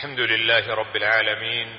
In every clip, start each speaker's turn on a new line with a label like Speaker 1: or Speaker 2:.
Speaker 1: الحمد لله رب العالمين،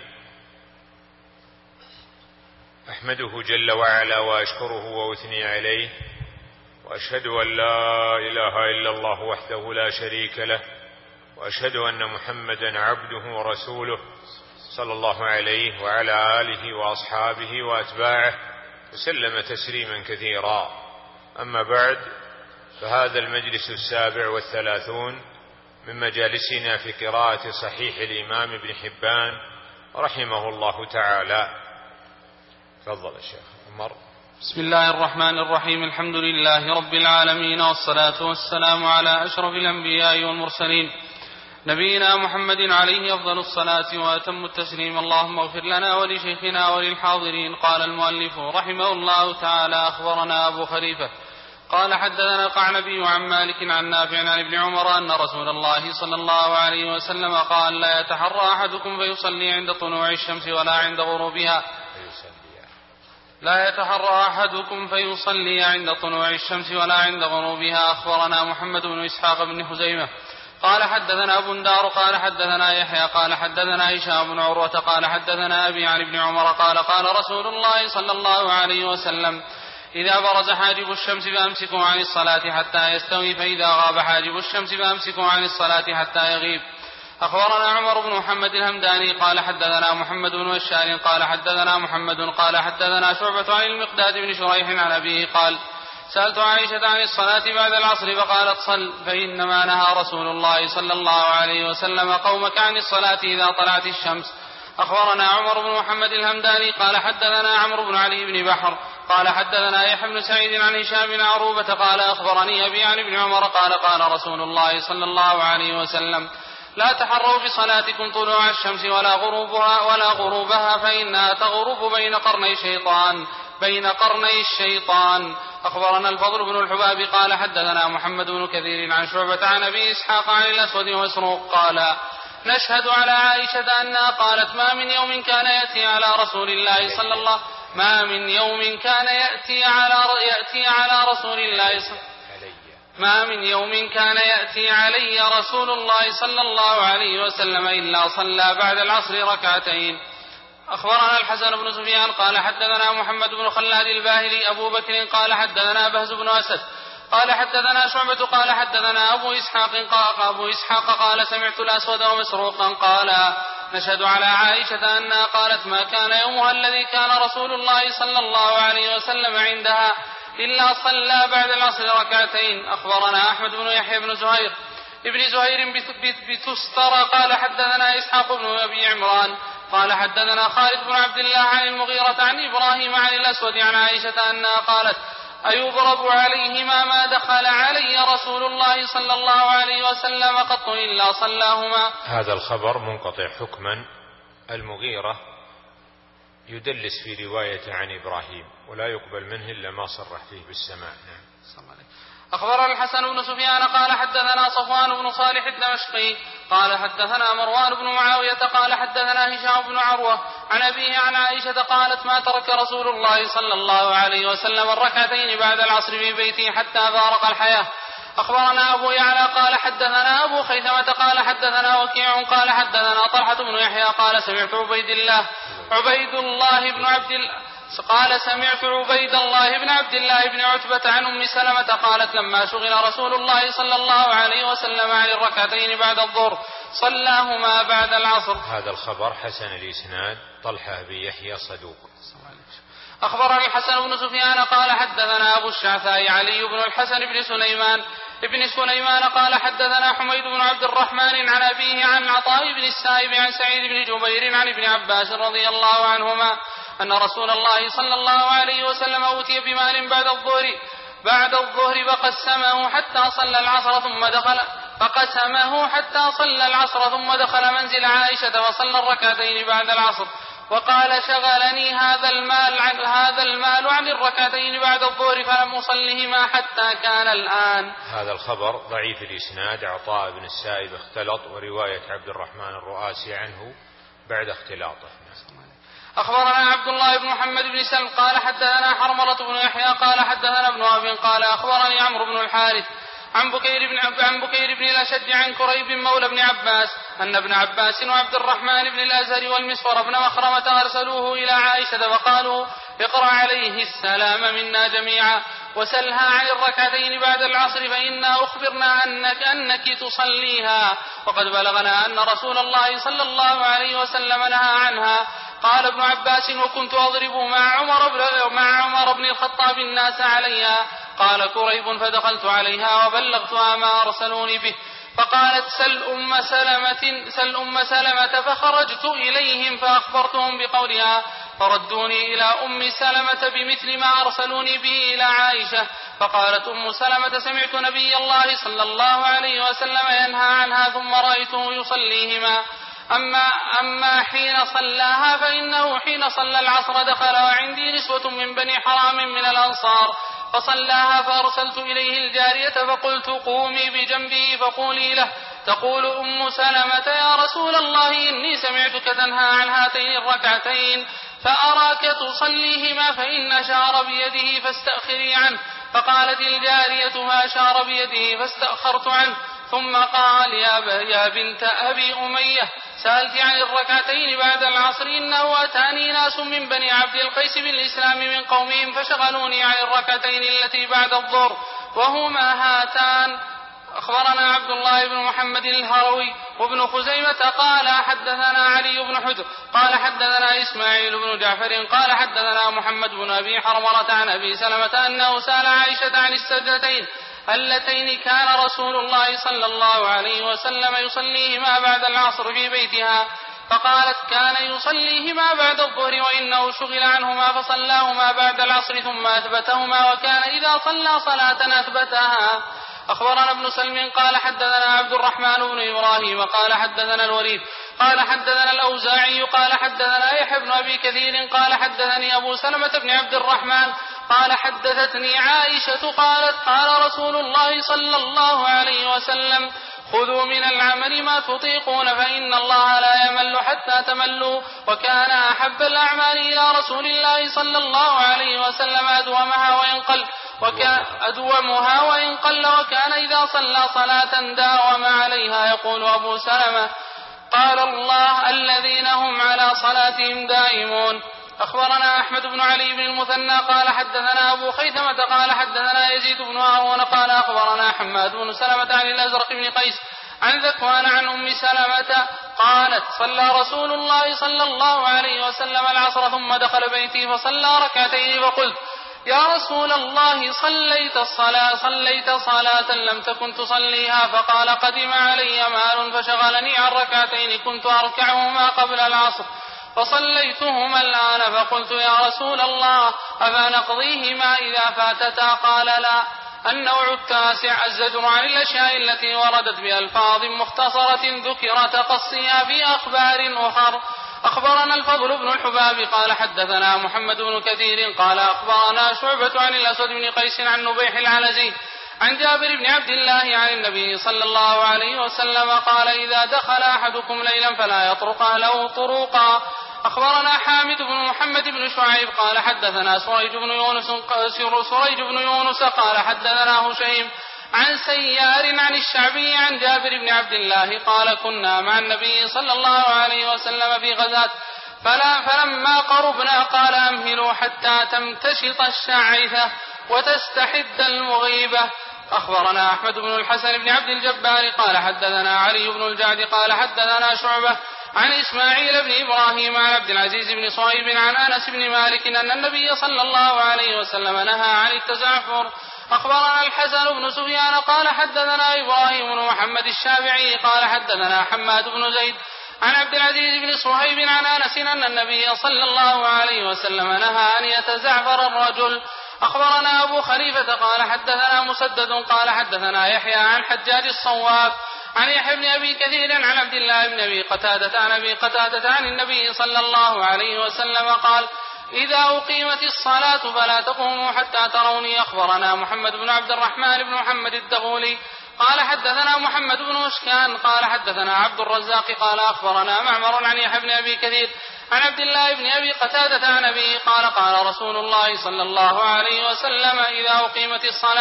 Speaker 1: أحمده جل وعلا وأشكره وأثني عليه، وأشهد أن لا إله إلا الله وحده لا شريك له، وأشهد أن محمدا عبده ورسوله صلى الله عليه وعلى آله وأصحابه وأتباعه وسلم تسليما كثيرا. أما بعد، فهذا المجلس 37 من مجالسنا في قراءة صحيح الإمام ابن حبان رحمه الله تعالى. تفضل الشيخ عمر.
Speaker 2: بسم الله الرحمن الرحيم. الحمد لله رب العالمين، والصلاة والسلام على أشرف الأنبياء والمرسلين، نبينا محمد عليه أفضل الصلاة وأتم التسليم. اللهم اغفر لنا ولشيخنا وللحاضرين. قال المؤلف رحمه الله تعالى: أخبرنا أبو خليفة قال حدثنا القعنبي عن مالك عن نافع عن ابن عمر أن رسول الله صلى الله عليه وسلم قال: لا يتحرى أحدكم فيصلي عند طلوع الشمس ولا عند غروبها. لا يتحرى أحدكم فيصلي عند طلوع الشمس ولا عند غروبها. أخبرنا محمد بن إسحاق بن خزيمة قال حدثنا أبو الدار قال حدثنا يحيى قال حدثنا هشام بن عروة قال حدثنا أبي عن ابن عمر قال: قال رسول الله صلى الله عليه وسلم: إذا برز حاجب الشمس فأمسكوا عن الصلاة حتى يستوي، فإذا غاب حاجب الشمس فأمسكوا عن الصلاة حتى يغيب. أخبرنا عمر بن محمد الهمداني قال حدثنا محمد بن بشار قال حدثنا محمد قال حدثنا شعبة عن المقداد بن شريح عن أبيه قال: سألت عائشة عن الصلاة بعد العصر فقالت: صل، فإنما نهى رسول الله صلى الله عليه وسلم قومك عن الصلاة إذا طلعت الشمس. أخبرنا عمر بن محمد الهمداني قال حدثنا عمرو بن علي بن بحر قال حدثنا يحيى بن سعيد عن هشام بن عروبة قال: أخبرني أبي عن ابن عمر قال: قال رسول الله صلى الله عليه وسلم: لا تحروا بصلاتكم طلوع الشمس ولا غروبها فإنها تغرب بين قرني الشيطان. أخبرنا الفضل بن الحباب قال حدثنا محمد بن كثير عن شعبة عن أبي إسحاق عن الأسود ومسروق قال: نشهد على عائشة أنها قالت: ما من يوم كان يأتي على رسول الله صلى الله ما من يوم كان يأتي علي رسول الله صلى الله عليه وسلم إلا صلى بعد العصر ركعتين. أخبرنا الحسن بن سفيان قال حدثنا محمد بن خلاد الباهلي أبو بكر قال حدثنا بهز بن أسد قال حدثنا شعبة قال حدثنا أبو إسحاق قال: سمعت الأسود ومسروقا قال: نشهد على عائشة أنها قالت: ما كان يومها الذي كان رسول الله صلى الله عليه وسلم عندها إلا صلى بعد العصر ركعتين. أخبرنا أحمد بن يحيى بن زهير بتستر قال حدثنا إسحاق بن أبي عمران قال حدثنا خالد بن عبد الله عن المغيرة عن إبراهيم عن الأسود عن عائشة أنها قالت: أيضرب عليهما ما دخل علي رسول الله صلى الله عليه وسلم قط إلا صلاهما.
Speaker 1: هذا الخبر منقطع حكما. المغيرة يدلس في رواية عن إبراهيم ولا يقبل منه إلا ما صرح فيه بالسماع.
Speaker 2: أخبرنا الحسن بن سفيان قال حدثنا صفوان بن صالح الدمشقي قال حدثنا مروان بن معاوية قال حدثنا هشام بن عروة عن أبيه عن عائشة قالت: ما ترك رسول الله صلى الله عليه وسلم الركعتين بعد العصر في بيته حتى فارق الحياة. أخبرنا أبو يعلى قال حدثنا أبو خيثمة قال حدثنا وكيع قال حدثنا طلحة بن يحيى قال: سمعت عبيد الله بن عبد الله بن عتبة عن أم سلمة قالت: لما شغل رسول الله صلى الله عليه وسلم عن الركعتين بعد الظهر صلاهما بعد العصر.
Speaker 1: هذا الخبر حسن الإسناد. طلحة بن يحيى صدوق.
Speaker 2: أخبرنا الحسن بن سفيان قال حدثنا أبو الشعثاء علي بن الحسن بن سليمان قال حدثنا حميد بن عبد الرحمن عن أبيه عن عطاء بن السائب عن سعيد بن جبير عن ابن عباس رضي الله عنهما أن رسول الله صلى الله عليه وسلم أوتي بمال بعد الظهر فقسمه حتى صلى العصر ثم دخل منزل عائشة وصلى الركعتين بعد العصر وقال: شغلني هذا المال عن الركعتين بعد الظهر فلم أصلهما حتى كان الآن.
Speaker 1: هذا الخبر ضعيف الإسناد. عطاء بن السائب اختلط، ورواية عبد الرحمن الرؤاسي عنه بعد اختلاطه.
Speaker 2: أخبرنا عبد الله بن محمد بن سلم قال حدثنا حرملة بن يحيى قال حدثنا ابن وهب قال: أخبرني عمرو بن الحارث عن بكير بن الأشج عن كريب مولى بن عباس أن ابن عباس وعبد الرحمن بن الأزهر والمسور بن مخرمة أرسلوه إلى عائشة فقالوا اقرأ عليه السلام منا جميعا وسلها عن الركعتين بعد العصر فإنا أخبرنا أنك تصليها وقد بلغنا أن رسول الله صلى الله عليه وسلم نهى عنها. قال ابن عباس وكنت أضرب مع عمر بن الخطاب الناس عليها. قال كريب فدخلت عليها وبلغتها ما أرسلوني به فقالت سل أم سلمة فخرجت إليهم فأخبرتهم بقولها فردوني إلى أم سلمة بمثل ما أرسلوني به إلى عائشة. فقالت أم سلمة سمعت نبي الله صلى الله عليه وسلم ينهى عنها ثم رأيته يصليهما. أما حين صلاها فإنه حين صلى العصر دخل وعندي نسوة من بني حرام من الأنصار فصلاها فأرسلت إليه الجارية فقلت قومي بجنبه فقولي له تقول أم سلمة يا رسول الله إني سمعتك تنهى عن هاتين الركعتين فأراك تصليهما فإن أشار بيده فاستأخري عنه. فقالت الجارية فأشار بيده فاستأخرت عنه ثم قال يا بنت أبي أمية سألت عن الركعتين بعد العصر إنه أتاني ناس من بني عبد القيس بالإسلام من قومهم فشغلوني عن الركعتين التي بعد الظهر وهما هاتان. أخبرنا عبد الله بن محمد الهروي وابن خزيمة قال حدثنا علي بن حجر قال حدثنا إسماعيل بن جعفر قال حدثنا محمد بن أبي حرمرة عن أبي سلمة أنه سأل عائشة عن السجدتين اللتين كان رسول الله صلى الله عليه وسلم يصليهما بعد العصر في بيتها فقالت كان يصليهما بعد الظهر وإنه شغل عنهما فصلاهما بعد العصر ثم أثبتهما وكان إذا صلى صلاة أثبتها. أخبرنا ابن سلم قال حدثنا عبد الرحمن بن إبراهيم قال حدثنا الوليد قال حدثنا الأوزاعي قال حدثنا يحيى بن أبي كثير قال حدثني أبو سلمة بن عبد الرحمن قال حدثتني عائشة قالت قال رسول الله صلى الله عليه وسلم خذوا من العمل ما تطيقون فإن الله لا يمل حتى تملوا وكان أحب الأعمال إلى رسول الله صلى الله عليه وسلم أدومها وإن قل وكان إذا صلى صلاة داوم عليها. يقول أبو سلمة قال الله الذين هم على صلاتهم دائمون. أخبرنا أحمد بن علي بن المثنى قال حدثنا أبو خيثمة قال حدثنا يزيد بن هارون قال أخبرنا حماد بن سلمة عن الأزرق بن قيس عن ذكوان عن أم سلمة قالت صلى رسول الله صلى الله عليه وسلم العصر ثم دخل بيتي فصلى ركعتين فقلت يا رسول الله صليت صلاة لم تكن تصليها فقال قدم علي مال فشغلني عن ركعتين كنت أركعهما قبل العصر فصليتهما الآن فقلت يا رسول الله أفنقضيهما إذا فاتتا قال لا. النوع التاسع الزجر عن الأشياء التي وردت بألفاظ مختصرة ذكر تقصيها في أخبار أخر. أخبرنا الفضل بن الحباب قال حدثنا محمد بن كثير قال أخبرنا شعبة عن الأسود بن قيس عن نبيح العنزي عن جابر بن عبد الله عن النبي صلى الله عليه وسلم قال إذا دخل أحدكم ليلا فلا يطرق أهله طروقا. أخبرنا حامد بن محمد بن شعيب قال حدثنا سريج بن يونس قال حدثنا هشيم عن سيار عن الشعبي عن جابر بن عبد الله قال كنا مع النبي صلى الله عليه وسلم في غزاة فلما قربنا قال أمهلوا حتى تمتشط الشاعثة وتستحد المغيبة. أخبرنا أحمد بن الحسن بن عبد الجبار قال حدثنا علي بن الجعد قال حدثنا شعبة عن إسماعيل بن إبراهيم عن عبد العزيز بن صهيب عن أنس بن مالك أن النبي صلى الله عليه وسلم نهى عن التزعفر. أخبرنا الحسن بن سفيان قال حدثنا إبراهيم بن محمد الشافعي قال حدثنا حماد بن زيد عن عبد العزيز بن صهيب عن أنس أن النبي صلى الله عليه وسلم نهى أن يتزعفر الرجل. أخبرنا أبو خليفة قال حدثنا مسدد قال حدثنا يحيى عن حجاج الصواف عن يحيى بن أبي كثير عن عبد الله بن أبي قتادة عن النبي صلى الله عليه وسلم قال إذا أقيمت الصلاة فلا تقوموا حتى تروني. أخبرنا محمد بن عبد الرحمن بن محمد الدغولي قال حدثنا محمد بن أشكان قال حدثنا عبد الرزاق قال أخبرنا معمر عن يحيى بن أبي كثير عن عبد الله بن أبي قتادة عن أبيه قال قال رسول الله صلى الله عليه وسلم إذا أقيمت الصلاة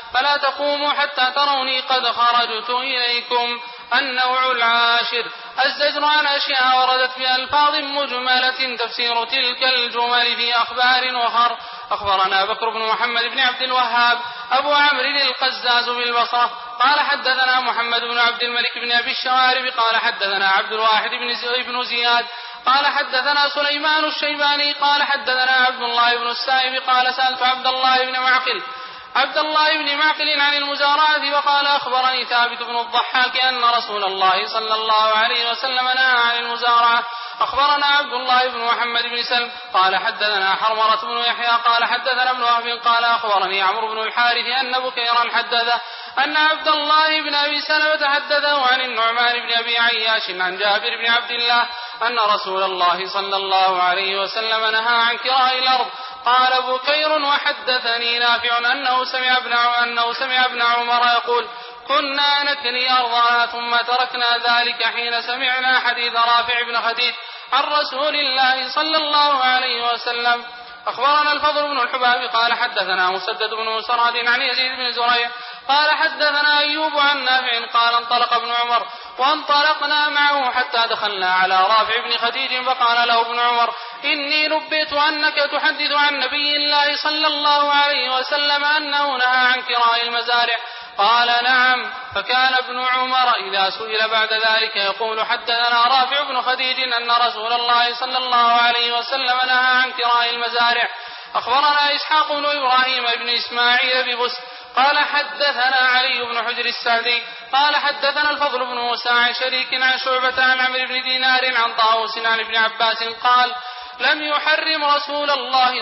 Speaker 2: فلا تقوموا حتى تروني قد خرجت إليكم. النوع العاشر الزجر عن أشياء وردت بألفاظ مجملة تفسير تلك الجمل في أخبار وخر. أخبرنا بكر بن محمد بن عبد الوهاب أبو عمرو القزاز بالبصرة قال حدثنا محمد بن عبد الملك بن أبي الشوارب قال حدثنا عبد الواحد بن زياد قال حدثنا سليمان الشيباني قال حدثنا عبد الله بن السائب قال سألت عبد الله بن معقل عن المزارعة وقال أخبرني ثابت بن الضحاك أن رسول الله صلى الله عليه وسلم نهى عن المزارعة. أخبرنا عبد الله بن محمد بن سلم قال حدثنا حرمرة بن يحيى قال حدثنا ابن وهب قال أخبرني عمرو بن الحارث أن بكيرا حدثه أن عبد الله بن أبي سلمة حدثه عن النعمان بن أبي عياش عن جابر بن عبد الله أن رسول الله صلى الله عليه وسلم نهى عن كراء الأرض. قال بكير وحدثني نافع أنه سمع ابن عمر يقول كنا نكني أرضنا ثم تركنا ذلك حين سمعنا حديث رافع بن خديج عن رسول الله صلى الله عليه وسلم. أخبرنا الفضل بن الحباب قال حدثنا مسدد بن مسرهد عن يزيد بن زريع قال حدثنا أيوب عن نافع قال انطلق ابن عمر وانطلقنا معه حتى دخلنا على رافع بن خديج فقال له ابن عمر إني نبئت أنك تحدث عن نبي الله صلى الله عليه وسلم أنه نهى عن كراء المزارع. قال نعم. فكان ابن عمر إذا سئل بعد ذلك يقول حدثنا رافع بن خديج أن رسول الله صلى الله عليه وسلم نهى عن كراء المزارع. أخبرنا إسحاق بن إبراهيم بن إسماعيل ببسط قال حدثنا علي بن حجر السعدي قال حدثنا الفضل بن موسى عن شريك عن شعبة عن عمرو بن دينار عن طاووس عن ابن عباس قال لم يحرم رسول الله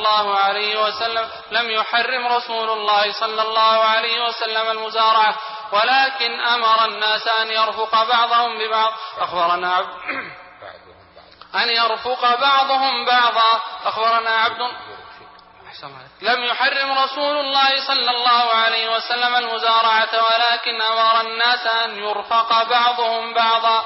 Speaker 2: صلى الله عليه وسلم المزارعة ولكن أمر الناس أن يرفق بعضهم ببعض. أخبرنا أن يرفق بعضهم بعضا. أخبرنا عبد لم يحرم رسول الله صلى الله عليه وسلم المزارعة ولكن أمر الناس أن يرفق بعضهم بعضا.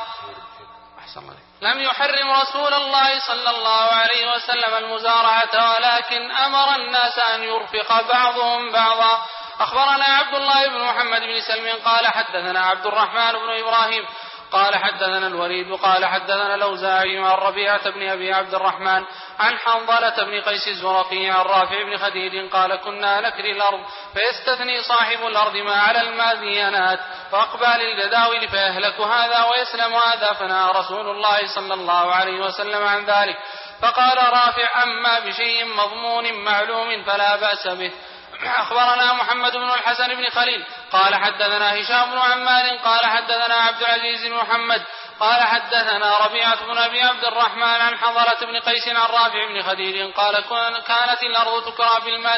Speaker 2: لم يحرم رسول الله صلى الله عليه وسلم المزارعة ولكن أمر الناس أن يرفق بعضهم بعضا. أخبرنا عبد الله بن محمد بن سلم قال حدثنا عبد الرحمن بن إبراهيم قال حدثنا الوليد قال حدثنا الأوزاعي عن ربيعة بن أبي عبد الرحمن عن حنظلة بن قيس الزرقي عن رافع بن خديج قال كنا نكري الأرض فيستثني صاحب الأرض ما على المادينات فأقبل الجداول فيهلك هذا ويسلم هذا فنهى رسول الله صلى الله عليه وسلم عن ذلك. فقال رافع أما بشيء مضمون معلوم فلا بأس به. أخبرنا محمد بن الحسن بن خليل قال حدثنا هشام بن عمار قال حدثنا عبد العزيز بن محمد قال حدثنا ربيعة بن أبي عبد الرحمن عن حنظلة بن قيس عن رافع بن خديج قال كانت الأرض تكرى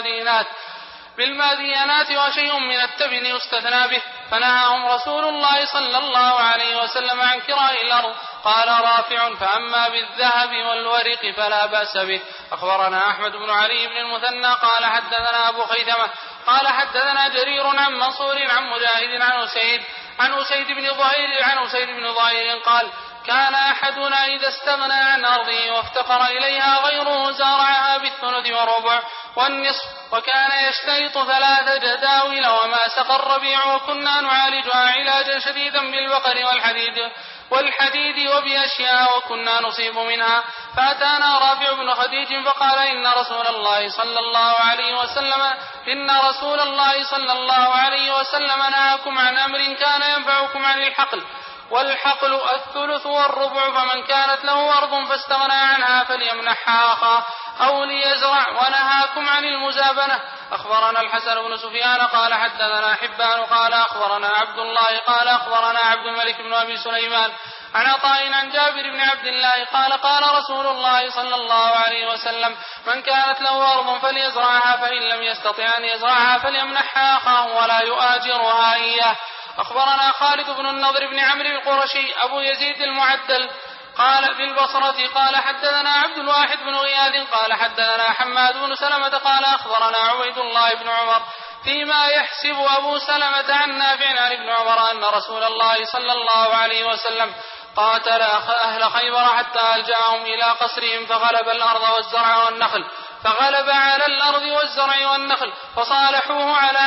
Speaker 2: بالمادينات وشيء من التبن يستثنى به فنهاهم رسول الله صلى الله عليه وسلم عن كراء الأرض. قال رافع فأما بالذهب والورق فلا بأس به. أخبرنا أحمد بن علي بن المثنى قال حدثنا أبو خيثمة قال حدثنا جرير عن منصور عن مجاهد عن أسيد بن ظهير قال كان أحدنا إذا استغنى عن أرضه وافتقر إليها غيره زارعها بالثلث والربع والنصف وكان يشترط 3 جداول وما سقى الربيع وكنا نعالجها علاجا شديدا بالبقر والحديد وبأشياء وكنا نصيب منها. فأتانا رافع بن خديج فقال إن رسول الله صلى الله عليه وسلم نهاكم عن أمر كان ينفعكم عن الحقل والحقل الثلث والربع فمن كانت له أرض فاستغنى عنها فليمنحها أخاه أو ليزرع ونهاكم عن المزابنة. أخبرنا الحسن بن سفيان قال حدثنا حبان قال أخبرنا عبد الله قال أخبرنا عبد الملك بن أبي سليمان عن عطاء عن جابر بن عبد الله قال رسول الله صلى الله عليه وسلم من كانت له أرض فليزرعها فإن لم يستطع أن يزرعها فليمنحها أخاه ولا يؤاجرها إياه. أخبرنا خالد بن النضر بن عمرو القرشي أبو يزيد المعدل قال بالبصرة قال حدثنا عبد الواحد بن غياث قال حدثنا حماد بن سلمة قال أخبرنا عبيد الله بن عمر فيما يحسب أبو سلمة عن نافع عن ابن عمر أن رسول الله صلى الله عليه وسلم قاتل أهل خيبر حتى ألجأهم إلى قصرهم فغلب الأرض والزرع والنخل فغلب على الأرض والزرع والنخل فصالحوه على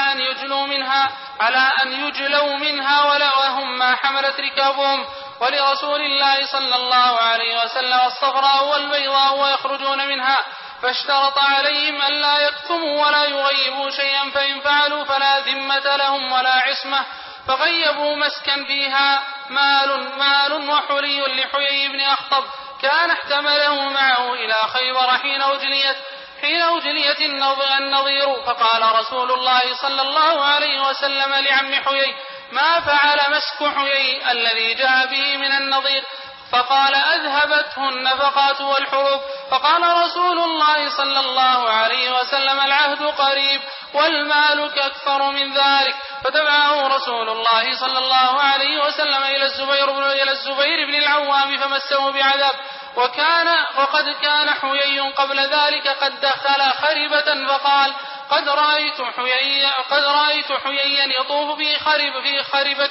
Speaker 2: أن يجلوا منها وهم ما حملت ركابهم. ولرسول الله صلى الله عليه وسلم الصفراء والبيضاء ويخرجون منها، فاشترط عليهم أن لا يكتموا ولا يغيبوا شيئا، فإن فعلوا فلا ذمة لهم ولا عصمة. فغيبوا مسكا فيها مال وحلي لحيي بن أخطب كان احتمله معه إلى خيبر حين أجليت النظير. فقال رسول الله صلى الله عليه وسلم لعم حيي: ما فعل مسك حيي الذي جاء به من النظير؟ فقال: أذهبته النفقات والحروب. فقال رسول الله صلى الله عليه وسلم: العهد قريب والمال أكثر من ذلك. فتبعه رسول الله صلى الله عليه وسلم إلى الزبير بن العوام فمسه بعذاب. وقد كان حيي قبل ذلك قد دخل خربة فقال: قد رأيت حييا يطوف في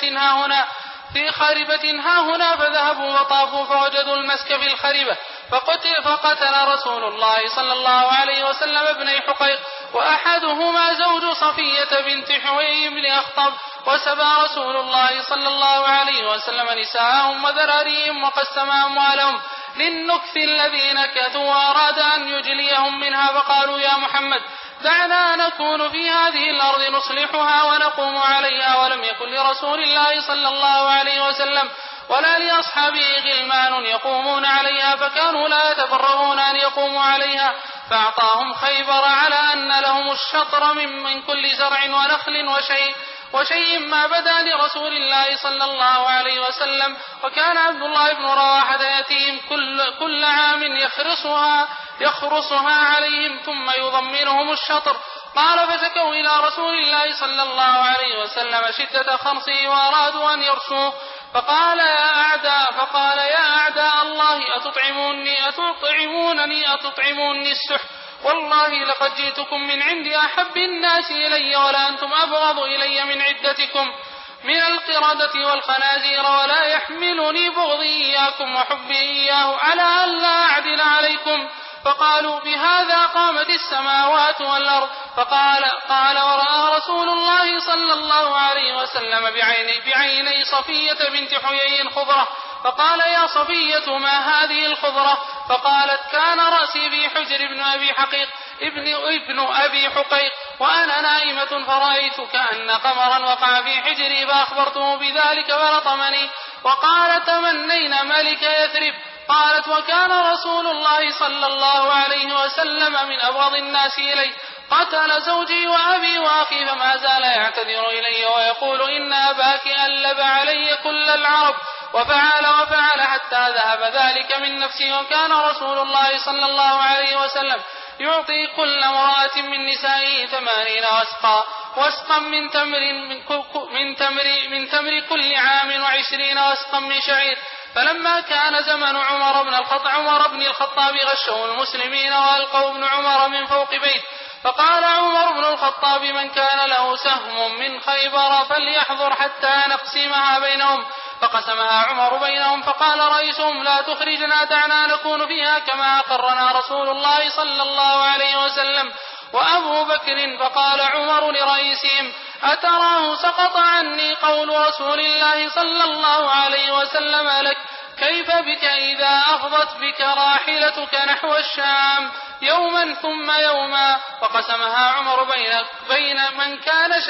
Speaker 2: خربة ها هنا فذهبوا وطافوا فوجدوا المسك في الخربة فقتل رسول الله صلى الله عليه وسلم ابني حقيق، وأحدهما زوج صفية بنت حيي بن أخطب. وسبى رسول الله صلى الله عليه وسلم نساءهم وذراريهم وقسم أموالهم للنكث الذي نكثوا وأراد أن يجليهم منها. فقالوا: يا محمد دعنا نكون في هذه الأرض نصلحها ونقوم عليها. ولم يكن لرسول الله صلى الله عليه وسلم ولا لأصحابه غلمان يقومون عليها، فكانوا لا يتفرغون أن يقوموا عليها. فأعطاهم خيبر على أن لهم الشطر من كل زرع ونخل وشيء ما بدا لرسول الله صلى الله عليه وسلم. وكان عبد الله بن رواحة يأتيهم كل عام يخرصها عليهم ثم يضمنهم الشطر. قال: فشكوا إلى رسول الله صلى الله عليه وسلم شدة خرصه وأرادوا أن يرسوه. فقال: يا أعداء الله أتطعمونني السحت؟ والله لقد جئتكم من عند أحب الناس إلي ولا أنتم أبغض إلي من عدتكم من القردة والخنازير، ولا يحملني بغضي إياكم وحبي إياه على أن لا أعدل عليكم. فقالوا: بهذا قامت السماوات والأرض. قال: ورأى رسول الله صلى الله عليه وسلم بعيني صفية بنت حيي خضرة. فقال: يا صفية ما هذه الخضرة؟ فقالت: كان رأسي في حجر ابن أبي حقيق وأنا نائمة فرأيت كأن قمرا وقع في حجري فأخبرته بذلك فلطمني وقال: تمنينا ملك يثرب. قالت: وكان رسول الله صلى الله عليه وسلم من أبغض الناس إلي، قتل زوجي وأبي وأخي فما زال يعتذر إلي ويقول: إن أباك ألب علي كل العرب وفعل حتى ذهب ذلك من نفسي. وكان رسول الله صلى الله عليه وسلم يعطي كل امرأة من نسائه 80 وسقا من تمر كل عام 20 وسقا من شعير. فلما كان زمن عمر بن الخطاب غشوا المسلمين وألقوا ابن عمر من فوق بيت. فقال عمر بن الخطاب: من كان له سهم من خيبر فليحضر حتى نقسمها بينهم. فقسمها عمر بينهم. فقال رئيسهم: لا تخرجنا، دعنا نكون فيها كما أقرنا رسول الله صلى الله عليه وسلم وأبو بكر. فقال عمر لرئيسهم: أتراه سقط عني قول رسول الله صلى الله عليه وسلم لك؟ كيف بك إذا أفضت بك راحلتك نحو الشام يوما ثم يوما؟ وقسمها عمر بين من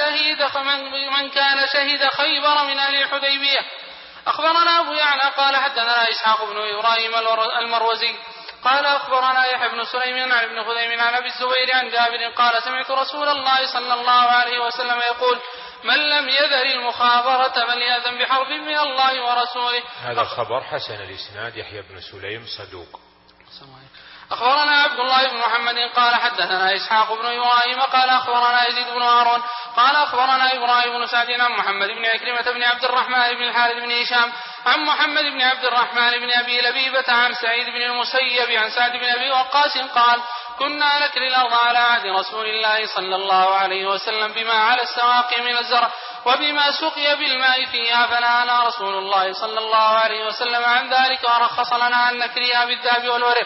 Speaker 2: كان شهد خيبر من أهل الحديبية. أخبرنا أبو يعلى قال حدثنا إسحاق بن إبراهيم المروزي قال أخبرنا يحيى بن سليمان عن ابن خزيم عن أبي الزبير عن جابر قال: سمعت رسول الله صلى الله عليه وسلم يقول: من لم يذر المخابرة فليأذن بحرب من الله ورسوله.
Speaker 1: هذا الخبر حسن الإسناد. يحيى بن سليم صدوق.
Speaker 2: أخبرنا عبد الله بن محمد قال حدثنا إسحاق بن إبراهيم قال أخبرنا يزيد بن هارون قال أخبرنا إبراهيم بن سعد عن محمد بن عكرمة بن عبد الرحمن بن الحارث بن هشام عن محمد بن عبد الرحمن بن أبي لبيبة عن سعيد بن المسيب عن سعد بن أبي وقاص قال: كنا نكري الأرض على عهد رسول الله صلى الله عليه وسلم بما على السواقي من الزرع وبما سقي بالماء فيها، فنهانا رسول الله صلى الله عليه وسلم عن ذلك ورخص لنا أن نكريها بالذهب والورق.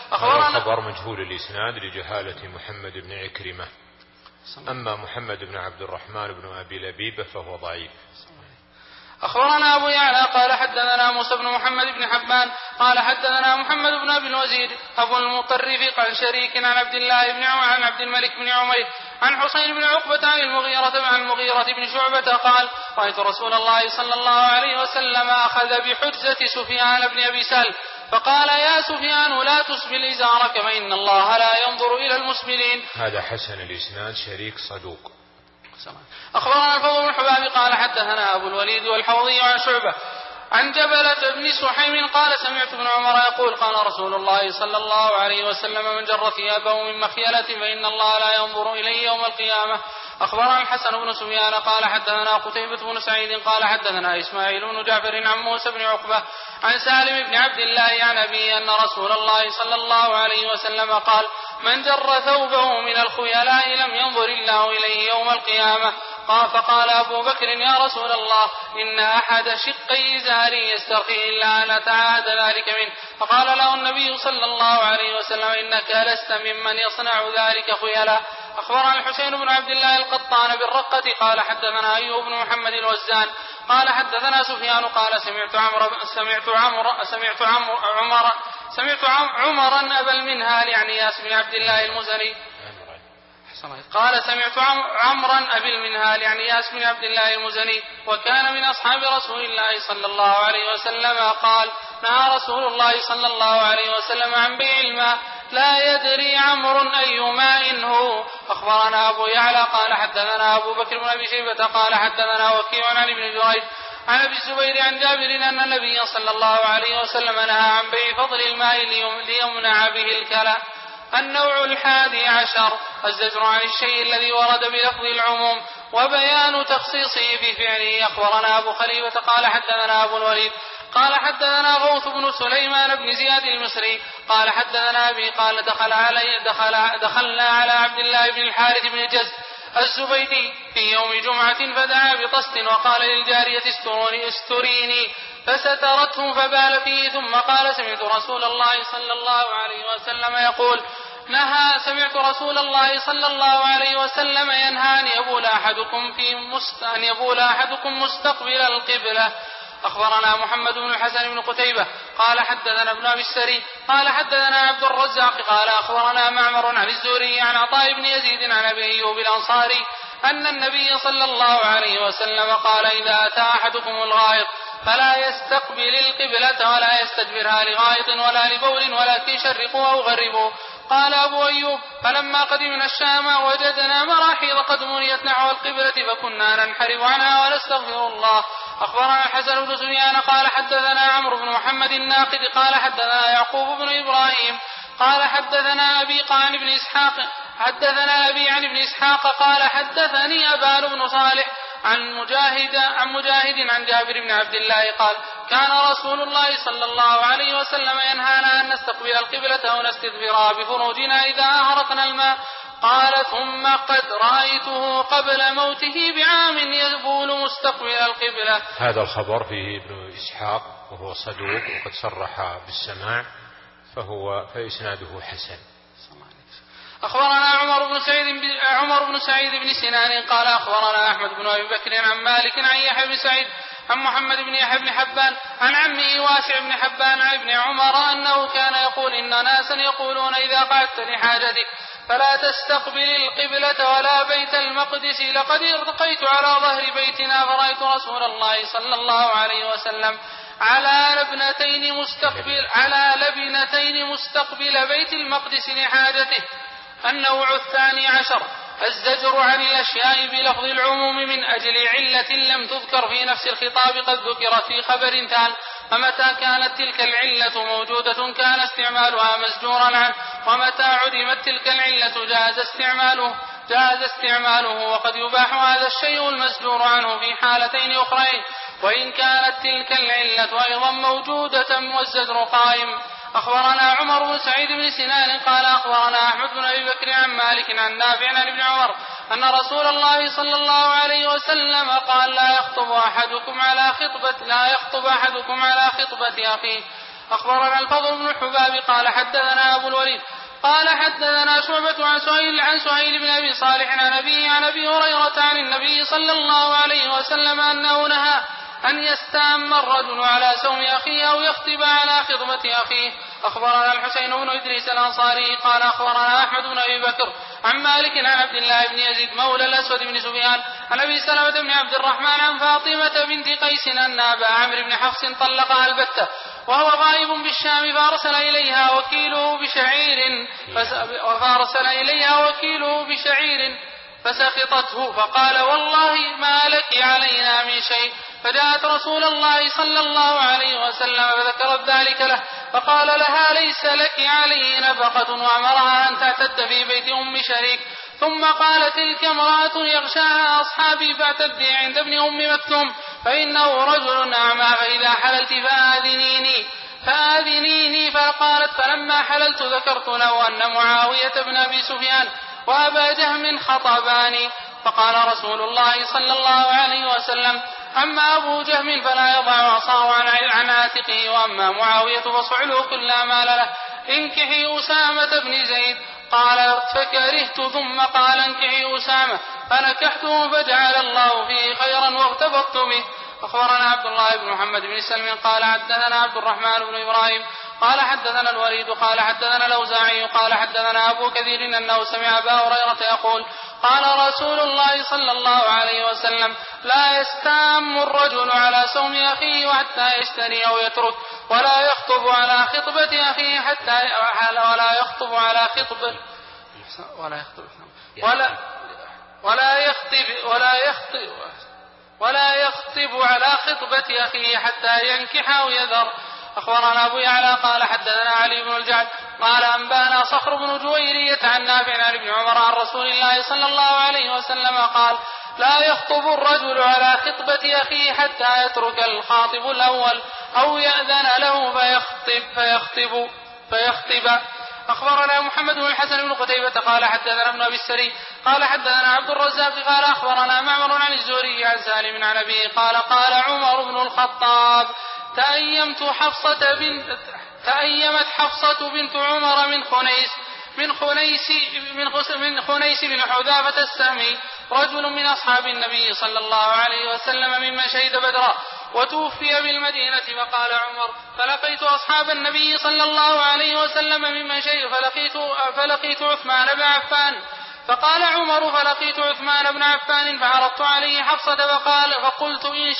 Speaker 1: الخبر مجهول الإسناد لجهالة محمد بن عكرمة. أما محمد بن عبد الرحمن بن أبي لبيبة فهو ضعيف.
Speaker 2: أخبرنا أبو يعلى قال حدثنا موسى بن محمد بن حبان قال حدثنا محمد بن أبي الوزير أبو المطرف عن شريك عن عبد الله بن عن عبد الملك بن عمير عن حسين بن عقبة عن المغيرة بن شعبة قال رأيت رسول الله صلى الله عليه وسلم أخذ بحجزة سفيان بن أبي سهل فقال يا سفيان لا تسبل إزارك فإن الله لا ينظر إلى المسبلين.
Speaker 1: هذا حسن الإسناد شريك صدوق.
Speaker 2: أخبرنا الفضل بن حباب قال حدثنا أبو الوليد والحوضي عن شعبة عن جبلة بن سحيم قال سمعت ابن عمر يقول قال رسول الله صلى الله عليه وسلم من جر ثيابه من مخيلة فإن الله لا ينظر إليه يوم القيامة. أخبرنا الحسن بن سفيان قال حدثنا قتيبة بن سعيد قال حدثنا إسماعيل بن جعفر عن موسى بن عقبة عن سالم بن عبد الله عن أبيه أن رسول الله صلى الله عليه وسلم قال من جر ثوبه من الخيلاء لم ينظر الله إليه يوم القيامة. فقال أبو بكر يا رسول الله إن أحد شقي إزاري يسترخي إلا أن أتعاهد ذلك منه. فقال له النبي صلى الله عليه وسلم إنك لست ممن يصنع ذلك خيلاء. أخبرنا الحسين بن عبد الله القطان بالرقة قال حدثنا أيوب بن محمد الوزان قال حدثنا سفيان قال سمعت عمرا أبا المنهال يعني ياس بن عبد الله المزني قال سمعت عمرا أبي المنهال يعني ياس بن عبد الله المزني وكان من أصحاب رسول الله صلى الله عليه وسلم قال نهى رسول الله صلى الله عليه وسلم عن بيع الماء لا يدري عمرو أي ماء هو. أخبرنا أبو يعلى قال حدثنا أبو بكر بن أبي شيبة قال حدثنا وكيع عن ابن جريج عن أبي الزبير عن جابر أن النبي صلى الله عليه وسلم نهى عن بيع فضل الماء ليمنع به الكلى. النوع 11 الزجر عن الشيء الذي ورد بلفظ العموم وبيان تخصيصه بفعله. أخبرنا أبو خليفة قال حدثنا أبو الوليد قال حدثنا غوث بن سليمان بن زياد المصري قال حدثنا أبي قال دخلنا على عبد الله بن الحارث بن جز الزبيدي في يوم جمعة فدعا بطست وقال للجارية استريني فسترته فبال فيه ثم قال سمعت رسول الله صلى الله عليه وسلم يقول سمعت رسول الله صلى الله عليه وسلم ينهى أن يبول أحدكم مستقبل القبلة. أخبرنا محمد بن الحسن بن قتيبة قال حدثنا ابن أبي السري قال حدثنا عبد الرزاق قال أخبرنا معمر عن الزهري عن عطاء بن يزيد عن أبي أيوب الأنصاري أن النبي صلى الله عليه وسلم قال إذا أتى أحدكم الغائط فلا يستقبل القبلة ولا يستدبرها لغائط ولا لبول ولكن شرقوا أو غربوا. قال أبو أيوب فلما قدمنا الشام وجدنا مراحيض قد منيت نحو القبلة فكنا ننحرف عنها ونستغفر الله. أخبرنا الحسن بن سفيان قال حدثنا عمرو بن محمد الناقد قال حدثنا يعقوب بن إبراهيم قال حدثنا أبي عن ابن إسحاق قال حدثني أبان بن صالح عن مجاهد عن جابر بن عبد الله قال كان رسول الله صلى الله عليه وسلم ينهانا أن نستقبل القبلة أو نستدبرها بفروجنا إذا أهرقنا الماء. قال ثم قد رأيته قبل موته بعام يبول مستقبل القبلة.
Speaker 1: هذا الخبر فيه ابن إسحاق وهو صدوق وقد صرح بالسماع فإسناده حسن.
Speaker 2: أخبرنا عمر بن سعيد بن سنان قال أخبرنا أحمد بن أبي بكر عن مالك عن يحيى بن سعيد عن محمد بن يحيى بن حبان عن عمه واسع بن حبان عن ابن عمر أنه كان يقول إن ناسا يقولون إذا قعدت لحاجتك فلا تستقبل القبلة ولا بيت المقدس لقد ارتقيت على ظهر بيتنا فرأيت رسول الله صلى الله عليه وسلم على لبنتين مستقبل بيت المقدس لحاجته. النوع 12 الزجر عن الأشياء بلفظ العموم من أجل علة لم تذكر في نفس الخطاب قد ذكرت في خبر تال. فمتى كانت تلك العلة موجودة كان استعمالها مسجورا عنه ومتى عدمت تلك العلة جاز استعماله وقد يباح هذا الشيء المسجور عنه في حالتين أخرين وإن كانت تلك العلة أيضا موجودة والزجر قائم. أخبرنا عمر بن سعيد بن سنان قال أخبرنا أحمد بن أبي بكر عن مالك عن نافع عن ابن عمر أن رسول الله صلى الله عليه وسلم قال لا يخطب أحدكم على خطبة أخيه. أخبرنا الفضل بن الحباب قال حدثنا أبو الوليد قال حدثنا شعبة عن سهيل بن أبي صالح عن أبي هريرة عن النبي صلى الله عليه وسلم أنه نهى أن يستام الرجل على سوم أخيه أو يخطب على خطبة أخيه. أخبرنا الحسين بن إدريس الأنصاري قال أخبرنا أحمد بن أبي بكر عن مالك عن عبد الله بن يزيد مولى الأسود بن سفيان عن أبي سلمة بن عبد الرحمن عن فاطمة بنت قيس أن أبا عمرو بن حفص طلقها البتة وهو غائب بالشام فأرسل إليها وكيله بشعير فسخطته فقال والله ما لك علينا من شيء. فجاءت رسول الله صلى الله عليه وسلم فذكرت ذلك له فقال لها ليس لك عليه نفقة وأمرها أن تعتد في بيت أم شريك. ثم قال تلك امرأة يغشاها أصحابي فاعتدي عند ابن أم مكتوم فإنه رجل أعمى فإذا حللت فآذنيني. فقالت فلما حللت ذكرت له أن معاوية بن أبي سفيان وأبا جهم خطباني. فقال رسول الله صلى الله عليه وسلم أما أبو جهم فلا يضع عصاه عن عاتقه وأما معاوية فصعله كل ما له انكحي أسامة بن زيد. قال فكرهت ثم قال انكحي أسامة فنكحته فجعل الله فيه خيرا واغتبطت به. أخبرنا عبد الله بن محمد بن سلم قال حدثنا عبد الرحمن بن إبراهيم قال حدثنا الوليد قال حدثنا الأوزاعي قال حدثنا أبو كثير أنه سمع أبا هريرة يقول قال رسول الله صلى الله عليه وسلم لا يستام الرجل على سوم أخيه حتى يشتري أو يترك ولا يخطب على خطبة أخيه ولا يخطب على خطبة أخيه حتى ينكح أو يذر. أخبرنا أبو يعلى قال حدثنا علي بن الجعد قال أنبانا صخر بن جويرية عن نافع عن ابن عمر عن رسول الله صلى الله عليه وسلم قال لا يخطب الرجل على خطبة أخيه حتى يترك الخاطب الأول أو يأذن له فيخطب. أخبرنا محمد بن الحسن بن قتيبة قال حدثنا ابن أبي السري قال حدثنا عبد الرزاق قال أخبرنا معمر عن الزهري عن سالم عن أبيه قال قال عمر بن الخطاب تأيمت حفصة بنت عمر من خنيس بن حذافة السهمي رجل من أصحاب النبي صلى الله عليه وسلم ممن شهد بدرا وتوفي بالمدينة. فقال عمر فلقيت أصحاب النبي صلى الله عليه وسلم ممن شهد فلقيت عثمان بن عفان. فقال عمر فلقيت عثمان بن عفان فعرضت عليه حفصة فقلت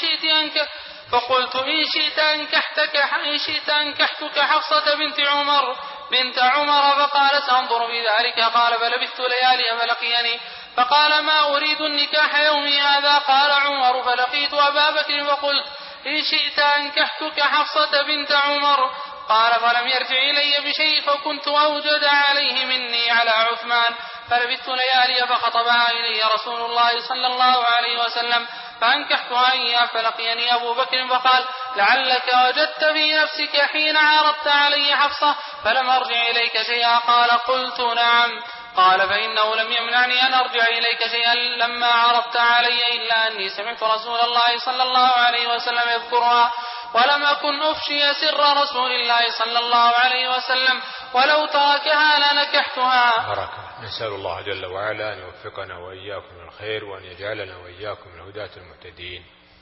Speaker 2: إن شئت أنكحتك حفصة بنت عمر فقال سأنظر في ذلك. قال فلبثت ليالي فلقيني فقال ما أريد النكاح يومي هذا. قال عمر فلقيت أبا بكر فقلت إن شئت أنكحتك حفصة بنت عمر. قال فلم يرجع إلي بشيء فكنت أوجد عليه مني على عثمان. فلبثت ليالي فخطبها إلي رسول الله صلى الله عليه وسلم فأنكحتها إياه. فلقيني أبو بكر فقال لعلك وجدت في نفسك حين عرضت علي حفصة فلم أرجع إليك شيئا. قال قلت نعم. قال فإنه لم يمنعني أن أرجع إليك شيئا لما عرضت علي إلا أني سمعت رسول الله صلى الله عليه وسلم يذكرها ولم أكن أفشي سر رسول الله صلى الله عليه وسلم ولو تركها لنكحتها.
Speaker 1: بركة. نسأل الله جل وعلا أن يوفقنا وإياكم الخير وأن يجعلنا وإياكم الهداة المهتدين.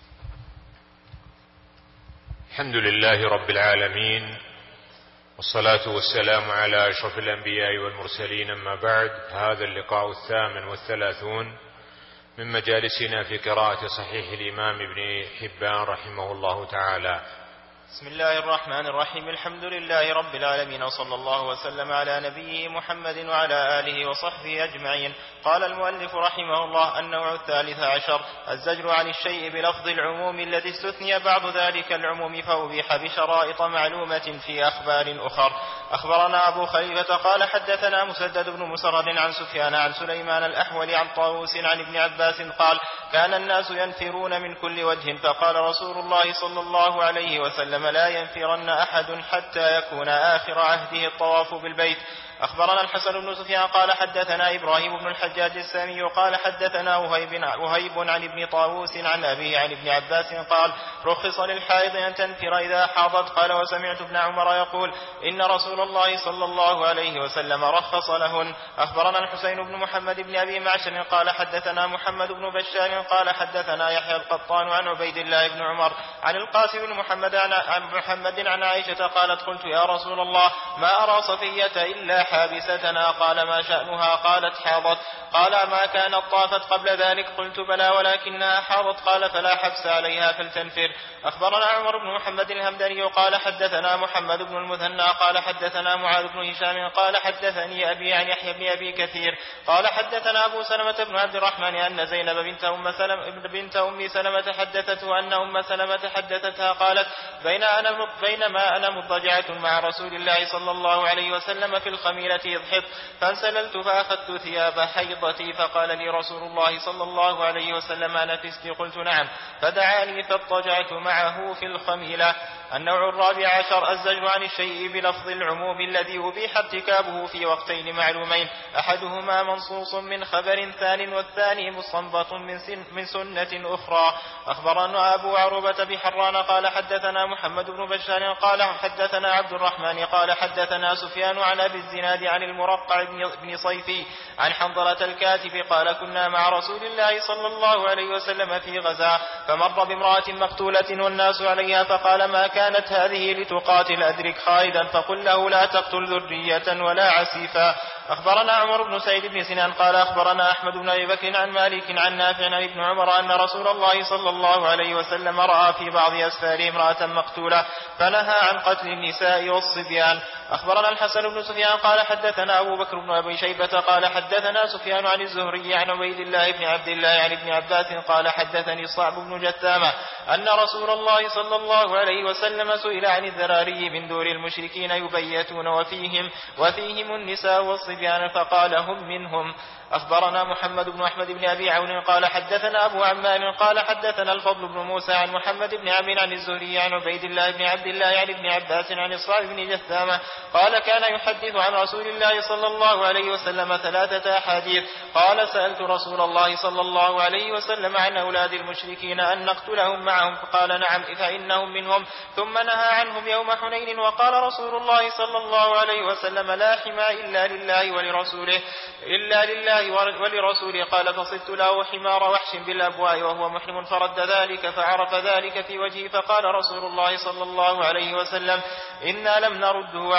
Speaker 1: الحمد لله رب العالمين والصلاة والسلام على أشرف الأنبياء والمرسلين. أما بعد، هذا اللقاء 38 من مجالسنا في قراءة صحيح الإمام ابن حبان رحمه الله تعالى.
Speaker 3: بسم الله الرحمن الرحيم. الحمد لله رب العالمين وصلى الله وسلم على نبيه محمد وعلى آله وصحبه أجمعين. قال المؤلف رحمه الله: النوع 13 الزجر عن الشيء بلفظ العموم الذي استثني بعض ذلك العموم فأبيح بشرائط معلومة في أخبار أخر. أخبرنا أبو خليفة قال حدثنا مسدد بن مسرد عن سفيان عن سليمان الأحول عن طاووس عن ابن عباس قال: كان الناس ينفرون من كل وجه، فقال رسول الله صلى الله عليه وسلم: وسلم لا ينفرن أحد حتى يكون آخر عهده الطواف بالبيت. أخبرنا الحسن بن سفيان قال حدثنا إبراهيم بن الحجاج السامي قال حدثنا وهيب عن ابن طاووس عن أبيه عن ابن عباس قال رخص للحائض أن تنفر إذا حاضت. قال وسمعت ابن عمر يقول إن رسول الله صلى الله عليه وسلم رخص لهن. أخبرنا الحسين بن محمد بن أبي معشر قال حدثنا محمد بن بشار قال حدثنا يحيى القطان عن عبيد الله بن عمر عن القاسم بن محمد عن عائشة قالت قلت يا رسول الله ما أرى صفية إلا حابستنا. قال ما شأنها؟ قالت حاضت. قال ما كانت طافت قبل ذلك؟ قلت بلى ولكنها حاضت. قال فلا حبس عليها فلتنفر. أخبرنا عمر بن محمد الهمداني قال حدثنا محمد بن المثنى قال حدثنا معاذ بن هشام قال حدثني أبي عن يحيى بن أبي كثير قال حدثنا أبو سلمة بن عبد الرحمن أن زينب بنت أم سلمة حدثته أن أم سلمة حدثتها قالت بينما أنا مضجعة مع رسول الله صلى الله عليه وسلم في الخميلة إذ حط فانسللت فأخذت ثياب حيضتي فقال لي رسول الله صلى الله عليه وسلم أنفست؟ قلت نعم. فدعاني فاضطجعت معه في الخميلة. النوع الرابع عشر الزجر عن الشيء بلفظ العموم الذي أبيح ارتكابه في وقتين معلومين أحدهما منصوص من خبر ثان والثاني مستنبط من سنة أخرى. أخبرنا أبو عروبة بحران قال حدثنا محمد بن بشار قال حدثنا عبد الرحمن قال حدثنا سفيان عن أبي الزناد عن المرقع بن صيفي عن حنظلة الكاتب قال كنا مع رسول الله صلى الله عليه وسلم في غزاة فمر بامرأة مقتولة والناس عليها فقال ما كانت هذه لتقاتل أدرك خالدا فقل له لا تقتل ذرية ولا عسيفا. أخبرنا عمر بن سعيد بن سنان قال أخبرنا أحمد بن أبي بكر عن مالك عن نافع عن ابن عمر أن رسول الله صلى الله عليه وسلم رأى في بعض أسفاره امرأة مقتولة فنهى عن قتل النساء والصبيان. أخبرنا الحسن بن سفيان قال حدثنا أبو بكر بن أبي شيبة قال حدثنا سفيان عن الزهري عن عبيد الله بن عبد الله عن ابن عباس قال حدثني صعب بن جثامة أن رسول الله صلى الله عليه وسلم سئل عن الذراري من دور المشركين يبيتون وفيهم النساء والصبيان فقال هم منهم. أخبرنا محمد بن أحمد بن أبي عون قال حدثنا أبو عمار قال حدثنا الفضل بن موسى عن محمد بن عمرو عن الزهري عن عبيد الله بن عبد الله عن ابن عباس عن الصعب بن جثامة قال كان يحدث عن رسول الله صلى الله عليه وسلم 3 أحاديث. قال سألت رسول الله صلى الله عليه وسلم عن أولاد المشركين أن نقتلهم معهم فقال نعم فإنهم منهم ثم نهى عنهم يوم حنين. وقال رسول الله صلى الله عليه وسلم لا حمى إلا لله ولرسوله قال فصدت له حمار وحش بالأبواء وهو محرم فرد ذلك فعرف ذلك في وجهه فقال رسول الله صلى الله عليه وسلم إنا لم نرده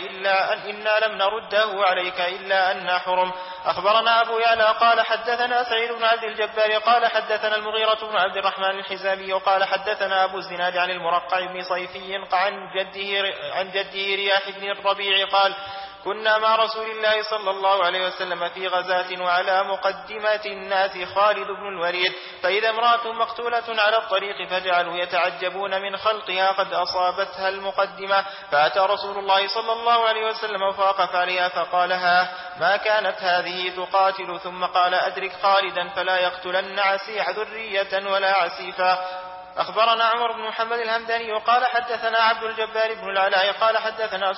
Speaker 3: عليك إلا أن حرم. أخبرنا أبو يعلى قال حدثنا سعيد بن عبد الجبار قال حدثنا المغيرة بن عبد الرحمن الحزامي قال حدثنا أبو الزناد عن المرقع بن صيفي عن جده رياح بن الربيع قال كنا مع رسول الله صلى الله عليه وسلم في غزاة وعلى مقدمة الناس خالد بن الوليد فإذا امرأة مقتولة على الطريق فجعلوا يتعجبون من خلقها قد أصابتها المقدمة فأتى رسول الله صلى الله عليه وسلم فوقف عليها فقال ما كانت هذه تقاتل ثم قال أدرك خالدا فلا يقتلن عسيح ذرية ولا عسيفا. أخبرنا عمر بن محمد الهمداني قال حدثنا عبد الجبار بن العلاء قال حدثنا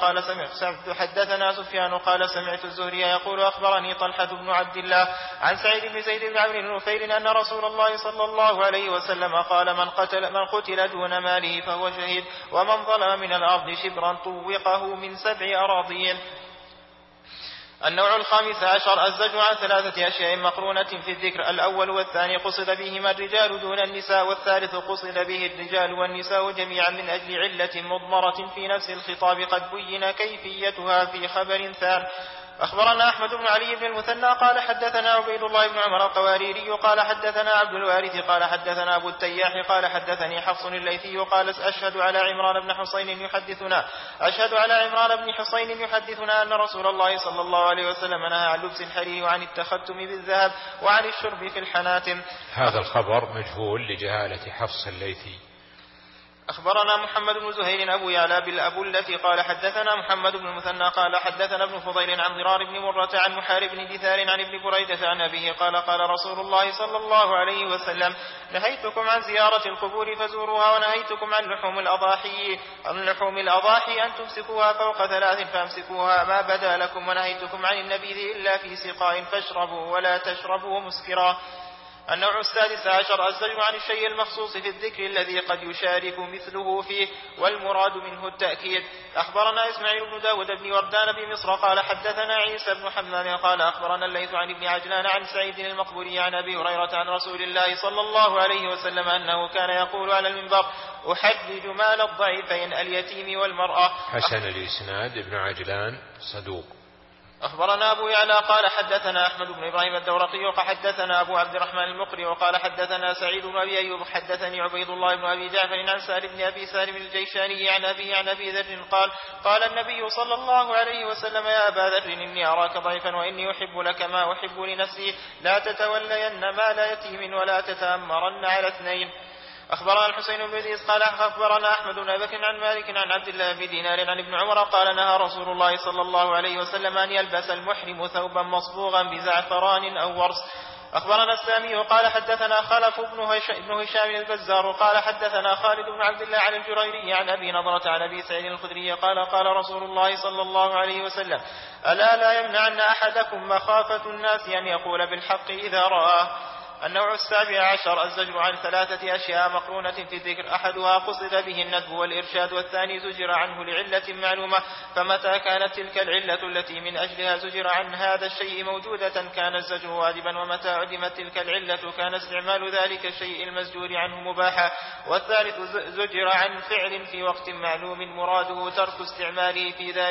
Speaker 3: سفيان قال سمعت الزهري يقول أخبرني طلحة بن عبد الله عن سعيد بن زيد بن عمرو بن نفيل أن رسول الله صلى الله عليه وسلم قال من قتل دون ماله فهو شهيد ومن ظلم من الأرض شبرا طوقه من 7 أراضين. النوع الخامس عشر الزجر عن 3 أشياء مقرونة في الذكر. الأول والثاني قصد بهما الرجال دون النساء والثالث قصد به الرجال والنساء جميعا من أجل علة مضمرة في نفس الخطاب قد بين كيفيتها في خبر ثان. أخبرنا أحمد بن علي بن المثنى قال حدثنا عبيد الله بن عمر القواريري قال حدثنا عبد الوارث قال حدثنا أبو التياح قال حدثني حفص الليثي قال أشهد على عمران بن حصين يحدثنا أن رسول الله صلى الله عليه وسلم نهى عن لبس الحرير وعن التختم بالذهب وعن الشرب في الحناتم.
Speaker 1: هذا الخبر مجهول لجهالة حفص الليثي.
Speaker 3: أخبرنا محمد بن زهير أبو يعلى بالأبلة قال حدثنا محمد بن المثنى قال حدثنا ابن فضيل عن ضرار بن مرة عن محارب بن دثار عن ابن بريدة عن أبيه قال قال رسول الله صلى الله عليه وسلم نهيتكم عن زيارة القبور فزوروها ونهيتكم عن لحوم الأضاحي أن تمسكوها فوق 3 فامسكوها ما بدا لكم ونهيتكم عن النبيذ إلا في سقاء فاشربوا ولا تشربوا مسكرا. النوع 16 الزجر عن الشيء المخصوص في الذكر الذي قد يشارك مثله فيه والمراد منه التأكيد. أخبرنا إسماعيل بن داود بن وردان بمصر قال حدثنا عيسى بن حماد قال أخبرنا الليث عن ابن عجلان عن سعيد المقبوري عن أبي هريرة عن رسول الله صلى الله عليه وسلم أنه كان يقول على المنبر أحدد مال الضعيفين اليتيم والمرأة.
Speaker 1: حسن الإسناد ابن عجلان صدوق.
Speaker 3: أخبرنا أبو يعلى قال حدثنا أحمد بن إبراهيم الدورقي وحدثنا أبو عبد الرحمن المقري وقال حدثنا سعيد بن أبي أيوب حدثني عبيد الله بن أبي جعفر عن سالم بن أبي سالم الجيشاني عن أبي ذر قال النبي صلى الله عليه وسلم يا أبا ذر إني أراك ضعيفا وإني أحب لك ما أحب لنفسي لا تتولين مال يتيم ولا تتأمرن على 2. أخبرنا الحسين بن يزيد قال أخبرنا أحمد بن بكر عن مالك عن عبد الله بن دينار عن ابن عمر قال نهى رسول الله صلى الله عليه وسلم أن يلبس المحرم ثوبا مصبوغا بزعفران أو ورس. أخبرنا السامي قال حدثنا خلف بن هشام البزار قال حدثنا خالد بن عبد الله عن الجريري عن أبي نضرة عن أبي سعيد الخدري قال قال رسول الله صلى الله عليه وسلم ألا لا يمنعن أحدكم مخافة الناس أن يقول بالحق إذا رآه. النوع 17 الزجر عن 3 أشياء مقرونة في الذكر أحدها قصد به الندب والإرشاد والثاني زجر عنه لعلة معلومة فمتى كانت تلك العلة التي من أجلها زجر عن هذا الشيء موجودة كان الزجر واجبا ومتى عدمت تلك العلة كان استعمال ذلك الشيء المزجور عنه مباحا. والثالث زجر عن فعل في وقت معلوم مراده ترك استعماله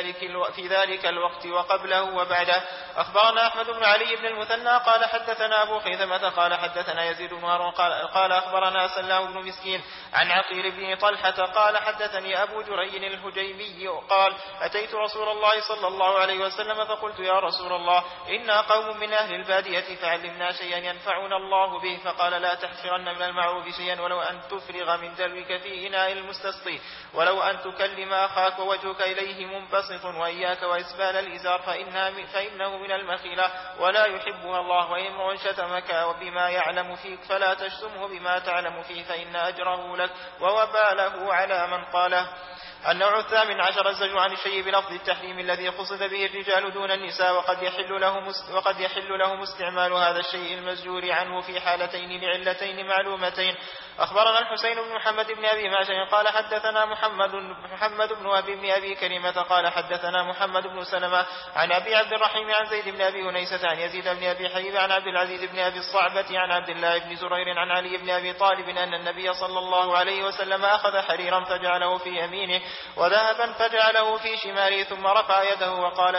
Speaker 3: في ذلك الوقت وقبله وبعده. أخبرنا أحمد بن علي بن المثنى قال حدثنا أبو خيثمة قال حدثنا يزيد بن هارون قال أخبرنا سلام بن مسكين عن عقيل بن طلحة قال حدثني أبو جري الهجيمي قال أتيت رسول الله صلى الله عليه وسلم فقلت يا رسول الله إنا قوم من أهل البادية فعلمنا شيئا ينفعنا الله به فقال لا تحقرن من المعروف شيئا ولو أن تفرغ من دلوك في إناء المستسقي ولو أن تكلم أخاك ووجهك إليه منبسط وإياك وإسبال الإزار فإنه من المخيلة ولا يحبها الله. وإن امرؤ شتمك بما يعلم فيك فلا تشتمه بما تعلم فيه فإن أجره لك ووباله على من قاله. النوع 18 الزجر عن الشيء بلفظ التحريم الذي قصد به الرجال دون النساء وقد يحل لهم استعمال هذا الشيء المزجور عنه في حالتين لعلتين معلومتين. أخبرنا الحسين بن محمد بن أبي معشر قال حدثنا محمد بن أبي بن أبي كريمة قال حدثنا محمد بن سلمة عن أبي عبد الرحيم عن زيد بن أبي هنيسة عن يزيد بن أبي حبيب عن عبد العزيز بن أبي الصعبة عن عبد الله بن زرير عن علي بن أبي طالب أن النبي صلى الله عليه وسلم أخذ حريرا فجعله في يمينه وذهبا فجعله في شماله ثم رفع يده وقال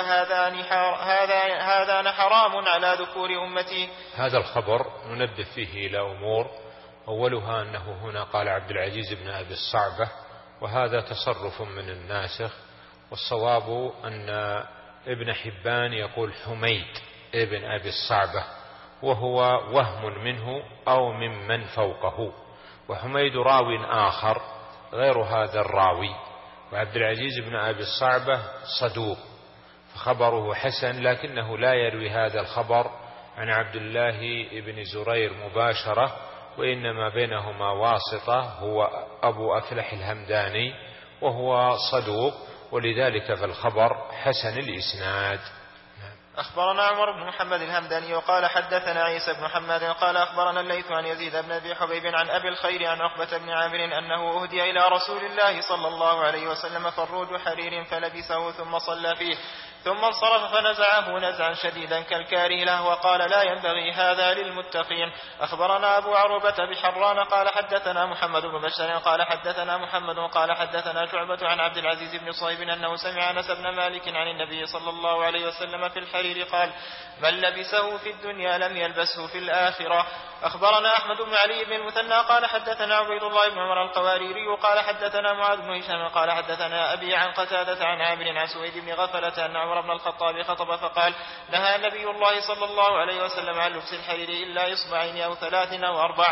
Speaker 3: هذان حرام على ذكور أمتي.
Speaker 1: هذا الخبر ننبه فيه إلى أمور أولها أنه هنا قال عبد العزيز بن أبي الصعبة وهذا تصرف من الناسخ والصواب أن ابن حبان يقول حميد ابن أبي الصعبة وهو وهم منه أو ممن فوقه وحميد راو آخر غير هذا الراوي وعبد العزيز بن أبي الصعبة صدوق فخبره حسن لكنه لا يروي هذا الخبر عن عبد الله بن زرير مباشرة وإنما بينهما واسطة هو أبو أفلح الهمداني وهو صدوق ولذلك فالخبر حسن الإسناد.
Speaker 3: أخبرنا عمر بن محمد الهمداني وقال حدثنا عيسى بن محمد قال أخبرنا الليث عن يزيد بن أبي حبيب عن أبي الخير عن عقبة بن عامر أنه أهدي إلى رسول الله صلى الله عليه وسلم فروج حرير فلبسه ثم صلى فيه ثم انصرف فنزعه نزعا شديدا كالكاره له وقال لا ينبغي هذا للمتقين. أخبرنا أبو عروبة بحران قال حدثنا محمد بن بشار قال حدثنا محمد قال حدثنا شعبة عن عبد العزيز بن صهيب أنه سمع أنس بن مالك عن النبي صلى الله عليه وسلم في الحرير قال من لبسه في الدنيا لم يلبسه في الآخرة. أخبرنا أحمد بن علي بن المثنى قال حدثنا عبيد الله بن عمر القواريري قال حدثنا معاذ بن هشام قال حدثنا أبي عن قتادة عن عامر عن سويد بن غفلة أن عمر بن الخطاب خطب فقال نهى نبي الله صلى الله عليه وسلم عن لبس الحرير إلا إصبعين أو 3 أو 4.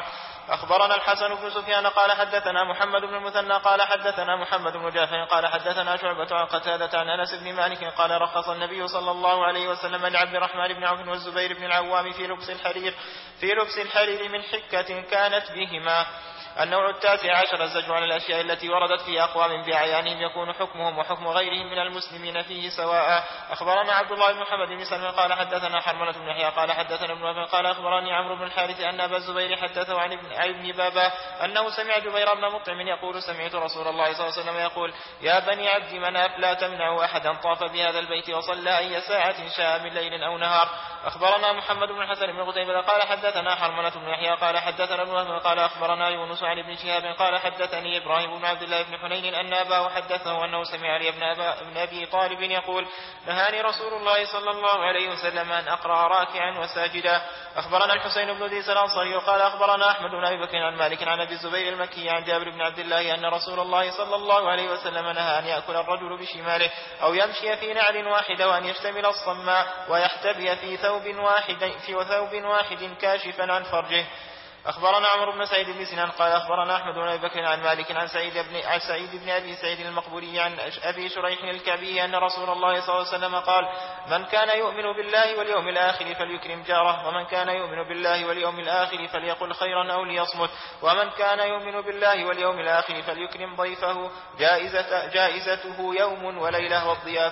Speaker 3: أخبرنا الحسن بن سفيان قال حدثنا محمد بن المثنى قال حدثنا محمد بن جعفر قال حدثنا شعبة عن قتادة عن أنس بن مالك قال رخص النبي صلى الله عليه وسلم لعبد الرحمن بن عوف والزبير بن العوام في لبس الحرير من حكة كانت بهما. النوع 19 الزجر عن الأشياء التي وردت في أقوام بأعيانهم يكون حكمهم وحكم غيرهم من المسلمين فيه سواء. أخبرنا عبد الله بن محمد بن سلمة قال حدثنا حرملة بن يحيى قال حدثنا ابن وهب قال أخبرني عمرو بن الحارث أن أبا الزبير حدثه عن ابن بابا أنه سمع جبير بن مطعم يقول سمعت رسول الله صلى الله عليه وسلم يقول يا بني عبد مناف لا تمنعوا أحدا طاف بهذا البيت وصلى أي ساعة شاء من ليل أو نهار. أخبرنا محمد بن حسن بن قتيبة قال حدثنا حرملة بن يحيى قال حدثنا ابن وهب قال أخبرنا يونس عن ابن شهاب قال حدثني إبراهيم بن عبد الله بن حنين أن أباه حدثه أنه سمع علي بن أبي طالب يقول نهاني رسول الله صلى الله عليه وسلم أن أقرأ راكعا وساجدا. أخبرنا الحسين بن ديس الأنصاري قال أخبرنا أحمد بن أبي بكر عن مالك عن أبي الزبير المكي عن جابر بن عبد الله أن رسول الله صلى الله عليه وسلم نهى أن يأكل الرجل بشماله أو يمشي في نعل واحدة وأن يشتمل الصماء ويحتبي في ثوب واحد كاشفا عن فرجه. أخبرنا عمرو بن سعيد بن سنان قال أخبرنا أحمد بن أبي بكر عن مالك عن سعيد بن أبي سعيد المقبوري عن أبي شريح الكعبي أن رسول الله صلى الله عليه وسلم قال من كان يؤمن بالله واليوم الآخر فليكرم جاره ومن كان يؤمن بالله واليوم الآخر فليقل خيرا أو ليصمت ومن كان يؤمن بالله واليوم الآخر فليكرم ضيفه جائزته يوم وليلة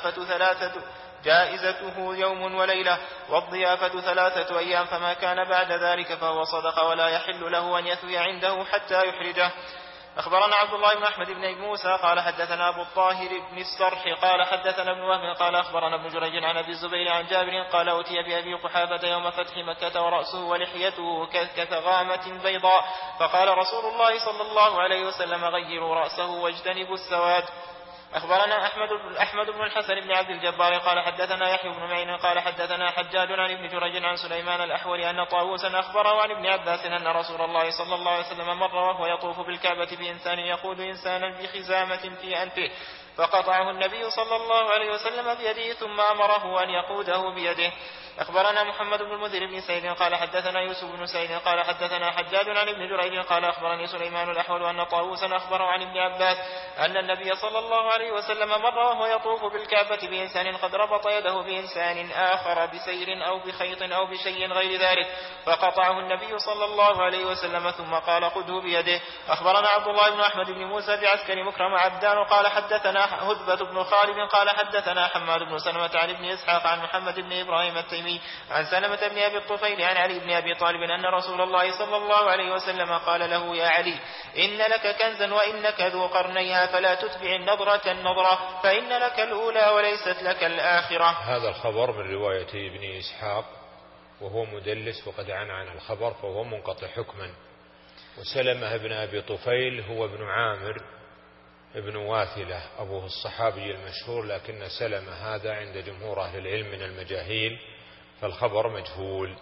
Speaker 3: والضيافة 3 أيام فما كان بعد ذلك فهو صدق ولا يحل له أن يثوي عنده حتى يحرجه. أخبرنا عبد الله بن أحمد بن موسى قال حدثنا أبو الطاهر بن السرح قال حدثنا ابن وهب قال أخبرنا ابن جريج عن أبي الزبير عن جابر قال أتي بأبي قحافة يوم فتح مكة ورأسه ولحيته كثغامة بيضاء فقال رسول الله صلى الله عليه وسلم غيروا رأسه واجتنبوا السواد. أخبرنا أحمد بن الحسن بن عبد الجبار قال حدثنا يحيى بن معين قال حدثنا حجاج عن ابن جريج عن سليمان الأحول أن طاووسا أخبره عن ابن عباس أن رسول الله صلى الله عليه وسلم مر وهو يطوف بالكعبة بإنسان يقود إنسانا بخزامة في أنفه فقطعه النبي صلى الله عليه وسلم بيده ثم أمره أن يقوده بيده. أخبرنا محمد بن المنذر بن سعيد قال حدثنا يوسف بن سعيد قال حدثنا حجاج عن ابن جريج قال أخبرني سليمان الأحول أن طاووسا أخبره عن ابن عباس أن النبي صلى الله عليه وسلم مر وهو يطوف بالكعبة بإنسان قد ربط يده بإنسان آخر بسير أو بخيط أو بشيء غير ذلك فقطعه النبي صلى الله عليه وسلم ثم قال خذه بيده. أخبرنا عبد الله بن أحمد بن موسى بعسكر مكرم عبدان قال حدثنا هدبة بن خالد قال حدثنا حماد بن سلمة عن ابن إسحاق عن محمد بن إبراهيم التيمي عن سلمة بن أبي الطفيل عن علي بن أبي طالب أن رسول الله صلى الله عليه وسلم قال له يا علي إن لك كنزا وإنك ذو قرنيها فلا تتبع النظرة النظرة فإن لك الأولى وليست لك الآخرة.
Speaker 1: هذا الخبر من رواية ابن إسحاق وهو مدلس وقد عنعن الخبر فهو منقطع حكما. وسلمة بن أبي طفيل هو ابن عامر ابن واثلة أبوه الصحابي المشهور لكن سلمة هذا عند جمهور أهل العلم من المجاهيل فالخبر مجهول.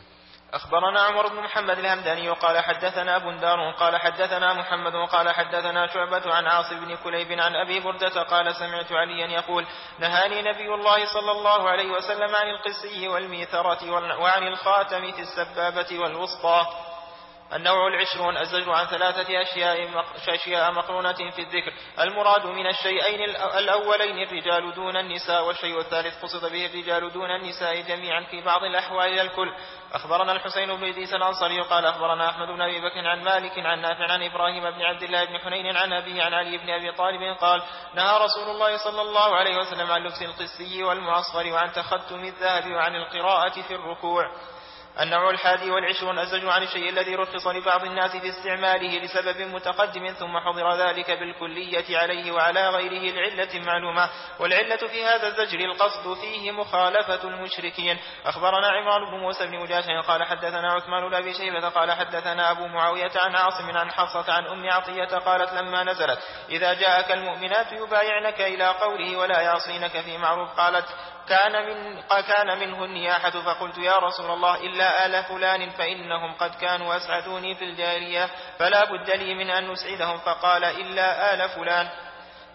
Speaker 3: أخبرنا عمر بن محمد الهمداني قال حدثنا بندار قال حدثنا محمد قال حدثنا شعبة عن عاصم بن كليب عن أبي بردة قال سمعت عليا يقول نهاني نبي الله صلى الله عليه وسلم عن القسي والميثرة وعن الخاتم في السبابة والوسطى. النوع 20 الزجر عن 3 أشياء مقرونة في الذكر المراد من الشيئين الأولين الرجال دون النساء والشيء الثالث قصد به الرجال دون النساء جميعا في بعض الأحوال الكل. أخبرنا الحسين بن إدريس الأنصاري قال أخبرنا أحمد بن أبي بكر عن مالك عن نافع عن إبراهيم بن عبد الله بن حنين عن أبيه عن علي بن أبي طالب قال نهى رسول الله صلى الله عليه وسلم عن لبس القسي والمعصفر وعن تختم الذهب وعن القراءة في الركوع. النوع 21 الزجر عن الشيء الذي رخص لبعض الناس في استعماله لسبب متقدم ثم حضر ذلك بالكلية عليه وعلى غيره العلة معلومة والعلة في هذا الزجر القصد فيه مخالفة المشركين. أخبرنا عمران بن موسى بن مجاشع قال حدثنا عثمان بن أبي شيبة قال حدثنا أبو معاوية عن عاصم عن حفصة عن أم عطية قالت لما نزلت إذا جاءك المؤمنات يبايعنك إلى قوله ولا يعصينك في معروف قالت كان منه النياحة فقلت يا رسول الله إلا آل فلان فإنهم قد كانوا أسعدوني في الجارية فلا بد لي من أن نسعدهم فقال إلا آل فلان.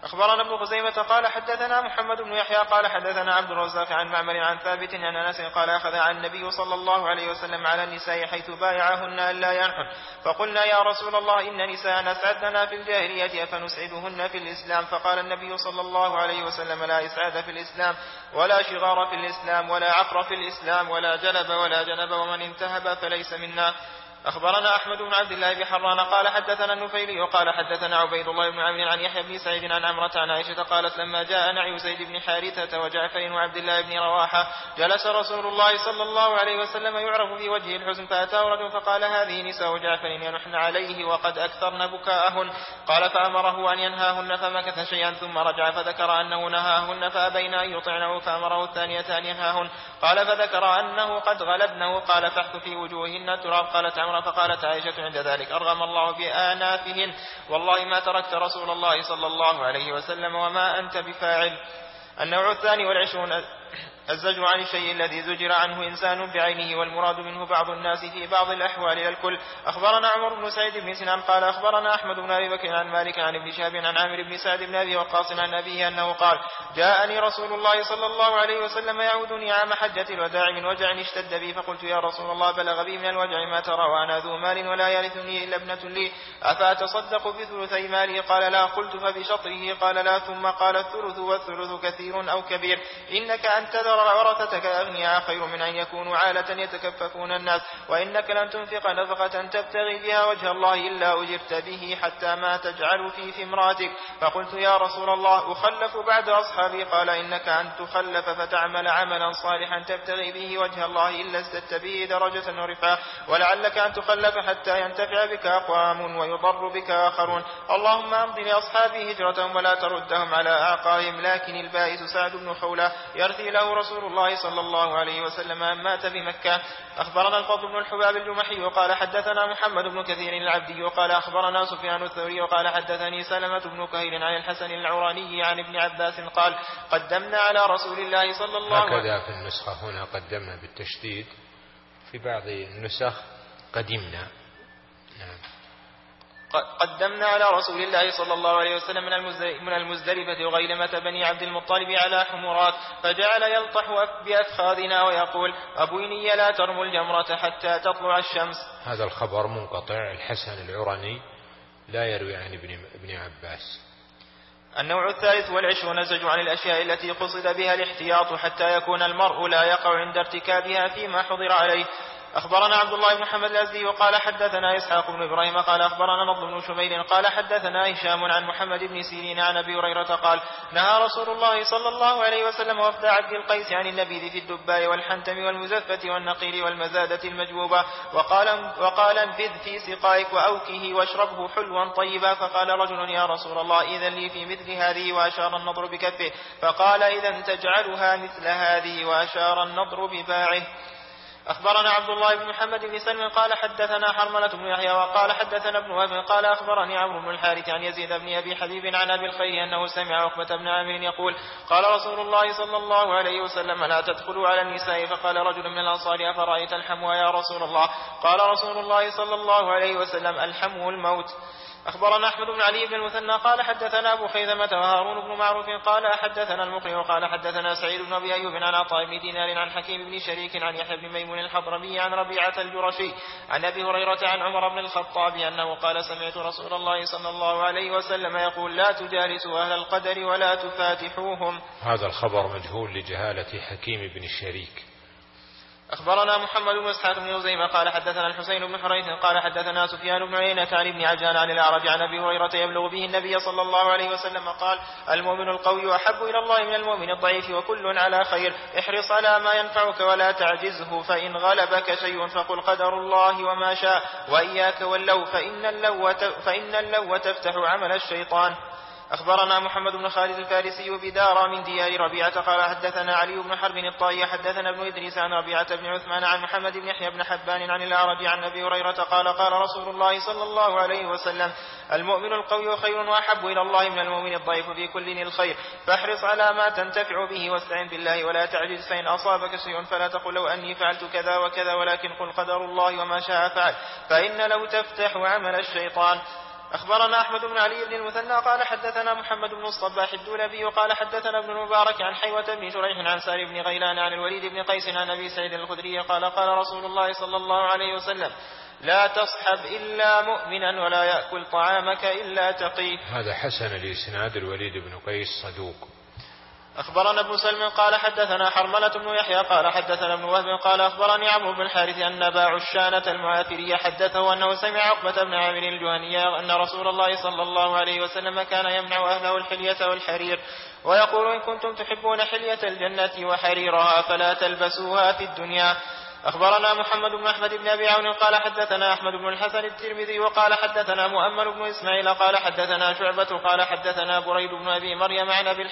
Speaker 3: أخبرنا ابن خزيمة قال حدثنا محمد بن يحيى قال حدثنا عبد الرزاق عن معمر عن ثابت عن أنس قال أخذ عن النبي صلى الله عليه وسلم على النساء حيث بايعهن ألا ينحن، فقلنا يا رسول الله إن نساء أسعدنا في الجاهلية أفنسعدهن في الإسلام؟ فقال النبي صلى الله عليه وسلم لا إسعاد في الإسلام ولا شغار في الإسلام ولا عقر في الإسلام ولا جلب ولا جنب، ومن انتهب فليس منا. أخبرنا أحمد بن عبد الله بحران قال حدثنا النفيلي وقال حدثنا عبيد الله بن عمرو عن يحيى بن سعيد عن عمرة عن عائشة قالت لما جاء نعي زيد بن حارثة وجعفر وعبد الله بن رواحة جلس رسول الله صلى الله عليه وسلم يعرف في وجهه الحزن، فأتاه رجل فقال هذه نساء جعفر ينحن عليه وقد أكثرن بكاءهن. قال فأمره أن ينهاهن فمكث شيئا ثم رجع فذكر أنه نهاهن فأبين أن يطعنه، فأمره الثانية أن ينهاهن. قال فذكر أنه قد غلبنه. قال فاحث في وجوههن التراب. قالت عمرة فقالت عائشة عند ذلك أرغم الله بآنافهن والله ما تركت رسول الله صلى الله عليه وسلم وما أنت بفاعل. النوع 22 الزجر عن الشيء الذي زجر عنه إنسان بعينه والمراد منه بعض الناس في بعض الأحوال لا الكل. أخبرنا عمر بن سعيد بن سنان قال أخبرنا أحمد بن أبي بكر عن مالك عن ابن شهاب عن عامر بن سعد بن أبي وقاص عن أبيه أنه قال جاءني رسول الله صلى الله عليه وسلم يعودني عام حجة الوداع من وجع اشتد بي، فقلت يا رسول الله بلغ بي من الوجع ما ترى وأنا ذو مال ولا يرثني إلا ابنة لي، أفأتصدق بثلثي مالي؟ قال لا. قلت فبشطره؟ قال لا. ثم قال الثلث والثلث كثير أو كبير، إنك أن تذر ورثتك أغنياء خير من أن يكونوا عالة يتكففون الناس، وإنك لن تنفق نفقة تبتغي بها وجه الله إلا أجرت به حتى ما تجعل في امرأتك. فقلت يا رسول الله أخلف بعد أصحابي؟ قال إنك أن تخلف فتعمل عملا صالحا تبتغي به وجه الله إلا ازددت به درجة ورفعة، ولعلك أن تخلف حتى ينتفع بك أقوام ويضر بك آخرون. اللهم أمض لأصحابي هجرتهم ولا تردهم على أعقابهم. لكن البائس سعد بن خولة يرثي له رسول الله صلى الله عليه وسلم أن مات بمكة. أخبرنا الفضل بن الحباب الجمحي وقال حدثنا محمد بن كثير العبدي وقال أخبرنا سفيان الثوري وقال حدثني سلمة بن كهيل عن الحسن العراني عن ابن عباس قال قدمنا على رسول الله صلى الله عليه وسلم.
Speaker 1: هكذا في النسخة هنا قدمنا بالتشديد، في بعض النسخ قدمنا. نعم.
Speaker 3: قدمنا على رسول الله صلى الله عليه وسلم من المزدلفة وغيلمة بني عبد المطلب على حمرات، فجعل يلطح بأفخاذنا ويقول أبويني لا ترموا الجمرة حتى تطلع الشمس.
Speaker 1: هذا الخبر منقطع، الحسن العراني لا يروي عن ابن عباس.
Speaker 3: النوع 23 الزجر عن الأشياء التي قصد بها الاحتياط حتى يكون المرء لا يقع عند ارتكابها فيما حضر عليه. أخبرنا عبد الله بن محمد الأزدي وقال حدثنا إسحاق بن إبراهيم قال أخبرنا نضر بن شميل قال حدثنا هشام عن محمد بن سيرين عن أبي هريرة قال نهى رسول الله صلى الله عليه وسلم وفد عبد القيس عن النبيذ في الدباء والحنتم والمزفة والنقير والمزادة المجبوبة، وقال انبذ في سقائك وأوكه واشربه حلوا طيبا. فقال رجل يا رسول الله إذن لي في مثل هذه، وأشار النضر بكفه، فقال إذن تجعلها مثل هذه، وأشار النضر بباعه. أخبرنا عبد الله بن محمد بن سلم قال حدثنا حرملة بن يحيى وقال حدثنا ابن وهب قال أخبرني عمرو بن الحارث عن يزيد بن أبي حبيب عن أبي الخير أنه سمع عقبة بن عامر يقول قال رسول الله صلى الله عليه وسلم لا تدخلوا على النساء. فقال رجل من الأنصار أفرأيت الحموى يا رسول الله؟ قال رسول الله صلى الله عليه وسلم الحمو الموت. أخبرنا أحمد بن علي بن المثنى قال حدثنا أبو خيثمة وهارون بن معروف قال حدثنا المقري وقال حدثنا سعيد بن أبي أيوب عن عطاء بن دينار عن حكيم بن شريك عن يحيى بن ميمون الحضرمي عن ربيعة الجرشي عن أبي هريرة عن عمر بن الخطاب أنه قال سمعت رسول الله صلى الله عليه وسلم يقول لا تجالسوا أهل القدر ولا تفاتحوهم.
Speaker 1: هذا الخبر مجهول لجهالة حكيم بن الشريك.
Speaker 3: أخبرنا محمد بن إسحاق بن وزيمة قال حدثنا الحسين بن حريث قال حدثنا سفيان بن عيينة عن ابن عجلان عن الأعرج عن أبي هريرة يبلغ به النبي صلى الله عليه وسلم قال المؤمن القوي أحب إلى الله من المؤمن الضعيف وكل على خير. احرص على ما ينفعك ولا تعجزه، فإن غلبك شيء فقل قدر الله وما شاء، وإياك واللو فإن اللو تفتح عمل الشيطان. أخبرنا محمد بن خالد الفارسي بدار من ديار ربيعة قال حدثنا علي بن حرب الطائي حدثنا ابن إدريس عن ربيعة بن عثمان عن محمد بن يحيى بن حبان عن الأعرج عن أبي هريرة قال قال رسول الله صلى الله عليه وسلم المؤمن القوي خير وأحب إلى الله من المؤمن الضعيف في كل الخير، فاحرص على ما تنتفع به واستعن بالله ولا تعجز، فإن أصابك شيء فلا تقل لو أني فعلت كذا وكذا، ولكن قل قدر الله وما شاء فعل، فإن لو تفتح عمل الشيطان. أخبرنا أحمد بن علي بن المثنى قال حدثنا محمد بن الصباح الدولبي قال حدثنا ابن المبارك عن حيوة بن شريح عن سالم بن غيلان عن الوليد بن قيس عن أبي سعيد الخدري قال قال رسول الله صلى الله عليه وسلم لا تصحب إلا مؤمنا ولا يأكل طعامك إلا تقي.
Speaker 1: هذا حسن الإسناد. الوليد بن قيس صدوق.
Speaker 3: أخبرنا ابن سلم قال حدثنا حرملة بن يحيى قال حدثنا ابن وهب قال أخبرني عمرو بن الحارث أن أبا عشانة المعافري حدثه أنه سمع عقبة بن عامر الجهني أن رسول الله صلى الله عليه وسلم كان يمنع أهله الحلية والحرير ويقول إن كنتم تحبون حلية الجنة وحريرها فلا تلبسوها في الدنيا. أخبرنا محمد بن أحمد بن أبي عون قال حدثنا أحمد بن الحسن الترمذي وقال حدثنا مؤمل بن إسماعيل قال حدثنا شعبة قال حدثنا بريد بن أبي مريم عن أبي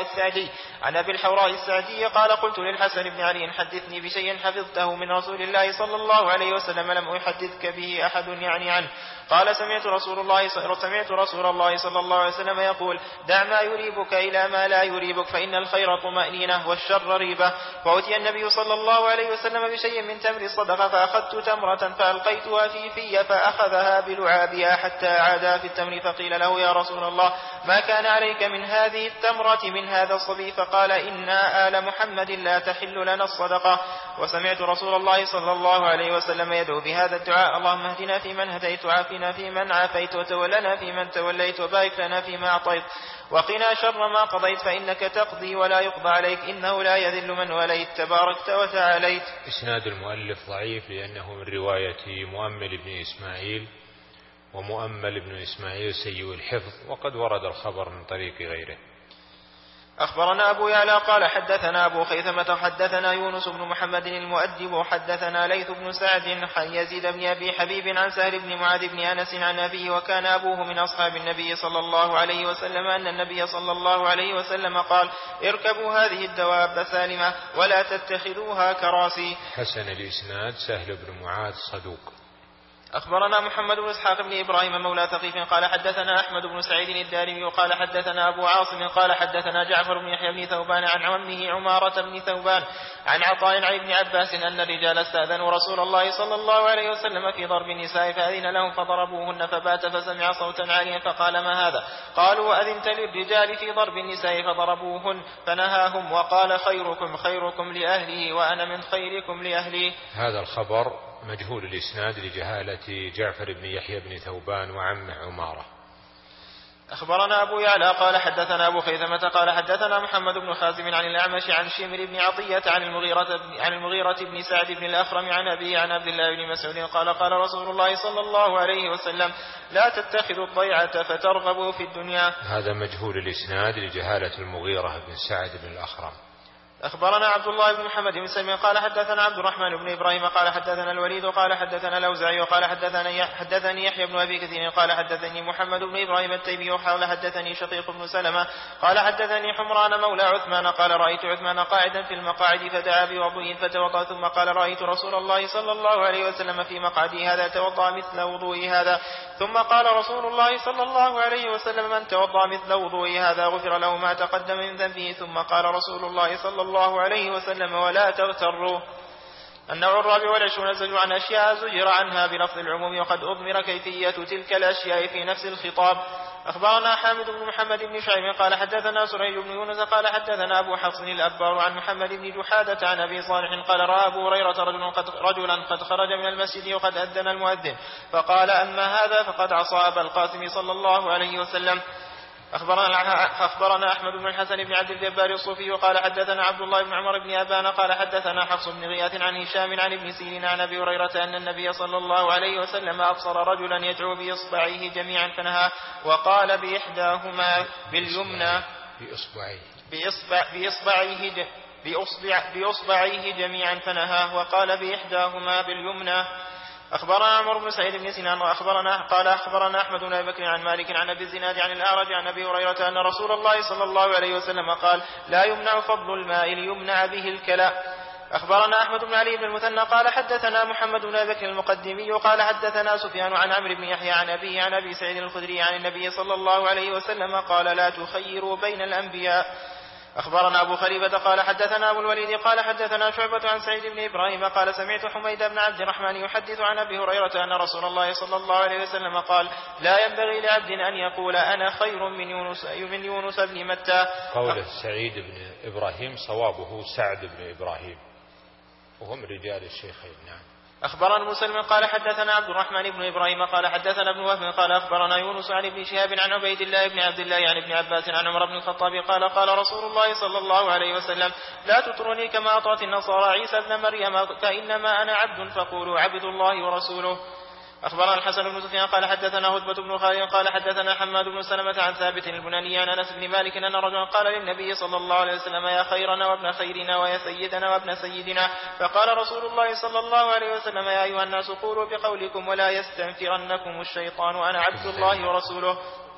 Speaker 3: الحوراء السعدي قال قلت للحسن بن علي حدثني بشيء حفظته من رسول الله صلى الله عليه وسلم لم أحدثك به أحد يعني عنه. قال سمعت رسول الله صلى الله عليه وسلم يقول دع ما يريبك إلى ما لا يريبك فإن الخير طمأنينة والشر ريبة. فأتي النبي صلى الله عليه وسلم بشيء من تمر الصدقة فأخذت تمرة فألقيتها في فأخذها بلعابها حتى عادا في التمر فقيل له يا رسول الله ما كان عليك من هذه التمرة من هذا الصبي فقال إنا آل محمد لا تحل لنا الصدقة. وسمعت رسول الله صلى الله عليه وسلم يدعو بهذا الدعاء اللهم اهدنا فيمن هديت وعافنا فيمن عافيت وتولنا فيمن توليت وبارك لنا فيما أعطيت وقنا شر ما قضيت فإنك تقضي ولا يقضى عليك إنه لا يذل من وليت تباركت وتعاليت.
Speaker 1: إسناد المؤلف ضعيف لأنه من رواية مؤمل بن إسماعيل ومؤمل بن إسماعيل سيء الحفظ وقد ورد الخبر من طريق غيره.
Speaker 3: أخبرنا أبو يعلى قال حدثنا أبو خيثمة حدثنا يونس بن محمد المؤدب حدثنا ليث بن سعد عن يزيد بن أبي حبيب عن سهل بن معاذ بن أنس عن أبيه وكان أبوه من أصحاب النبي صلى الله عليه وسلم أن النبي صلى الله عليه وسلم قال اركبوا هذه الدواب سالمة ولا تتخذوها كراسي.
Speaker 1: حسن الإسناد. سهل بن معاذ صدوق.
Speaker 3: أخبرنا محمد بن إسحاق بن إبراهيم مولى ثقيف قال حدثنا أحمد بن سعيد الدارمي وقال حدثنا أبو عاصم قال حدثنا جعفر بن يحيى بن ثوبان عن عمه عمارة بن ثوبان عن عطاء عن ابن عباس أن الرجال استأذنوا رسول الله صلى الله عليه وسلم في ضرب النساء فأذن لهم فضربوهن فبات فسمع صوتا عاليا فقال ما هذا؟ قالوا أذنت للرجال في ضرب النساء فضربوهن فنهاهم وقال خيركم لأهله وأنا من خيركم لأهلي.
Speaker 1: هذا الخبر مجهول الإسناد لجهالة جعفر بن يحيى بن ثوبان وعمه عمارة.
Speaker 3: أخبرنا أبو يعلى قال حدثنا أبو خيثمة قال حدثنا محمد بن خازم عن الأعمش عن شمر بن عطية عن المغيرة بن سعد بن الأخرم عن أبي عن عبد الله بن مسعود قال قال رسول الله صلى الله عليه وسلم لا تتخذوا الضيعة فترغبوا في الدنيا.
Speaker 1: هذا مجهول الإسناد لجهالة المغيرة بن سعد بن الأخرم.
Speaker 3: أخبرنا عبد الله بن محمد بن سلمة قال حدثنا عبد الرحمن بن إبراهيم قال حدثنا الوليد قال حدثنا الأوزاعي قال حدثني يحيى بن أبي كثير قال حدثني محمد بن إبراهيم التيمي قال حدثني شقيق بن سلمة قال حدثني حمران مولى عثمان قال رأيت عثمان قاعدا في المقاعد فدعا بوضوء فتوضأ ثم قال رأيت رسول الله صلى الله عليه وسلم في مقعدي هذا توضأ مثل وضوء هذا ثم قال رسول الله صلى الله عليه وسلم من توضأ مثل وضوء هذا غفر له ما تقدم من ذنبه ثم قال رسول الله صلى الله عليه وسلم ولا تغتروا. النوع الرابع والعشرون الزجر عن أشياء زجر عنها بلفظ العموم وقد أضمر كيفية تلك الأشياء في نفس الخطاب. أخبرنا حامد بن محمد بن شعيب قال حدثنا سريج بن يونس قال حدثنا أبو حفص الأبار عن محمد بن جحادة عن أبي صالح قال رأى أبو هريرة رجلا قد خرج من المسجد وقد أذن المؤذن فقال أما هذا فقد عصى أبا القاسم صلى الله عليه وسلم. أخبرنا أحمد بن الحسن بن عبد الجبار الصوفي وقال حدثنا عبد الله بن عمر بن أبان قال حدثنا حفص بن غياث عن هشام عن ابن سيرين عن أبي هريرة أن النبي صلى الله عليه وسلم أبصر رجلا يدعو بإصبعيه جميعا فنهى وقال بإحداهما باليمنى بإصبعيه جميعا فنهى وقال بإحداهما باليمنى. أخبرنا عمر بن سعيد بن سنان أخبرنا أحمد بن أبي بكر عن مالك عن أبي الزناد عن الأعرج عن أبي هريرة أن رسول الله صلى الله عليه وسلم قال لا يمنع فضل الماء ليمنع به الكلى. أخبرنا أحمد بن علي بن المثنى قال حدثنا محمد بن أبي بكر المقدمي وقال حدثنا سفيان عن عمرو بن يحيى عن أبيه عن أبي سعيد الخدري عن النبي صلى الله عليه وسلم قال لا تخيروا بين الأنبياء. أخبرنا أبو خليفة قال حدثنا أبو الوليد قال حدثنا شعبة عن سعيد بن إبراهيم قال سمعت حميد بن عبد الرحمن يحدث عن أبي هريرة أن رسول الله صلى الله عليه وسلم قال لا ينبغي لعبد أن يقول أنا خير من يونس بن متى.
Speaker 1: قول سعيد بن إبراهيم صوابه سعد بن إبراهيم وهم رجال الشيخين. نعم.
Speaker 3: أخبرنا مسلم قال حدثنا عبد الرحمن بن إبراهيم قال حدثنا ابن وهب قال أخبرنا يونس عن ابن شهاب عن عبيد الله بن عبد الله عن ابن عباس عن عمر بن الخطاب قال قال رسول الله صلى الله عليه وسلم لا تطرني كما أطرت النصارى عيسى بن مريم فإنما أنا عبد فقولوا عبد الله ورسوله. أخبرنا الحسن بن سفيان قال حدثنا هدبة بن خالد قال حدثنا حماد بن سلمة عن ثابت البناني عن أنس بن مالك أن رجلا قال للنبي صلى الله عليه وسلم يا خيرنا وابن خيرنا ويا سيدنا وابن سيدنا فقال رسول الله صلى الله عليه وسلم يا أيها الناس قولوا بقولكم ولا يستنفرنكم الشيطان وأنا عبد الله ورسوله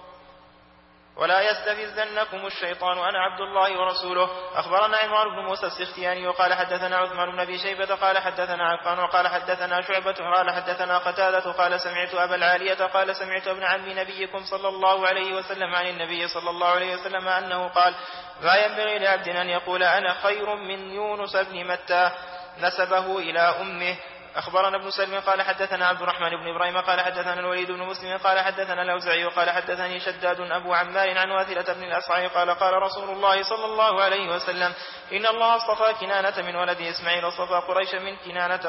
Speaker 3: ولا يستفزنكم الشيطان أنا عبد الله ورسوله. أخبرنا عمران بن موسى السختياني وقال حدثنا عثمان بن أبي شيبة قال حدثنا عفان وقال حدثنا شعبة قال حدثنا قتادة قال سمعت أبا العالية قال سمعت ابن عم نبيكم صلى الله عليه وسلم عن النبي صلى الله عليه وسلم أنه قال لا ينبغي لعبد أن يقول أنا خير من يونس بن متى نسبه إلى أمه. أخبرنا ابن سلم قال حدثنا عبد الرحمن بن إبراهيم قال حدثنا الوليد بن مسلم قال حدثنا الأوزعي قال حدثني شداد أبو عمار عن واثلة بن الأسعي قال قال رسول الله صلى الله عليه وسلم إن الله اصطفى كنانة من ولد إسماعيل واصطفى قريش من كنانة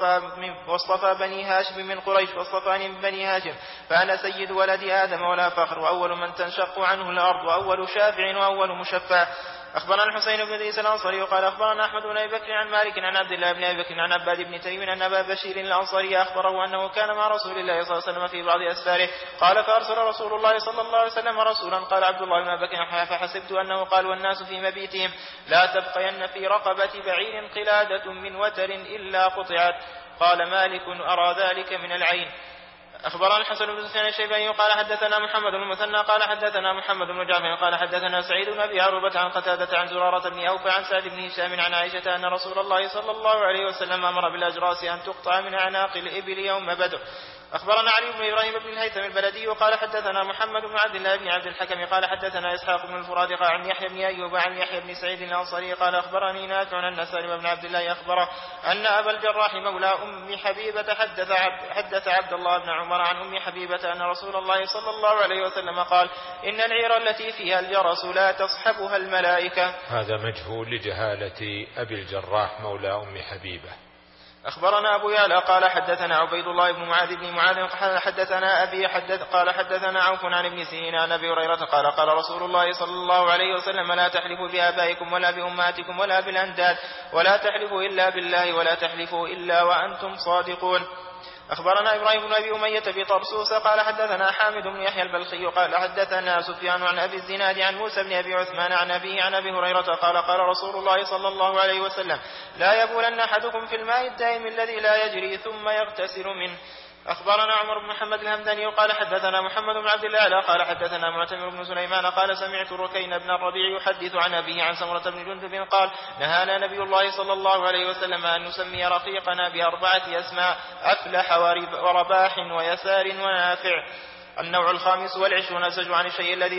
Speaker 3: واصطفى بني هاشم من قريش واصطفاني من بني هاشم فأنا سيد ولد آدم ولا فخر وأول من تنشق عنه الأرض وأول شافع وأول مشفع. أخبرنا الحسين بن إدريس الأنصاري وقال أخبرنا أحمد بن أبي بكر عن مالك عن عبد الله بن أبي بكر عن عباد بن تيم أن أبا بشير الأنصاري أخبره أنه كان مع رسول الله صلى الله عليه وسلم في بعض أسفاره قال فأرسل رسول الله صلى الله عليه وسلم رسولا قال عبد الله بن أبي بكر فحسبت أنه قال والناس في مبيتهم لا تبقين في رقبة بعير قلادة من وتر إلا قطعت. قال مالك أرى ذلك من العين. أخبرنا الحسن بن سفيان الشيباني قال حدثنا محمد بن المثنى قال حدثنا محمد بن جعفر قال حدثنا سعيد بن أبي عروبة عن قتادة عن زرارة بن أوفى عن سعد بن هشام عن عائشة أن رسول الله صلى الله عليه وسلم أمر بالأجراس أن تقطع من أعناق الإبل يوم بدر. أخبرنا علي بن إبراهيم بن الهيثم البلدي وقال حدثنا محمد بن عبد الله بن عبد الحكم قال حدثنا إسحاق بن الفرادق عن يحيى بن أيوب عن يحيى بن سعيد الأنصاري قال أخبرني نافع أن سالم بن عبد الله أخبره أن أبا الجراح مولى أم حبيبة حدث عبد الله بن عمر عن أم حبيبة أن رسول الله صلى الله عليه وسلم قال إن العير التي فيها الجرس لا تصحبها الملائكة.
Speaker 1: هذا مجهول لجهالة أبي الجراح مولى أم حبيبة.
Speaker 3: أخبرنا أبو يعلى قال حدثنا عبيد الله بن معاذ بن معاذ حدثنا أبي قال حدثنا عوف عن ابن سيرين عن أبي هريرة قال قال رسول الله صلى الله عليه وسلم لا تحلفوا بآبائكم ولا بأمهاتكم ولا بالأنداد ولا تحلفوا إلا بالله ولا تحلفوا إلا وأنتم صادقون. أخبرنا إبراهيم بن أبي أمية بطرسوس قال حدثنا حامد بن يحيى البلخي قال حدثنا سفيان عن أبي الزناد عن موسى بن أبي عثمان عن أبيه عن أبي هريرة قال قال رسول الله صلى الله عليه وسلم لا يبولن أحدكم في الماء الدائم الذي لا يجري ثم يغتسل منه. أخبرنا عمر بن محمد الهمداني قال حدثنا محمد بن عبد الله قال حدثنا معتمر بن سليمان قال سمعت ركين بن الربيع يحدث عن أبيه عن سمرة بن جندب قال نهانا نبي الله صلى الله عليه وسلم أن نسمي رقيقنا بأربعة أسماء أفلح ورباح ويسار ونافع. النوع الخامس والعشرون الزج عن الشيء الذي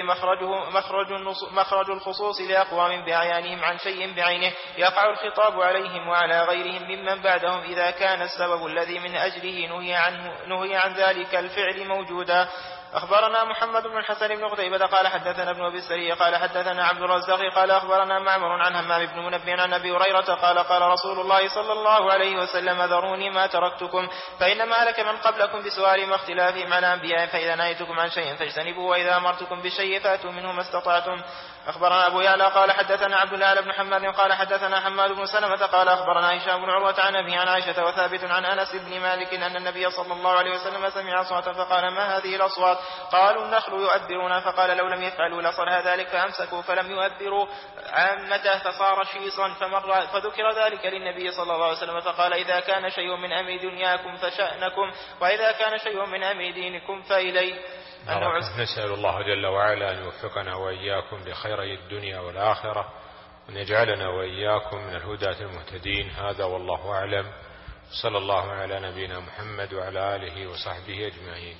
Speaker 3: مخرج الخصوص لأقوام بأعيانهم عن شيء بعينه يقع الخطاب عليهم وعلى غيرهم ممن بعدهم إذا كان السبب الذي من أجله نهي عن ذلك الفعل موجودا. أخبرنا محمد بن الحسن بن قتيبة قال حدثنا ابن أبي السري قال حدثنا عبد الرزاق قال أخبرنا معمر عن همام بن منبه عن أبي هريرة قال قال رسول الله صلى الله عليه وسلم ذروني ما تركتكم فإنما هلك من قبلكم بسؤالهم واختلافهم على أنبيائهم فإذا نهيتكم عن شيء فاجتنبوه وإذا أمرتكم بشيء فأتوا منه ما استطعتم. أخبرنا أبو يعلى قال حدثنا عبد الله بن حماد قال حدثنا حماد بن سلمة قال أخبرنا هشام بن عروة عن أبيه عن عائشة وثابت عن أنس بن مالك أن النبي صلى الله عليه وسلم سمع أصواتا فقال ما هذه الأصوات قالوا النخل يؤبرون فقال لو لم يفعلوا لصرها ذلك فأمسكوا فلم يؤبروا عامته فصار شيصا فذكر ذلك للنبي صلى الله عليه وسلم فقال إذا كان شيء من أمر دنياكم فشأنكم وإذا كان شيء من أمر دينكم فإلي.
Speaker 1: نسأل الله جل وعلا أن يوفقنا وإياكم لخيري الدنيا والآخرة وأن يجعلنا وإياكم من الهداة المهتدين. هذا والله أعلم. صلى الله على نبينا محمد وعلى آله وصحبه أجمعين.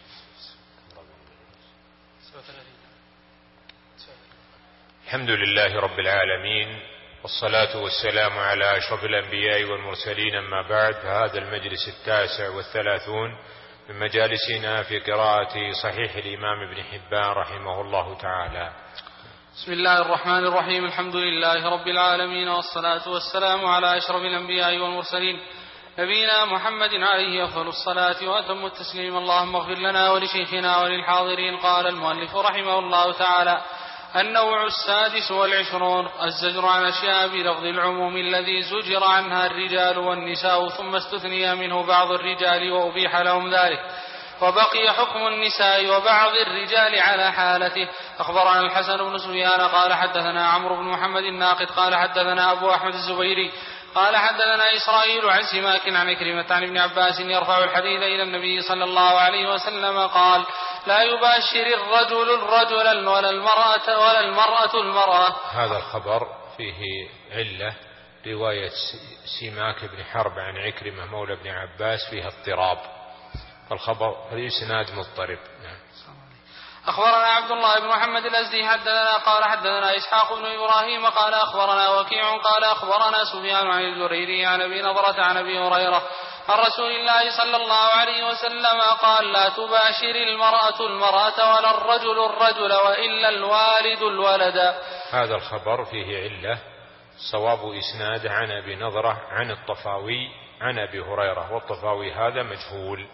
Speaker 1: الحمد لله رب العالمين، والصلاة والسلام على أشرف الأنبياء والمرسلين، أما بعد، فهذا المجلس 39 من مجالسنا في قراءة صحيح الإمام ابن حبان رحمه الله تعالى.
Speaker 2: بسم الله الرحمن الرحيم. الحمد لله رب العالمين، والصلاة والسلام على أشرف الأنبياء والمرسلين، نبينا محمد عليه أفضل الصلاة وأتم التسليم. اللهم اغفر لنا ولشيخنا وللحاضرين. قال المؤلف رحمه الله تعالى: النوع 26 الزجر عن أشياء بلفظ العموم الذي زجر عنها الرجال والنساء، ثم استثني منه بعض الرجال وأبيح لهم ذلك، وبقي حكم النساء وبعض الرجال على حالته. أخبرنا الحسن بن سفيان قال حدثنا عمرو بن محمد الناقد قال حدثنا أبو أحمد الزبيري قال حدثنا إسرائيل عن سماك عن عكرمة عن ابن عباس يرفع الحديث إلى النبي صلى الله عليه وسلم قال: لا يباشر الرجل الرجل ولا المرأة المرأة.
Speaker 1: هذا الخبر فيه علة، رواية سماك بن حرب عن عكرمة مولى بن عباس فيها اضطراب، فالخبر الإسناد مضطرب.
Speaker 2: أخبرنا عبد الله بن محمد الأزدي قال حدثنا إسحاق بن إبراهيم قال أخبرنا وكيع قال أخبرنا سفيان عن الزهري عن أبي نضرة عن أبي هريرة عن رسول الله صلى الله عليه وسلم قال: لا تباشر المرأة المرأة ولا الرجل الرجل وإلا الوالد الولد.
Speaker 1: هذا الخبر فيه علة، صواب إسناد عن أبي نضرة عن الطفاوي عن أبي هريرة، والطفاوي هذا مجهول.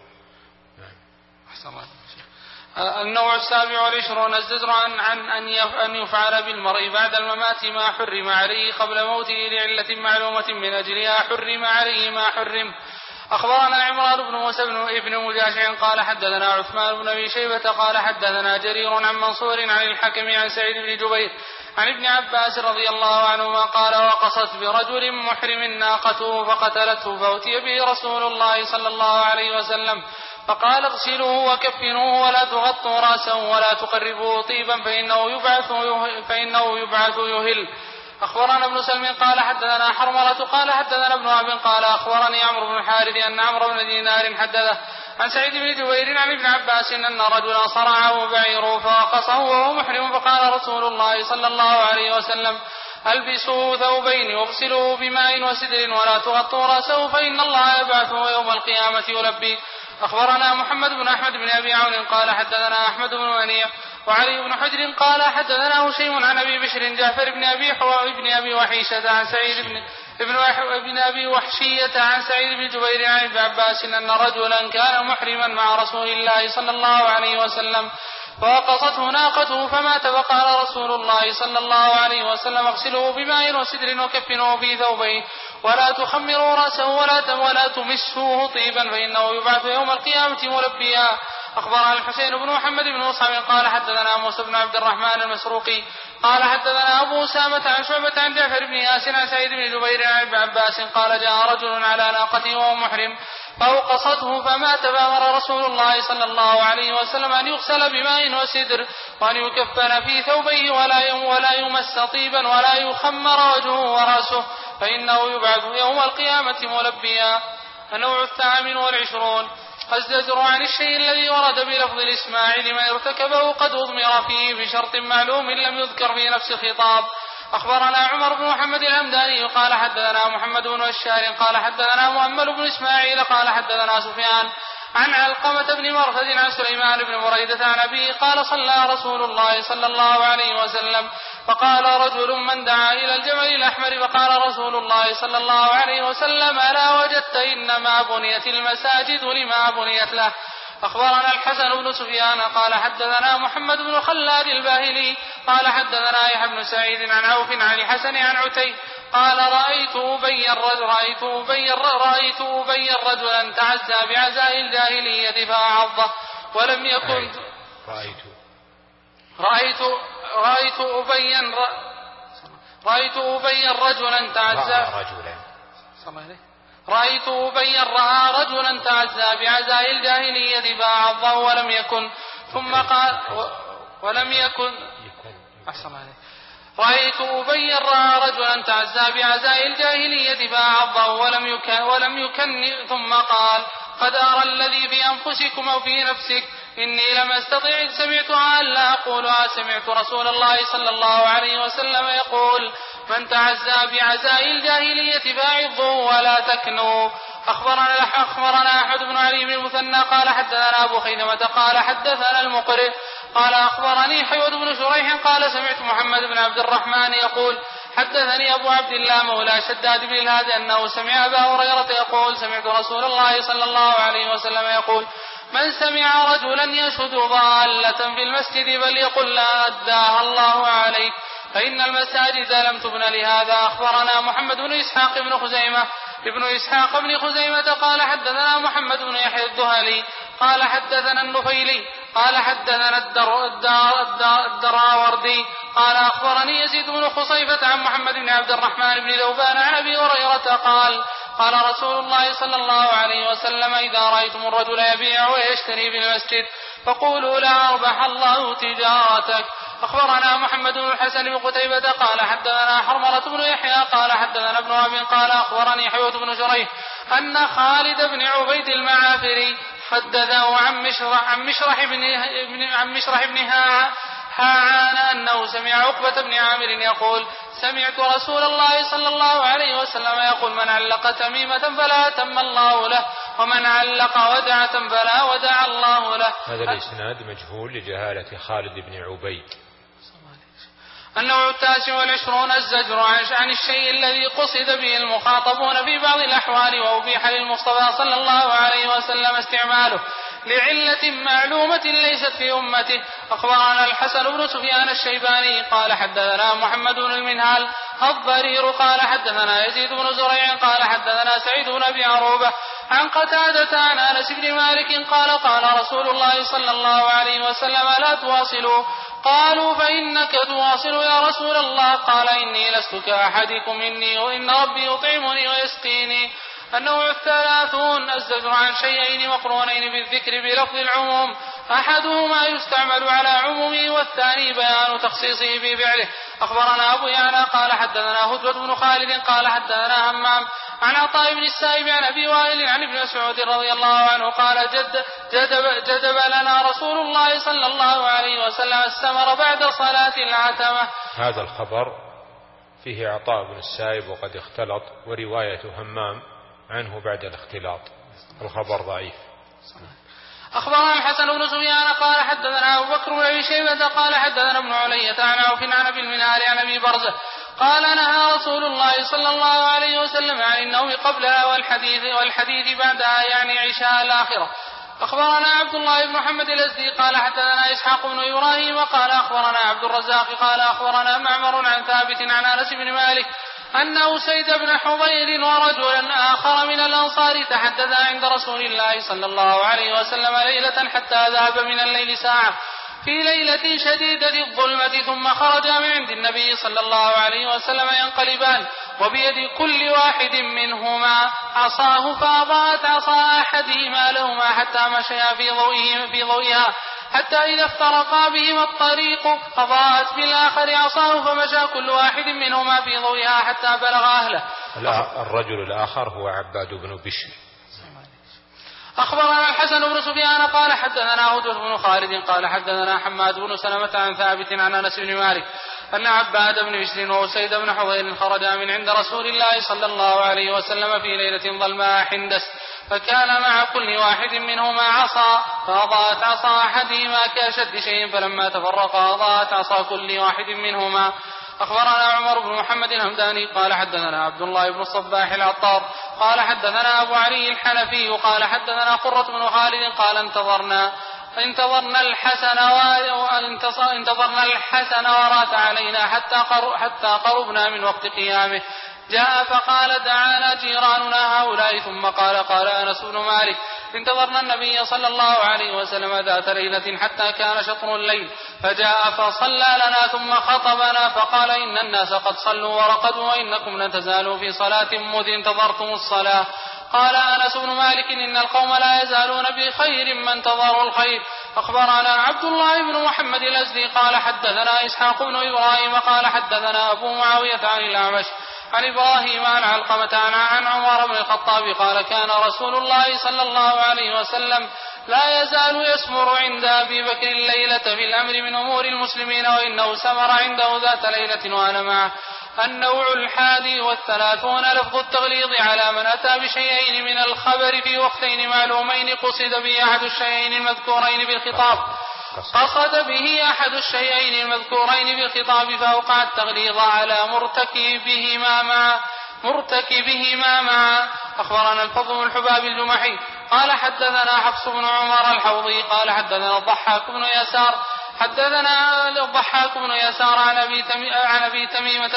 Speaker 2: النوع 27 الزجر عن أن يفعل بالمرء بعد الممات ما حرم عليه قبل موته لعلة معلومة من أجلها حرم عليه ما حرم. أخبرنا عمران بن موسى بن مجاشع قال حدثنا عثمان بن أبي شيبة قال حدثنا جرير عن منصور عن الحكم عن سعيد بن جبير عن ابن عباس رضي الله عنهما قال: وقصت برجل محرم ناقته فقتلته، فأتي به رسول الله صلى الله عليه وسلم فقال: اغسلوه وكفنوه ولا تغطوا رأسه ولا تقربوه طيبا فإنه يبعث يهل. أخبرنا ابن سلم قال حدثنا حرملة قال حدثنا ابن أبي قال أخبرني عمرو بن الحارث أن عمرو بن دينار حدثه عن سعيد بن جبير عن ابن عباس أن رجلا صرعه بعيره فوقصه وهو محرم، فقال رسول الله صلى الله عليه وسلم: ألبسوه ثوبين واغسلوه بماء وسدر ولا تغطوا رأسه فإن الله يبعثه يوم القيامة يلبي. أخبرنا محمد بن أحمد بن أبي عون قال حدثنا أحمد بن منيع وعلي بن حجر قال حدثنا هشيم عن أبي بشر جعفر بن أبي وحيشة عن سعيد بن أبي وحشية عن سعيد بن جبير عن ابن عباس أن رجلا كان محرما مع رسول الله صلى الله عليه وسلم فوقصته ناقته فمات، فقال رسول الله صلى الله عليه وسلم: اغسلوه بماء وسدر وكفنوه في ثوبين ولا تخمروا رأسه ولا تمسوه طيبا فإنه يبعث يوم القيامة ملبيا. أخبرنا الحسين بن محمد بن مصعب قال حدثنا موسى بن عبد الرحمن المسروقي قال حدثنا أبو أسامة عن شعبة عن جعفر بن ياسر عن سعيد بن جبير عن ابن عباس قال: جاء رجل على ناقته وهو محرم فأوقصته فمات، فأمر رسول الله صلى الله عليه وسلم أن يغسل بماء وسدر وأن يكفن في ثوبيه ولا يمس طيبا ولا يخمر وجهه ورأسه فإنه يبعث يوم القيامة ملبيا. النوع 28 الزجر عن الشيء الذي ورد بلفظ الإسماع لمن ارتكبه قد أضمر فيه بشرط معلوم لم يذكر في نفس الخطاب. أخبرنا عمر بن محمد الهمداني قال حدثنا محمد بن بشار قال حدثنا مؤمل بن إسماعيل قال حدثنا سفيان عن علقمة بن مرثد عن سليمان بن بريدة عن أبيه قال: صلى رسول الله صلى الله عليه وسلم فقال رجل: من دعا إلى الجمل الأحمر؟ فقال رسول الله صلى الله عليه وسلم: ألا وجدت إنما بنيت المساجد لما بنيت له. أخبرنا الحسن بن سفيان قال حدثنا محمد بن خلاد الباهلي قال حدثنا يحيى بن سعيد عن عوف عن الحسن عن عتي قال: رأيت أبي رجلا تعزى بعزاء الجاهلية فأعضه ولم يكن رأيت أبي رجلا تعزى بعزاء الجاهلية فأعضه ولم يكن ثم قال رأيت أبي رجلا تعزى بعزاء الجاهلية فأعضه ولم يكن ثم قال: قد أرى الذي في أنفسكم أو في نفسك إني لم أستطع إذ سمعتها ألا أقولها سمعت رسول الله صلى الله عليه وسلم يقول من تعزى بعزاء الجاهلية فأعظه ولا تكنوا. أخبرنا أحمد بن علي بن المثنى قال حدثنا أبو خيثمة قال حدثنا المقرئ قال أخبرني حيوة بن شريح قال سمعت محمد بن عبد الرحمن يقول حدثني أبو عبد الله مولى شداد بن الهاد أنه سمع أبا هريرة يقول سمعت رسول الله صلى الله عليه وسلم يقول من سمع رجلا يشهد ضالة في المسجد فليقل لا أداها الله عليك فإن المساجد لم تبن لهذا. أخبرنا محمد بن إسحاق بن خزيمة قال حدثنا محمد بن يحيى الدهلي قال حدثنا النفيلي قال حدثنا الدراوردي قال أخبرني يزيد بن خصيفة عن محمد بن عبد الرحمن بن ذوبان عن أبي هريرة قال رسول الله صلى الله عليه وسلم إذا رأيتم الرجل يبيع ويشتري في المسجد فقولوا لا أربح الله تجارتك. أخبرنا محمد بن الحسن بن قتيبة قال حدثنا حرملة بن يحيى قال حدثنا ابن وهب قال أخبرني حيوة بن شريح أن خالد بن عبيد المعافري حدثه عن مشرح بن هاعان أنه سمع عقبة بن عامر يقول سمعت رسول الله صلى الله عليه وسلم يقول من علق تميمة فلا أتم الله له ومن علق ودعة فلا ودع الله له.
Speaker 1: هذا الإسناد مجهول لجهالة خالد بن عبيد.
Speaker 2: النوع 29 الزجر عن الشيء الذي قصد به المخاطبون في بعض الأحوال وأبيح للمصطفى صلى الله عليه وسلم استعماله لعلة معلومة ليست في أمته. أخبرنا الحسن بن سفيان الشيباني قال حدثنا محمد بن المنهال الضرير قال حدثنا يزيد بن زريع قال حدثنا سعيد بن أبي عروبة عن قتادة عن أنس بن مالك قال رسول الله صلى الله عليه وسلم لا تواصلوا. قالوا فإنك تواصل يا رسول الله قال إني لست كأحدكم إني وإن ربي يطعمني ويسقيني. النوع 30 الزجر عن شيئين مقرونين بالذكر بلفظ العموم أحدهما يستعمل على عمومه والثاني بيان تخصيصه بفعله. أخبرنا أبو يعلى قال حدثنا هدبة بن خالد قال حدثنا همام عن عطاء بن السائب عن أبي وائل عن ابن مسعود رضي الله عنه قال جدب لنا رسول الله صلى الله عليه وسلم السمر بعد صلاة العتمة.
Speaker 1: هذا الخبر فيه عطاء بن السائب وقد اختلط ورواية همام عنه بعد الاختلاط الخبر ضعيف.
Speaker 2: أخبرنا الحسن بن سفيان قال حدثنا أبو بكر بن أبي شيبة قال حدثنا ابن علية عن عوف عن أبي المنهال عن أبي برزة قال نهى رسول الله صلى الله عليه وسلم عن النوم قبلها والحديث بعدها يعني عشاء الآخرة. أخبرنا عبد الله بن محمد الأزدي قال حدثنا إسحاق بن إبراهيم قال أخبرنا عبد الرزاق قال أخبرنا معمر عن ثابت عن أنس بن مالك أن أسيد بن حضير ورجلا آخر من الأنصار تحدثا عند رسول الله صلى الله عليه وسلم ليلة حتى ذهب من الليل ساعة في ليلة شديدة الظلمة ثم خرجا من عند النبي صلى الله عليه وسلم ينقلبان وبيد كل واحد منهما عصاه فأضاءت عصا أحدهما لهما حتى مشيا في ضوئها حتى إذا افترقا بهما الطريق أضاءت بالآخر عصاه فمشى كل واحد منهما في ضوئها حتى بلغ أهله.
Speaker 1: الرجل الآخر هو عباد بن بشر.
Speaker 2: أخبرنا الحسن بن سفيان قال حدثنا هدى بن خالد قال حدثنا حماد بن سلمة عن ثابت عن أنس بن مالك أن عباد بن بشر وأسيد بن حضير خرجا من عند رسول الله صلى الله عليه وسلم في ليلة ظلماء حندس فكان مع كل واحد منهما عصا فأضاءت عصا أحدهما كأشد شيء فلما تفرقا أضاءت عصا كل واحد منهما. أخبرنا عمر بن محمد الهمداني قال حدثنا عبد الله بن الصباح العطار قال حدثنا أبو علي الحنفي قال حدثنا قرة بن خالد قال انتظرنا الحسن ورات علينا حتى قربنا من وقت قيامه جاء فقال دعانا جيراننا هؤلاء ثم قال أنس بن مالك انتظرنا النبي صلى الله عليه وسلم ذات ليلة حتى كان شطر الليل فجاء فصلى لنا ثم خطبنا فقال إن الناس قد صلوا ورقدوا وإنكم لن تزالوا في صلاة مذ انتظرتم الصلاة. قال أنس بن مالك إن القوم لا يزالون بخير من انتظروا الخير. أخبرنا عبد الله بن محمد الأزدي قال حدثنا إسحاق بن إبراهيم قال حدثنا أبو معاوية عن الأعمش عن إبراهيم عن علقمة عن عمر بن الخطاب قال كان رسول الله صلى الله عليه وسلم لا يزال يسمر عند أبي بكر الليلة في الأمر من أمور المسلمين وإنه سمر عنده ذات ليلة وأنا معه. النوع 31 لفظ التغليظ على من أتى بشيئين من الخبر في وقتين معلومين قصد به أحد الشيئين المذكورين بالخطاب فأوقع التغليظ على مرتكبهما معا. أخبرنا الفضل بن الحباب الجمحي قال حدثنا حفص بن عمر الحوضي قال حدثنا الضحاك بن يسار عن أبي تميمة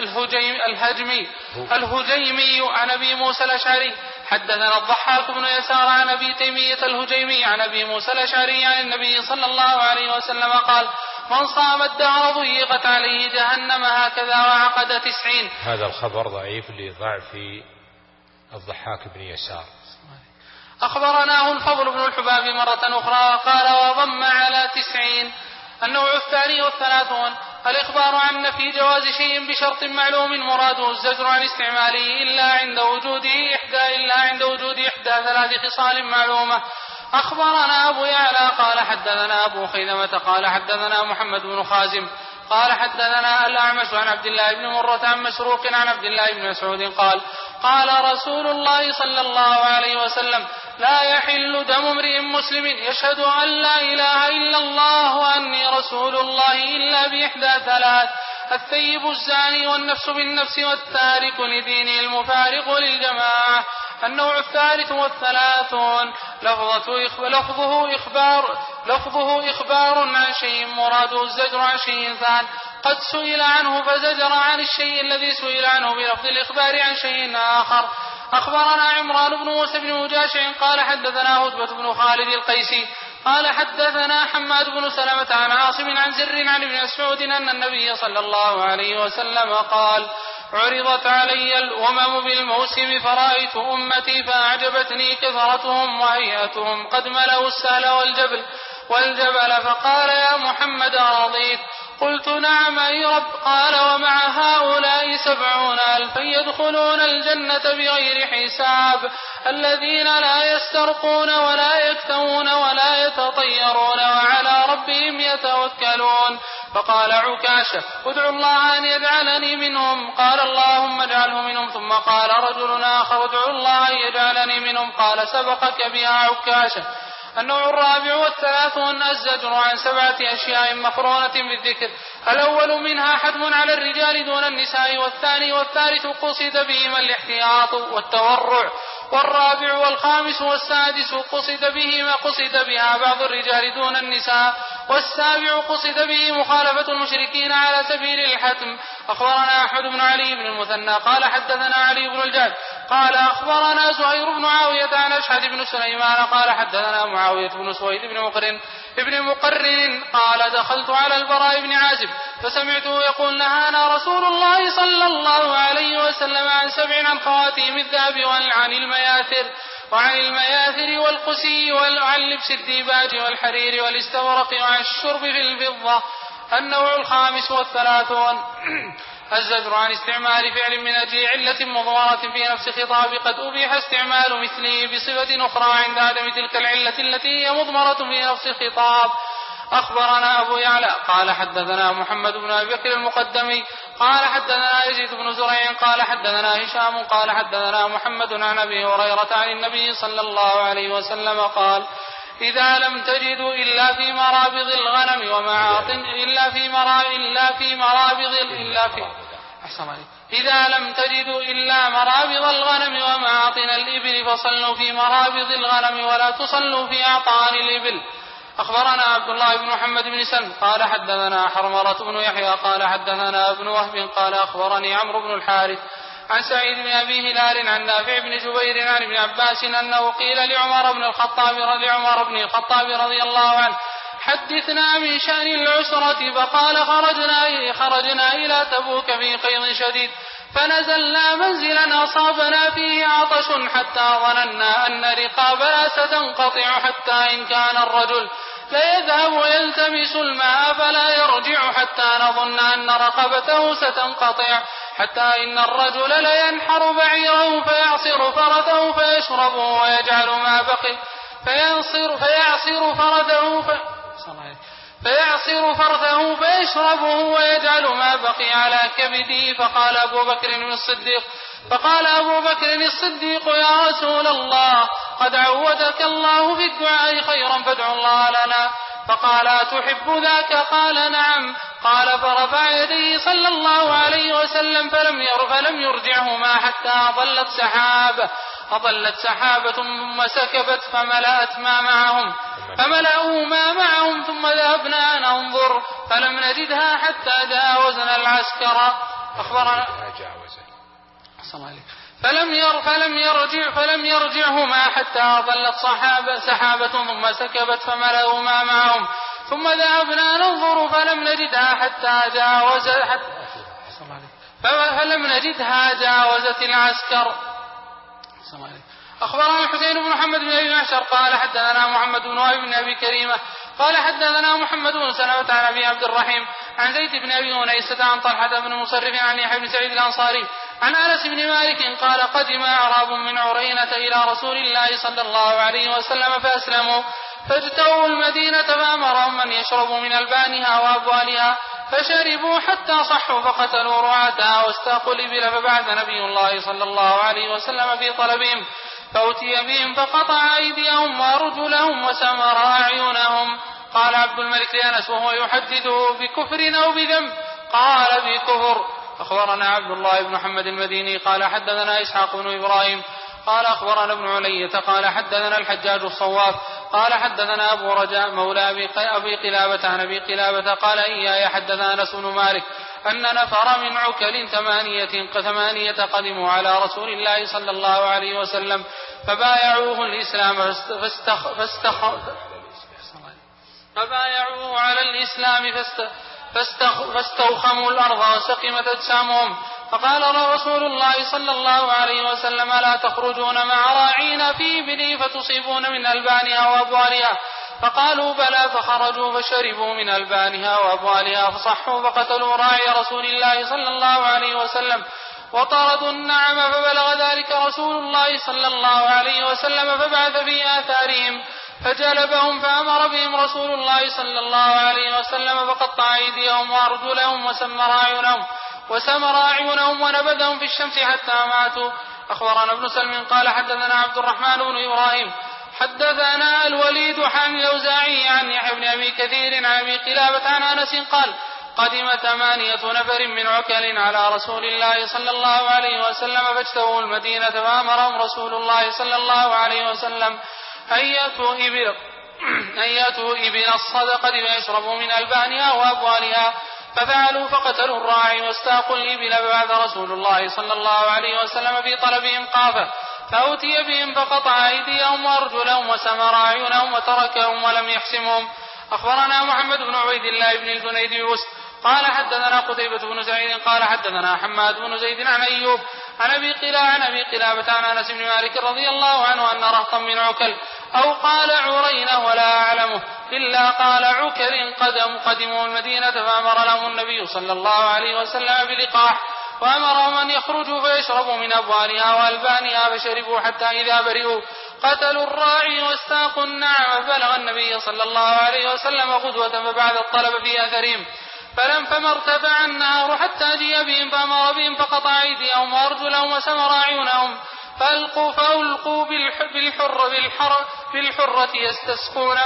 Speaker 2: الهجيمي عن أبي موسى الأشعري. حدثنا الضحاك بن يسار عن أبي تيمية الهجيمي عن أبي موسى الأشعري عن النبي صلى الله عليه وسلم قال من صام الدهر ضيقت عليه جهنم هكذا وعقد 90.
Speaker 1: هذا الخبر ضعيف لضعف الضحاك بن يسار.
Speaker 2: أخبرناه الفضل بن الحباب مرة أخرى قال وضم على 90. النوع 32 الإخبار عن نفي جواز شيء بشرط معلوم مراده الزجر عن استعماله إلا عند وجود إحدى 3 خصال معلومة. أخبرنا أبو يعلى قال حدثنا أبو خيثمة قال حدثنا محمد بن خازم قال حدثنا الأعمش عن عبد الله بن مرة عن مسروق عن عبد الله بن مسعود قال رسول الله صلى الله عليه وسلم لا يحل دم امرئ مسلم يشهد أن لا إله إلا الله وأني رسول الله إلا بإحدى 3 الثيب الزاني والنفس بالنفس والتارك لدينه المفارق للجماعة. النوع 33 لفظه إخبار عن شيء مراده الزجر عن شيء ثان قد سئل عنه فزجر عن الشيء الذي سئل عنه بلفظ الإخبار عن شيء آخر. أخبرنا عمران بن موسى بن مجاشع قال حدثنا هدبة بن خالد القيسي قال حدثنا حماد بن سلمة عن عاصم عن زر عن ابن مسعود أن النبي صلى الله عليه وسلم قال عرضت علي الأمم بالموسم فرأيت أمتي فأعجبتني كثرتهم وهيئتهم قد ملأوا السهل والجبل فقال يا محمد أرضيت؟ قلت نعم أي رب. قال ومع هؤلاء 70,000 يدخلون الجنة بغير حساب الذين لا يسترقون ولا يكتوون ولا يتطيرون وعلى ربهم يتوكلون. فقال عكاشة ادعو الله أن يجعلني منهم. قال اللهم اجعله منهم. ثم قال رجل آخر ادعو الله أن يجعلني منهم. قال سبقك بها عكاشة. النوع 34 الزجر عن 7 أشياء مقرونة بالذكر. الأول منها حتم على الرجال دون النساء والثاني والثالث قصد بهما الاحتياط والتورع والرابع والخامس والسادس قصد بها بعض الرجال دون النساء والسابع قصد به مخالفة المشركين على سبيل الحتم. أخبرنا أحمد بن علي بن المثنى قال حدثنا علي بن الجعد قال أخبرنا زهير بن معاوية عن أشهد بن سليمان قال حدثنا معاوية بن سويد بن مقرن قال دخلت على البراء بن عازب فسمعته يقول نهانا رسول الله صلى الله عليه وسلم عن 7 عن خواتيم الذهب وعن المياثر والقسي وعن لبس الديباج والحرير والاستبرق وعن الشرب في الفضة. النوع 35 الزجر عن استعمال فعل من أجل علة مضمرة في نفس خطاب قد أبيح استعمال مثله بصفة أخرى عند عدم تلك العلة التي هي مضمرة في نفس الخطاب. أخبرنا أبو يعلى قال حدثنا محمد بن أبي بكر المقدمي قال حدثنا يزيد بن زريع قال حدثنا هشام قال حدثنا محمد عن أبي هريرة عن النبي صلى الله عليه وسلم قال إذا لم تجدوا إلا في مرابض الغنم ومعاطن إذا لم تجدوا إلا مرابض الغنم ومعاطن الإبل فصلوا في مرابض الغنم ولا تصلوا في أعطان الإبل. أخبرنا عبد الله بن محمد بن سلم قال حدثنا حرمرة بن يحيى قال حدثنا ابن وهب قال أخبرني عمرو بن الحارث عن سعيد بن أبي هلال عن نافع بن جبير عن ابن عباس أنه قيل لعمر بن الخطاب رضي الله عنه حدثنا من شأن العسرة فقال خرجنا إلى تبوك في قيض شديد فنزلنا منزلا أصابنا فيه عطش حتى ظننا أن رقابنا ستنقطع حتى إن كان الرجل ليذهب يلتمس الماء فلا يرجع حتى نظن أن رقبته ستنقطع حتى إن الرجل لينحر بعيره فيعصر فرثه فيشربه ويجعل ما بقي فيعصر فرثه فيشربه ويجعل ما بقي على كبده. فقال أبو بكر الصديق يا رسول الله قد عودك الله في الدعاء خيرا فادع الله لنا. فقال أتحب ذاك؟ قال نعم. قال فرفع يديه صلى الله عليه وسلم فلم يرجعهما حتى أضلت سحابة ثم سكبت فملأوا ما معهم ثم ذهبنا ننظر فلم نجدها حتى جاوزنا العسكر. أخبرنا فلم يرجعهما حتى أضلت سحابة ثم سكبت فملأوا ما معهم ثم ذهبنا ننظر فلم نجدها جاوزت العسكر. أخبرنا الحسين بن محمد بن أبي معشر قال حدثنا محمد بن وهب بن أبي كريمة قال حدثنا محمد بن سلمة عن أبي عبد الرحيم عن زيد بن أبي أنيسة عن طلحة بن مصرف عن يحيى بن سعيد الأنصاري عن أنس بن مالك قال قدم أعراب من عرينة إلى رسول الله صلى الله عليه وسلم فأسلموا فاجتووا المدينة فأمرهم أن يشربوا من ألبانها وأبوالها فشربوا حتى صحوا فقتلوا رعاتها واستاقوا الإبل. فبعث نبي الله صلى الله عليه وسلم في طلبهم فأتي بهم فقطع أيديهم وأرجلهم وسمر أعينهم. قال عبد الملك لأنس وهو يحدثه بكفر أو بذنب قال بكفر. أخبرنا عبد الله بن محمد المديني قال حدثنا إسحاق بن إبراهيم قال أخبرنا ابن علية قال حدثنا الحجاج الصواف قال حدثنا أبو رجاء مولى أبي قلابة عن أبي قلابة قال إياي حدثنا أنس بن مالك أن نفر من عكل ثمانية قدموا على رسول الله صلى الله عليه وسلم فبايعوه الإسلام فبايعوه على الإسلام فاستوخموا الأرض وسقمت أجسامهم. فقال رسول الله صلى الله عليه وسلم لا تخرجون مع راعينا في إبلي فتصيبون من ألبانها وأبوالها؟ فقالوا بلى. فخرجوا فشربوا من ألبانها وأبوالها فصحوا فقتلوا راعي رسول الله صلى الله عليه وسلم وطردوا النعم. فبلغ ذلك رسول الله صلى الله عليه وسلم فبعث في آثارهم فجلبهم فأمر بهم رسول الله صلى الله عليه وسلم فقطع أيديهم وأرجلهم وسمر أعينهم ونبذهم في الشمس حتى ماتوا. أخبرنا ابن سلم قال حدثنا عبد الرحمن بن إبراهيم حدثنا الوليد عن الأوزاعي عن يحيى بن أبي كثير عن أبي قلابة عن أنس قال قدم 8 نفر من عكل على رسول الله صلى الله عليه وسلم فاجتووا المدينة فأمرهم رسول الله صلى الله عليه وسلم أن يأتوا إبل الصدقة فيشربوا من ألبانها وأبوالها ففعلوا فقتلوا الراعي واستاقوا الإبل. فبعث رسول الله صلى الله عليه وسلم في طلبهم قافة فأتي بهم فقطع أيديهم وأرجلهم وسمر أعينهم وتركهم ولم يحسمهم. أخبرنا محمد بن عبيد الله بن الجنيد بوسط قال حدثنا قتيبة بن سعيد قال حدثنا حماد بن زيد عن أيوب عن أبي قلابة عن أنس بن مالك رضي الله عنه أن رهطا من عكل أو قال عرينة ولا أعلمه إلا قال عكل قدموا المدينة فأمر لهم النبي صلى الله عليه وسلم بلقاح وأمرهم أن يخرجوا فيشربوا من أبوالها وألبانها فشربوا حتى إذا برئوا قتلوا الراعي واستاقوا النعم. فبلغ النبي صلى الله عليه وسلم غدوة فبعث الطلب في أثرهم فما ارتفع النار حتى جيء بهم فأمر بهم فقطع أيديهم وأرجلهم وسمر أعينهم فألقوا بالحرة يستسقون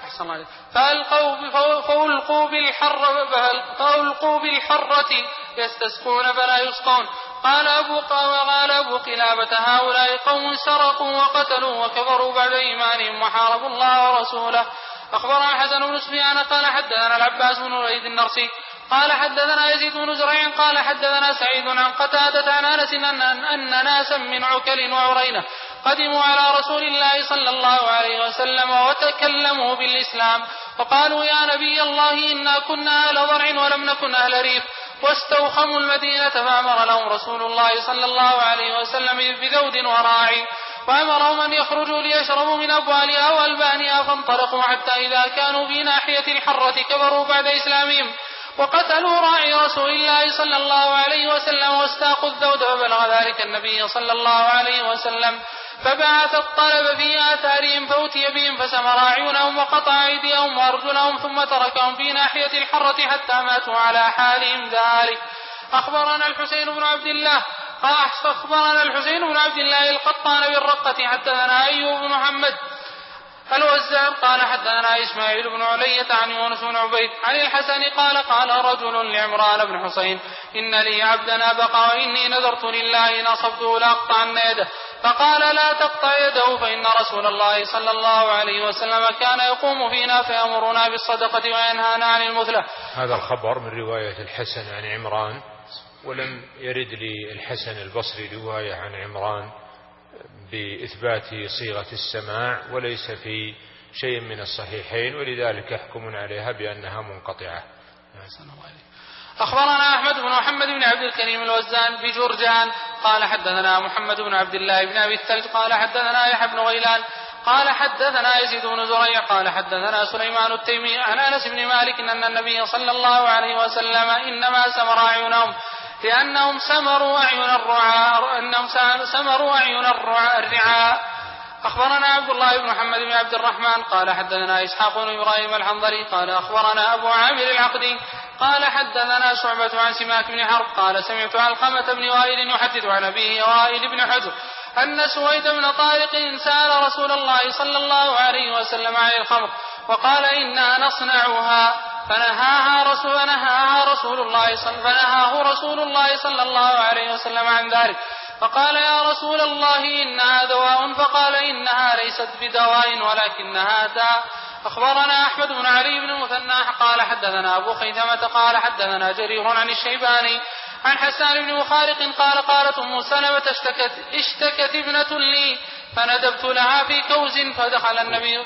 Speaker 2: فألقوا بالحرة يستسقون فلا يسقون. قال أبو قلابة هؤلاء قوم سرقوا وقتلوا وكفروا بعد إيمانهم وحاربوا الله ورسوله. أخبرنا الحسن بن سفيان قال حدثنا العباس بن وليد النرسي قال حدثنا يزيد بن زريع قال حدثنا سعيد عن قتادة عن أنس أن ناسا من عكل وعرينة قدموا على رسول الله صلى الله عليه وسلم وتكلموا بالإسلام وقالوا يا نبي الله إنا كنا أهل ضرع ولم نكن أهل ريف واستوخموا المدينة فأمر لهم رسول الله صلى الله عليه وسلم بذود وراعي وأمرهم أن يخرجوا ليشربوا من أبوالها وألبانها فانطلقوا حتى إذا كانوا في ناحية الحرة كفروا بعد إسلامهم وقتلوا راعي رسول الله صلى الله عليه وسلم واستاقوا الذود، فبلغ ذلك النبي صلى الله عليه وسلم فبعث الطلب في آثارهم فأتي بهم فسمر أعينهم وقطع أيديهم وأرجلهم ثم تركهم في ناحية الحرة حتى ماتوا على حالهم ذلك. أخبرنا الحسين بن عبد الله القطان بالرقة حدثنا أيوب بن محمد الوزان قال حدثنا إسماعيل بن علية عن يونس بن عبيد عن الحسن قال رجل لعمران بن حسين إن لي عبدا بقى وإني نذرت لله إن أصبته لأقطعن يده، فقال لا تقطع يده فإن رسول الله صلى الله عليه وسلم كان يقوم فينا فيأمرنا بالصدقة وينهانا عن المثلة.
Speaker 1: هذا الخبر من رواية الحسن عن عمران، ولم يرد لي الحسن البصري رواية عن عمران بإثبات صيغة السماع، وليس في شيء من الصحيحين، ولذلك يحكمون عليها بأنها منقطعة.
Speaker 2: أخبرنا أحمد بن محمد بن عبد الكريم الوزان بجرجان قال حدثنا محمد بن عبد الله بن أبي الثلج قال حدثنا يحيى بن غيلان قال حدثنا يزيد بن زريع قال حدثنا سليمان التيمي عن أنس بن مالك أن النبي صلى الله عليه وسلم إنما سمر أعينهم لأنهم سمروا أعين الرعاء. أخبرنا عبد الله بن محمد بن عبد الرحمن قال حدثنا إسحاق بن إبراهيم الحنظلي قال أخبرنا أبو عامر العقدي قال حدثنا شعبة عن سماك بن حرب قال سمعت علقمة بن وائل يحدث عن أبيه وائل بن حجر أن سويد بن طارق سأل رسول الله صلى الله عليه وسلم عن الخمر وقال إنا نصنعها، فنهاه رسول الله صلى الله عليه وسلم عن ذلك، فقال يا رسول الله إنها دواء، فقال إنها ليست بدواء ولكنها داء. أخبرنا أحمد بن علي بن المثنى قال حدثنا أبو خيثمة قال حدثنا جرير عن الشيباني عن حسان بن مخارق قال قالت أم سلمة اشتكت ابنة لي فندبت لها في كوز فدخل النبي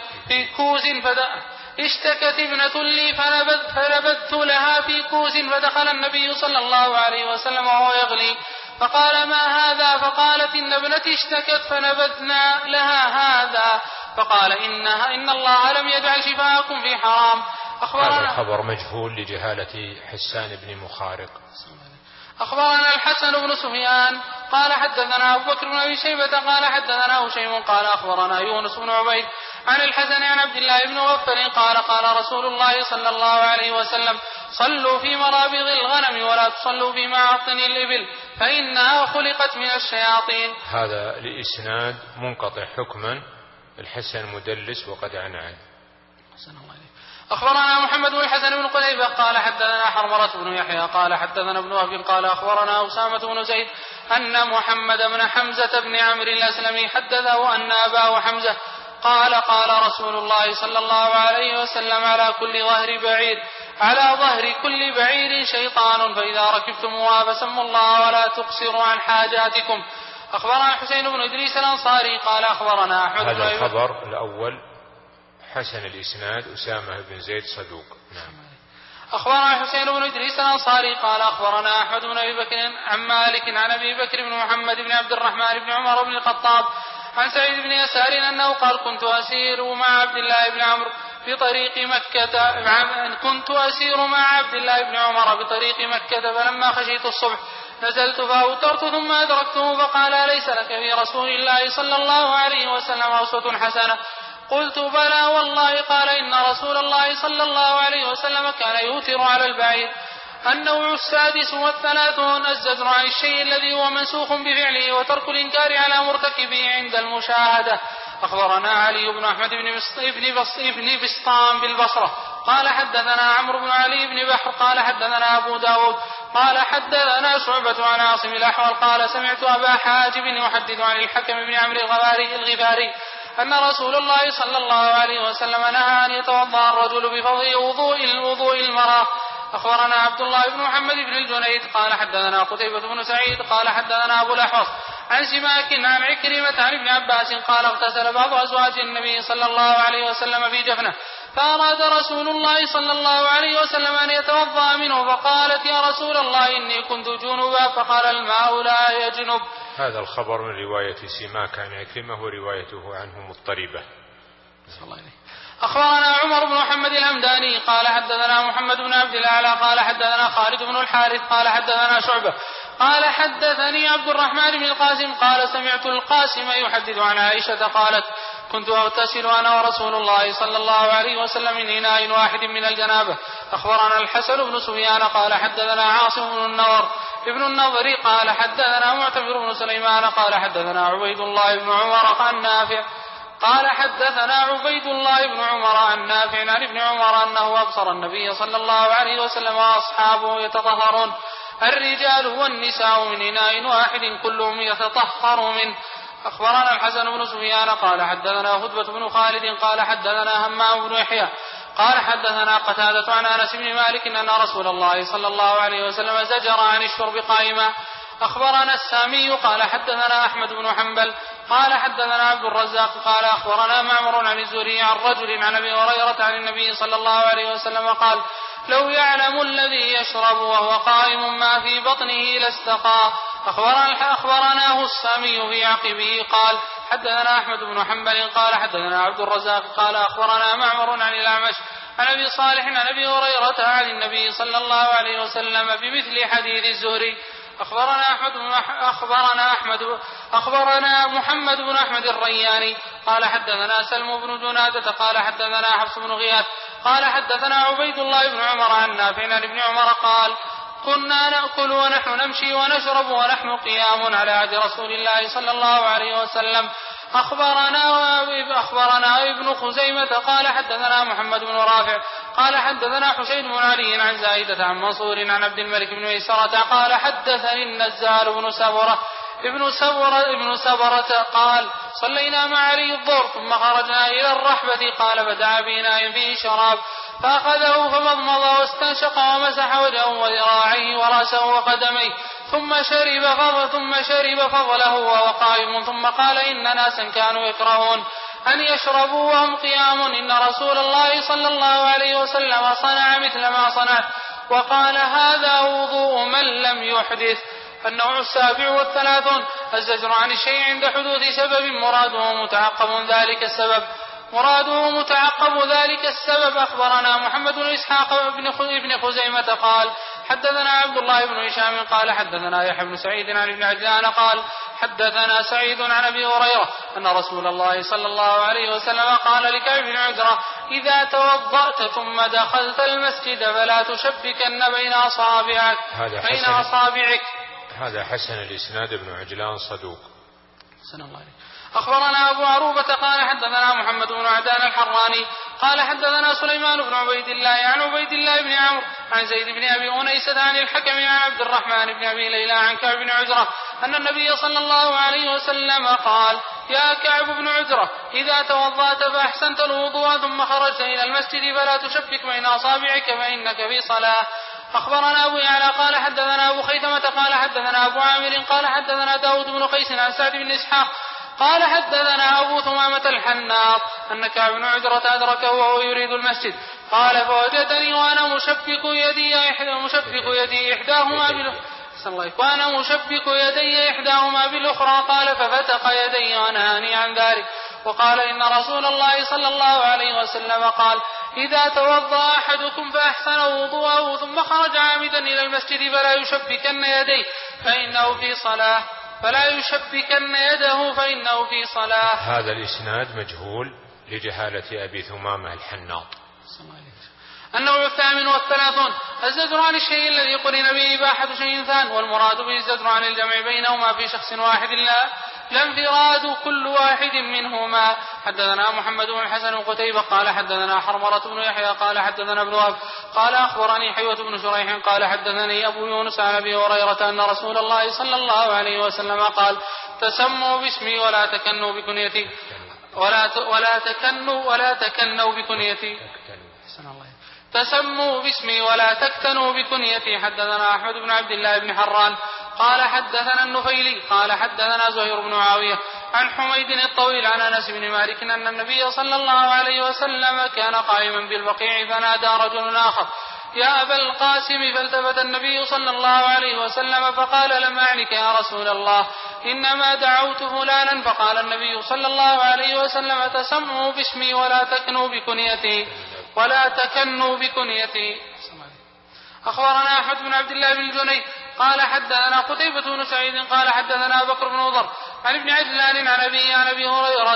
Speaker 2: اشتكت ابنة لي فنبذت لها في كوز فدخل النبي صلى الله عليه وسلم وهو يغلي، فقال ما هذا؟ فقالت إن ابنتي اشتكت فنبذنا لها هذا، فقال إن الله لم يجعل شفاءكم في حرام.
Speaker 1: هذا الخبر مجهول لجهالة حسان بن مخارق.
Speaker 2: أخبرنا الحسن بن سفيان قال حدثنا أبو بكر بن أبي شيبة قال حدثنا هشيم قال أخبرنا يونس بن عبيد عن الحسن عن عبد الله بن مغفل قال رسول الله صلى الله عليه وسلم صلوا في مرابض الغنم ولا تصلوا في معاطن الإبل فإنها خلقت من الشياطين.
Speaker 1: هذا لإسناد منقطع حكما، الحسن مدلس وقد عنعن.
Speaker 2: أخبرنا محمد بن الحسن بن قتيبة قال حدثنا حرملة بن يحيى قال حدثنا ابن وهب قال أخبرنا أسامة بن زيد أن محمد بن حمزة بن عمرو الأسلمي حدثه أن أباه حمزة قال رسول الله صلى الله عليه وسلم على ظهر كل بعير شيطان فإذا ركبتموها فسموا الله ولا تقصروا عن حاجاتكم. أخبرنا الحسين بن إدريس الأنصاري قال أخبرنا أحمد
Speaker 1: هذا الخبر الأول حسن الإسناد أسامة بن زيد صدوق. نعم.
Speaker 2: أخبرنا الحسين بن إدريس الأنصاري قال أخبرنا أحمد بن أبي بكر عن مالك عن أبي بكر بن محمد بن عبد الرحمن بن عمر بن الخطاب عن سعيد بن يسار أنه قال كنت أسير مع عبد الله بن عمر بطريق مكة فلما خشيت الصبح نزلت فأوترت ثم أدركته فقال ليس لك في رسول الله صلى الله عليه وسلم أسوة حسنة؟ قلت بلى والله. قال إن رسول الله صلى الله عليه وسلم كان يوتر على البعير. النوع السادس والثلاثون الزجر عن الشيء الذي هو منسوخ بفعله وترك الإنكار على مرتكبه عند المشاهدة. أخبرنا علي بن أحمد بن بسطام بالبصرة قال حدثنا عمرو بن علي بن بحر قال حدثنا أبو داود قال حدثنا شعبة عن عاصم الأحول قال سمعت أبا حاجب يحدث عن الحكم بن عمرو الغفاري أن رسول الله صلى الله عليه وسلم نهى أن يتوضأ الرجل بفضل وضوء المرأة. أخبرنا عبد الله بن محمد بن الجنيد قال حدثنا قتيبة بن سعيد قال حدثنا أبو الأحوص عن سماك عن عكرمة عن ابن عباس قال اغتسل بعض أزواج النبي صلى الله عليه وسلم في جفنة فأراد رسول الله صلى الله عليه وسلم أن يتوضأ منه فقالت يا رسول الله إني كنت جنبا فقال الماء لا يجنب.
Speaker 1: هذا الخبر من رواية سماك عن عكرمة وروايته عنه مضطربة.
Speaker 2: أخبرنا عمر بن محمد الهمداني قال حدثنا محمد بن عبد الأعلى قال حدثنا خالد بن الحارث قال حدثنا شعبة قال حدثني عبد الرحمن بن القاسم قال سمعت القاسم يحدث عن عائشة قالت كنت أغتسل أنا ورسول الله صلى الله عليه وسلم من إناء واحد من الجنابة. أخبرنا الحسن بن سفيان قال حدثنا عاصم بن النضر قال حدثنا معتمر بن سليمان قال حدثنا عبيد الله بن عمر عن نافع قال حدثنا عبيد الله بن عمر عن نافع عن ابن عمر أنه أبصر النبي صلى الله عليه وسلم وأصحابه يتطهرون الرجال والنساء من إناء واحد كلهم يتطهر منه. أخبرنا الحسن بن سفيان قال حدثنا خطبة بن خالد قال حدثنا همام بن يحيى قال حدثنا قتادة عن أنس بن مالك أن رسول الله صلى الله عليه وسلم زجر عن الشرب قائما. أخبرنا السامي قال حدثنا أحمد بن حنبل قال حدثنا عبد الرزاق قال أخبرنا معمر عن الزهري عن رجل عن أبي هريرة عن النبي صلى الله عليه وسلم قال لو يعلم الذي يشرب وهو قائم ما في بطنه لاستقى. أخبرناه السامي في عقبه قال حدثنا أحمد بن حنبل قال حدثنا عبد الرزاق قال أخبرنا معمر عن الأعمش عن أبي صالح عن أبي هريرة عن النبي صلى الله عليه وسلم بمثل حديث الزهري. أخبرنا محمد بن أحمد الرياني قال حدثنا سلم بن جنادة قال حدثنا حفص بن غياث قال حدثنا عبيد الله بن عمر عن نافع عن ابن عمر قال كنا نأكل ونحن نمشي ونشرب ونحن قيام على عهد رسول الله صلى الله عليه وسلم. أخبرنا ابن خزيمة قال حدثنا محمد بن رافع قال حدثنا حسين بن علي عن زائدة عن منصور عن عبد الملك بن ميسرة قال حدثني النزال ابن سبرة قال صلينا مع علي الظهر ثم خرجنا إلى الرحبة قال فدعا بإناء فيه شراب فأخذه فمضمض واستنشق ومسح وجهه وذراعيه ورأسه وقدميه ثم شرب فضله وهو قائم ثم قال إن ناسا كانوا يكرهون أن يشربوا وهم قيام إن رسول الله صلى الله عليه وسلم صنع مثل ما صنع وقال هذا وضوء من لم يحدث. النوع 37 الزجر عن الشيء عند حدوث سبب مراده متعقب ذلك السبب. أخبرنا محمد بن إسحاق بن خزيمة قال حدثنا عبد الله بن هشام قال حدثنا يحيى بن سعيد عن ابن عجلان قال حدثنا سعيد عن أبي هريرة أن رسول الله صلى الله عليه وسلم قال لكعب بن عجرة إذا توضأت ثم دخلت المسجد فلا تشبكن بين أصابعك.
Speaker 1: هذا حسن الإسناد ابن عجلان صدوق.
Speaker 2: أخبرنا أبو عروبة قال حدثنا محمد بن عدان الحراني قال حدثنا سليمان بن عبيد الله عن عبيد الله بن عمرو عن زيد بن أبي أنيسة عن الحكم عن عبد الرحمن بن أبي ليلى عن كعب بن عجرة أن النبي صلى الله عليه وسلم قال يا كعب بن عجرة إذا توضأت فأحسنت الوضوء ثم خرجت إلى المسجد فلا تشبك بين أصابعك فإنك في صلاة. أخبرنا أبو يعلى قال حدثنا أبو خيثمة قال حدثنا أبو عامر قال حدثنا داود بن قيس عن سعد بن إسحاق قال حدثنا أبو ثمامة الحناط أن كعب بن عجرة أدركه وهو يريد المسجد قال فوجدني وأنا مشبك يدي إحداهما بالأخرى قال ففتق يدي ونهاني عن ذلك وقال إن رسول الله صلى الله عليه وسلم قال إذا توضأ أحدكم فأحسن وضوءه ثم خرج عامدا إلى المسجد فلا يشبكن يديه فإنه في صلاة.
Speaker 1: هذا الإسناد مجهول لجهالة أبي ثمامة الحناط.
Speaker 2: النوع 38 الزجر عن الشيء الذي قرن به إباحة شيء ثان والمراد به الزجر عن الجمع بينهما في شخص واحد لا انفراد كل واحد منهما. حدثنا محمد بن الحسن قتيبة قال حدثنا حرمرة بن يحيى قال حدثنا ابن وهب قال أخبرني حيوة بن شريح قال حدثني أبو يونس عن أبي هريرة أن رسول الله صلى الله عليه وسلم قال تسموا باسمي ولا تكنوا بكنيتي تسموا باسمي ولا تكتنوا بكنيتي. حدثنا أحمد بن عبد الله بن حران قال حدثنا النفيلي قال حدثنا زهير بن معاوية عن حميد الطويل عن أنس بن مالك أن النبي صلى الله عليه وسلم كان قائما بالبقيع فنادى رجل آخر يا أبا القاسم، فالتفت النبي صلى الله عليه وسلم فقال لم أعنك يا رسول الله، إنما دعوت فلانا. فقال النبي صلى الله عليه وسلم تسموا باسمي ولا تكنوا بكنيتي. أخبرنا أحمد بن عبد الله بن الجنيد قال حدثنا قتيبة بن سعيد قال حدثنا بكر بن وضر عن ابن عجلان عن أبي عن أبي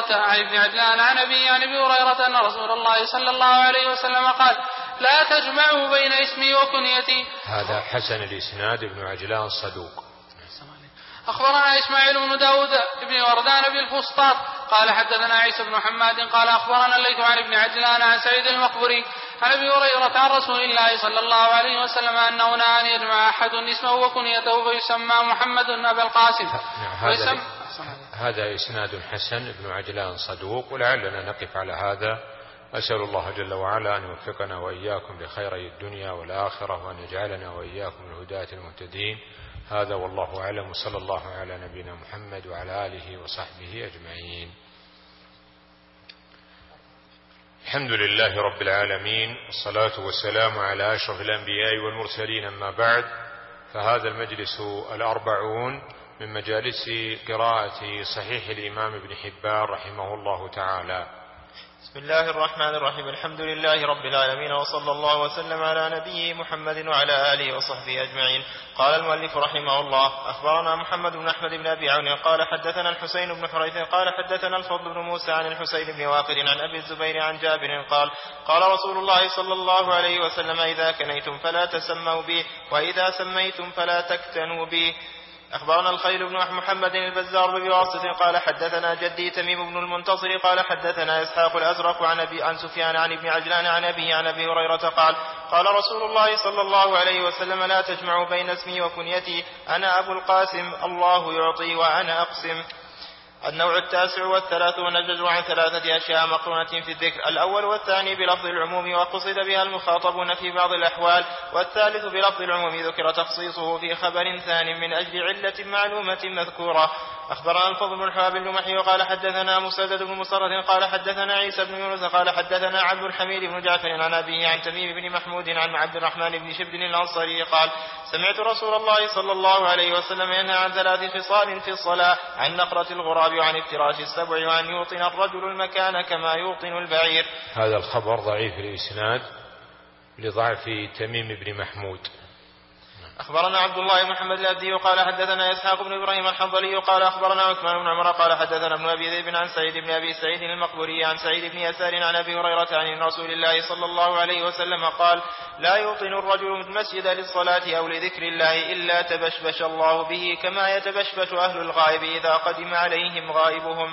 Speaker 2: هريرة أن رسول الله صلى الله عليه وسلم قال لا تجمعوا بين اسمي وكنيتي.
Speaker 1: هذا حسن الإسناد ابن عجلان صدوق.
Speaker 2: أخبرنا إسماعيل بن داود بن وردان بالفسطاط قال حدثنا عيسى بن حماد قال أخبرنا الليث عن ابن عجلان عن سعيد المقبري عن أبي هريرة عن رسول الله صلى الله عليه وسلم أنه نهى أن يجمع أحد اسمه وكنيته فيسمى محمد أبا القاسم.
Speaker 1: هذا إسناد حسن ابن عجلان صدوق، ولعلنا نقف على هذا. أسأل الله جل وعلا أن يوفقنا وإياكم لخيري الدنيا والآخرة، وأن يجعلنا وإياكم من الهداة المهتدين. هذا والله أعلم، وصلى الله على نبينا محمد وعلى آله وصحبه أجمعين. الحمد لله رب العالمين، والصلاة والسلام على أشرف الأنبياء والمرسلين، أما بعد، فهذا المجلس 40 من مجالس قراءة صحيح الإمام ابن حبان رحمه الله تعالى.
Speaker 3: بسم الله الرحمن الرحيم. الحمد لله رب العالمين، وصلى الله وسلم على نبيه محمد وعلى آله وصحبه أجمعين. قال المؤلف رحمه الله: أخبرنا محمد بن أحمد بن أبي عون قال حدثنا الحسين بن حريث قال حدثنا الفضل بن موسى عن الحسين بن واقد عن أبي الزبير عن جابر قال: قال رسول الله صلى الله عليه وسلم: إذا كنيتم فلا تسموا بي، وإذا سميتم فلا تكتنوا بي. أخبرنا الخليل بن محمد البزار بواسطة قال حدثنا جدي تميم بن المنتصر قال حدثنا إسحاق الأزرق عن سفيان عن ابن عجلان عن أبي هريرة قال: قال رسول الله صلى الله عليه وسلم: لا تجمعوا بين اسمي وكنيتي، أنا أبو القاسم، الله يعطي وأنا أقسم. النوع 39 الزجر عن 3 أشياء مقرونة في الذكر: الأول والثاني بلفظ العموم وقصد بها المخاطبون في بعض الأحوال، والثالث بلفظ العموم ذكر تخصيصه في خبر ثاني من أجل علة معلومة مذكورة. أخبرنا الفضل بن حباب اللمحي قال حدثنا مسدد بن مسرد قال حدثنا عيسى بن يونس قال حدثنا عبد الحميد بن جعفر عن أبيه عن تميم بن محمود عن عبد الرحمن بن شبل الأنصاري قال: سمعت رسول الله صلى الله عليه وسلم ينهى عن 3 خصال في الصلاة: عن نقرة الغراب وعن افتراش السبع وعن يوطن الرجل المكان كما يوطن البعير.
Speaker 1: هذا الخبر ضعيف الإسناد لضعف تميم بن محمود.
Speaker 3: أخبرنا عبد الله بن محمد الأبدي قال حدثنا إسحاق بن إبراهيم الحنظلي قال أخبرنا عثمان بن عمر قال حدثنا ابن أبي ذئب عن سعيد بن أبي سعيد المقبوري عن سعيد بن يسار عن أبي هريرة عن رسول الله صلى الله عليه وسلم قال: لا يوطن الرجل المسجد للصلاة أو لذكر الله إلا تبشبش الله به كما يتبشبش أهل الغائب إذا قدم عليهم غائبهم.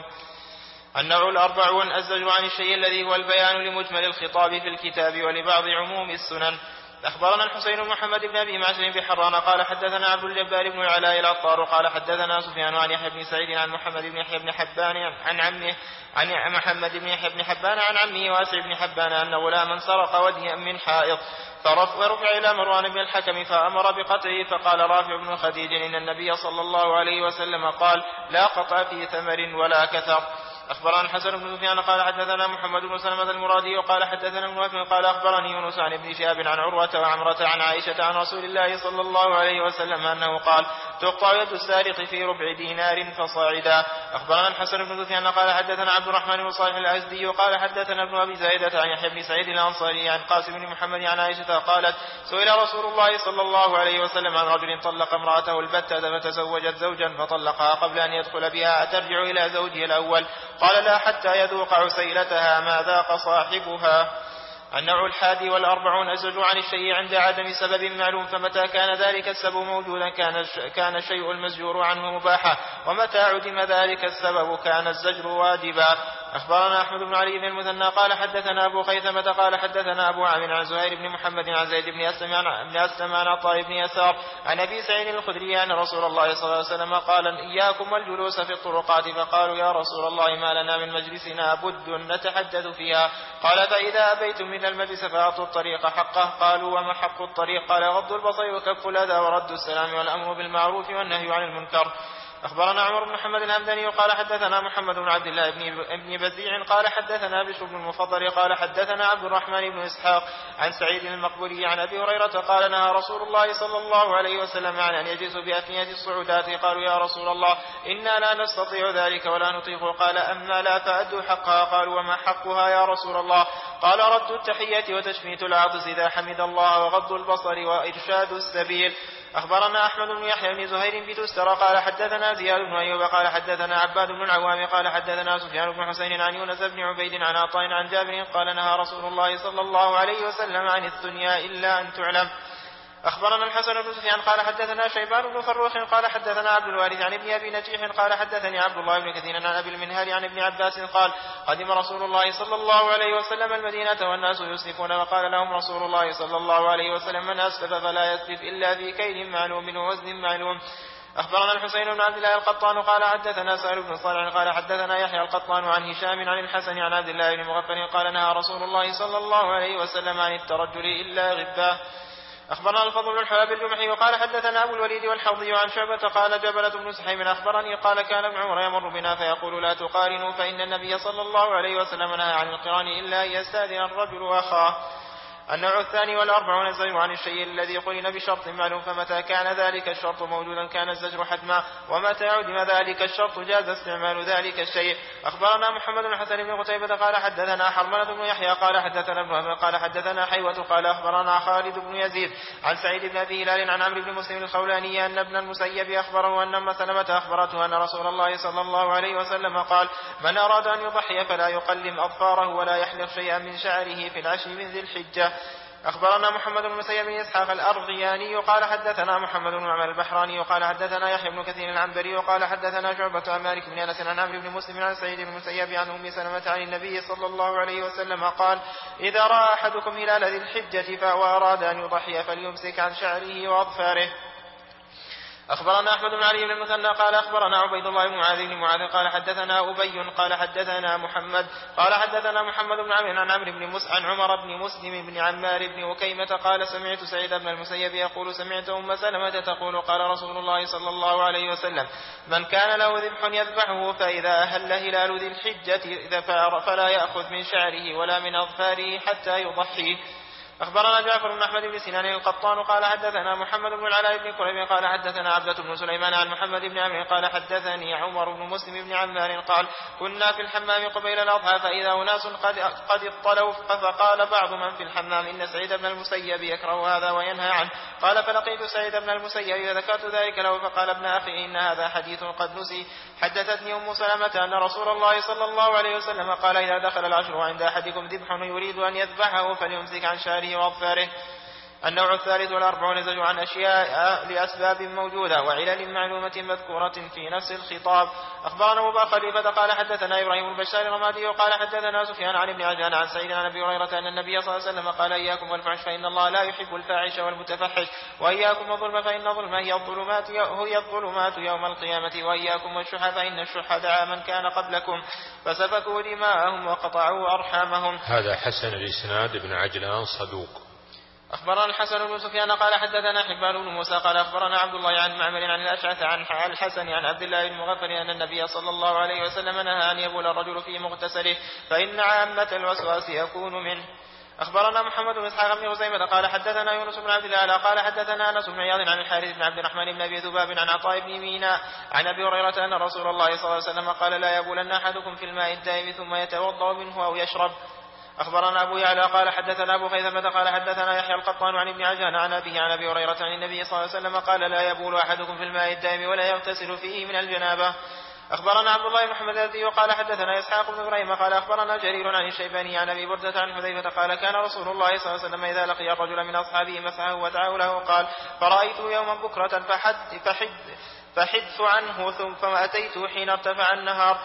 Speaker 3: النوع 40 الزجر عن الشيء الذي هو البيان لمجمل الخطاب في الكتاب ولبعض عموم السنن. أخبرنا الحسين بن محمد بن أبي معشر بحران قال حدثنا عبد الجبار بن العلاء العطار قال حدثنا سفيان عن يحيى بن سعيد عن محمد بن يحيى بن حبان عن عمه عن محمد بن يحيى بن حبان عن عمه واسع بن حبان أن غلاما سرق وديا من حائط ورفع إلى مروان بن الحكم فأمر بقطعه، فقال رافع بن خديج: إن النبي صلى الله عليه وسلم قال: لا قطع في ثمر ولا كثر. أخبرنا الحسن بن سفيان قال حدثنا محمد بن سلمة المرادي قال حدثنا ابن وهب قال أخبرني يونس عن ابن شهاب عن عروة وعمرة عن عائشة عن رسول الله صلى الله عليه وسلم أنه قال: تقطع يد السارق في ربع دينار فصاعدا. أخبرنا الحسن بن سفيان قال حدثنا عبد الرحمن بن صالح الأزدي قال حدثنا ابن أبي زايدة عن يحيى بن سعيد الأنصاري عن قاسم بن محمد عن عائشة قالت: سئل رسول الله صلى الله عليه وسلم عن رجل طلق امرأته البتة فتزوجت زوجا فطلقها قبل أن يدخل بها أترجع إلى زوجها الأول؟ قال: لا، حتى يذوق عسيلتها ما ذاق صاحبها. النوع 41 الزجر عن الشيء عند عدم سبب معلوم، فمتى كان ذلك السبب موجودا كان الشيء المزجور عنه مباحا، ومتى عدم ذلك السبب كان الزجر واجبا. أخبرنا أحمد بن علي بن المثنى قال حدثنا أبو خيثمة قال حدثنا أبو عامر عن زهير بن محمد عن زيد بن أسلم عن عطاء بن يسار عن أبي سعيد الخدري أن رسول الله صلى الله عليه وسلم قال: إياكم والجلوس في الطرقات. فقالوا: يا رسول الله، ما لنا من مجلسنا بد نتحدث فيها. قال: فإذا أبيتم من المجلس فأعطوا الطريق حقه. قالوا: وما حق الطريق؟ قال: غض البصر وكف الأذى ورد السلام والأمر بالمعروف والنهي عن المنكر. أخبرنا عمر بن محمد الهمداني قال حدثنا محمد بن عبد الله بن بزيع قال حدثنا بشر بن المفضل قال حدثنا عبد الرحمن بن إسحاق عن سعيد المقبولي عن أبي هريرة قال نهى رسول الله صلى الله عليه وسلم عن أن يجلسوا بأثنية الصعودات. قالوا يا رسول الله إنا لا نستطيع ذلك ولا نطيق. قال أما لا فأدوا حقها. قالوا وما حقها يا رسول الله؟ قال رد التحية وتشميت العطس إذا حمد الله وغض البصر وإرشاد السبيل. أخبرنا أحمد بن يحيى بن زهير بتستر قال حدثنا زياد بن أيوب قال حدثنا عباد بن العوام قال حدثنا سفيان بن حسين عن يونس بن عبيد عن عطاء عن جابر قال نهى رسول الله صلى الله عليه وسلم عن الدنيا إلا أن تعلم. أخبرنا الحسن بن سفيان قال حدثنا شيبان بن فروخ قال حدثنا عبد الوارث عن ابن أبي نجيح قال حدثني عبد الله بن كثير عن أبي المنهال عن ابن عباس قال قدم رسول الله صلى الله عليه وسلم المدينة والناس يسلفون وقال لهم رسول الله صلى الله عليه وسلم من أسلف فلا يسلف إلا في كيل معلوم ووزن معلوم. أخبرنا الحسين بن عبد الله القطان قال حدثنا سهل بن صالح قال حدثنا يحيى القطان عن هشام عن الحسن عن عبد الله بن مغفل قال نهى رسول الله صلى الله عليه وسلم عن الترجل إلا غباه. أخبرنا الفضل بن الحباب الجمحي وقال حدثنا أبو الوليد والحوضي عن شعبة قال جبلة بن سحيم أخبرني قال كان ابن عمر يمر بنا فيقول لا تقارنوا فإن النبي صلى الله عليه وسلم نهى عن القران إلا أن يستأذن الرجل أخاه. النوع الثاني والأربعون الزجر عن الشيء الذي قرن بشرط معلوم فمتى كان ذلك الشرط موجودا كان الزجر حتما ومتى عدم ذلك الشرط جاز استعمال ذلك الشيء. أخبرنا محمد بن حسن بن قتيبة قال حدثنا حرملة بن يحيى قال حدثنا ابن وهب قال حدثنا حيوة قال أخبرنا خالد بن يزيد عن سعيد بن أبي هلال عن عمرو بن مسلم الخولاني أن ابن المسيب أخبره أن أم سلمة أخبرته أن رسول الله صلى الله عليه وسلم قال من أراد أن يضحي فلا يقلم أظفاره ولا يحلق شيئا من شعره في العشر من ذي الحجة. أخبرنا محمد بن مسيب بن إسحاق الأرغياني قال حدثنا محمد بن عمر البحراني قال حدثنا يحيى بن كثير العنبري قال حدثنا شعبة عن مالك بن أنس عن عمرو بن مسلم عن سعيد بن المسيب عن أم سلمة عن النبي صلى الله عليه وسلم قال إذا رأى أحدكم هلال ذي الحجة فهو أراد أن يضحي فليمسك عن شعره وأظفاره. أخبرنا أحمد بن علي بن المثنى قال أخبرنا عبيد الله بن معاذ بن معاذ قال حدثنا أبي قال حدثنا محمد قال حدثنا محمد بن عمرو عن عن عمر بن مسلم بن عمار بن أكيمة قال سمعت سعيد بن المسيب يقول سمعت أم سلمة تقول قال رسول الله صلى الله عليه وسلم من كان له ذبح يذبحه فإذا أهل هلال ذي الحجة فلا يأخذ من شعره ولا من أظفاره حتى يضحي. أخبرنا جعفر بن أحمد بن سنان القطان قال حدثنا محمد بن العلاء بن كريم قال حدثنا عبدة بن سليمان عن محمد بن عمرو قال حدثني عمر بن مسلم بن عمار قال كنا في الحمام قبيل الأضحى فإذا أناس قد اطلوا فقال بعض من في الحمام إن سعيد بن المسيب يكره هذا وينهى عنه. قال فلقيت سعيد بن المسيب فذكرت ذلك له فقال ابن أخي إن هذا حديث قد نسي. حدثتني أم سلمة أن رسول الله صلى الله عليه وسلم قال إذا دخل العشر عند أحدكم ذبح يريد أن يذبحه فليمسك عن شعره وأظفاره. النوع الثالث والأربعون زجر عن أشياء لأسباب موجودة وعلل معلومة مذكورة في نفس الخطاب. أخبرنا أبو بكر خليفة قال حدثنا إبراهيم البشار الرمادي قال حدثنا سفيان عن ابن عجلان عن سعيد عن أبي هريرة أن النبي صلى الله عليه وسلم قال إياكم والفحش فإن الله لا يحب الفاحش والمتفحش وإياكم الظلم فإن الظلم هي الظلمات يوم القيامة وإياكم والشح فإن الشح دعا من كان قبلكم فسفكوا دماءهم وقطعوا أرحامهم.
Speaker 1: هذا حسن الإسناد ابن عجلان صدوق.
Speaker 3: أخبرنا الحسن بن سفيان قال حدثنا حبان بن موسى قال أخبرنا عبد الله عن معمر عن الأشعث عن الحسن عن عبد الله بن مغفل أن النبي صلى الله عليه وسلم نهى أن يبول الرجل في مغتسله فإن عامة الوسواس يكون منه. أخبرنا محمد بن إسحاق بن خزيمة قال حدثنا يونس بن عبد الله قال حدثنا أنس بن عياض عن الحارث بن عبد الرحمن بن أبي ذباب عن عطاء بن ميناء عن أبي هريرة أن رسول الله صلى الله عليه وسلم قال لا يبولن أحدكم في الماء الدائم ثم يتوضأ منه أو يشرب. أخبرنا أبو يعلى قال حدثنا أبو خيثمة قال حدثنا يحيى القطان عن ابن عجلان عن أبيه عن أبي هريرة عن النبي صلى الله عليه وسلم قال لا يبول أحدكم في الماء الدائم ولا يغتسل فيه من الجنابة. أخبرنا عبد الله بن محمد الذي قال حدثنا إسحاق بن إبراهيم قال أخبرنا جرير عن الشيباني عن أبي بردة عن حذيفة قال كان رسول الله صلى الله عليه وسلم إذا لقي الرجل من أصحابه مسحه ودعاه له قال فرأيته يوما بكرة فحدت عنه ثم أتيته حين ارتفع النهار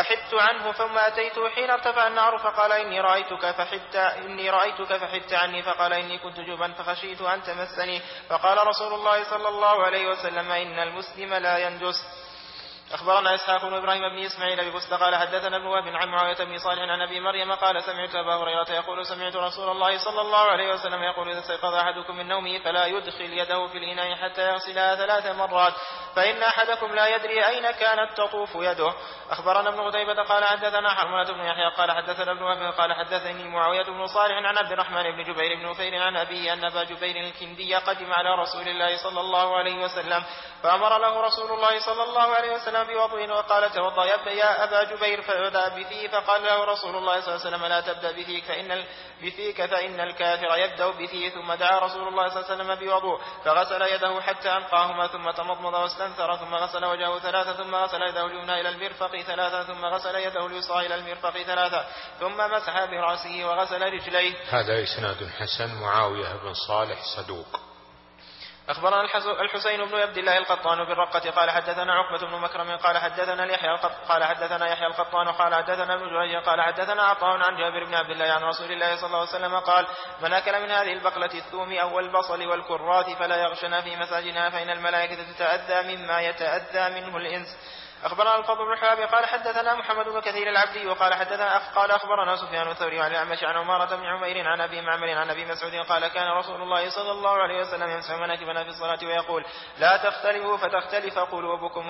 Speaker 3: فقال إني رأيتك فحدت عني فقال إني كنت جبا فخشيت أن تمسني فقال رسول الله صلى الله عليه وسلم إن المسلم لا ينجس. أخبرنا إسحاق بن إبراهيم بن إسماعيل ببسط قال حدثنا ابن وهب عن معاوية بن صالح عن أبي مريم قال سمعت أبا هريرة يقول سمعت رسول الله صلى الله عليه وسلم يقول إذا استيقظ أحدكم من نومه فلا يدخل يده في الإناء حتى يغسلها 3 مرات فإن أحدكم لا يدري أين كانت تطوف يده. أخبرنا ابن قتيبة قال حدثنا حرملة بن يحيى قال حدثنا ابن وهب قال حدثني معاوية بن صالح عن عبد الرحمن بن جبير بن نفير عن أبيه أن أبا جبير الكندي قدم على رسول الله صلى الله عليه وسلم فأمر له رسول الله صلى الله عليه وسلم بوضوء وقال توضأ يا أبا جبير فبدأ بفيه فقال له رسول الله صلى الله عليه وسلم لا تبدأ بفيك فإن الكافر يبدأ بفيه. ثم دعا رسول الله صلى الله عليه وسلم بوضوء فغسل يده حتى أنقاهما ثم تمضمض واستنثر ثم غسل وجهه 3 ثم غسل يده اليمنى إلى المرفق 3 ثم غسل يده اليسرى إلى المرفق 3 ثم مسح برأسه وغسل رجليه.
Speaker 1: هذا إسناد حسن. معاوية بن صالح صدوق.
Speaker 3: أخبرنا الحسين بن عبد الله القطان بالرقة قال حدثنا عقبة بن مكرم قال حدثنا يحيى القطان قال حدثنا ابن جريج قال حدثنا عطاء عن جابر بن عبد الله عن رسول الله صلى الله عليه وسلم قال من أكل من هذه البقلة الثوم أو البصل والكرات فلا يغشنا في مساجدنا فإن الملائكة تتأذى مما يتأذى منه الإنس. أخبرنا الفضل بن حباب قال حدثنا محمد بن كثير العبدي وقال قال أخبرنا سفيان الثوري عن الأعمش عن عمارة بن عمير عن أبي معمر عن أبي مسعود قال كان رسول الله صلى الله عليه وسلم يمسح مناكبنا في الصلاة ويقول لا تختلفوا فتختلف قلوبكم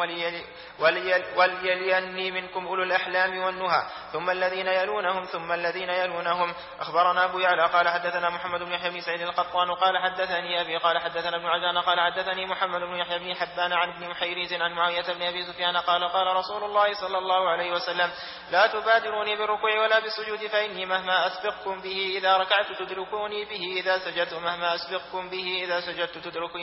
Speaker 3: وليليني منكم أولو الأحلام والنهى ثم الذين يلونهم ثم الذين يلونهم. أخبرنا أبو يعلى قال حدثنا محمد بن يحيى بن سعيد القطان قال حدثني أبي قال حدثنا ابن عجلان قال حدثني محمد بن يحيى بن حبان عن ابن محيريز عن معاوية بن أبي سفيان قال رسول الله صلى الله عليه وسلم لا تبادروني بالركوع ولا بالسجود فإني مهما أسبقكم به إذا ركعت تدركوني به إذا سجدت مهما أسبقكم به إذا سجدت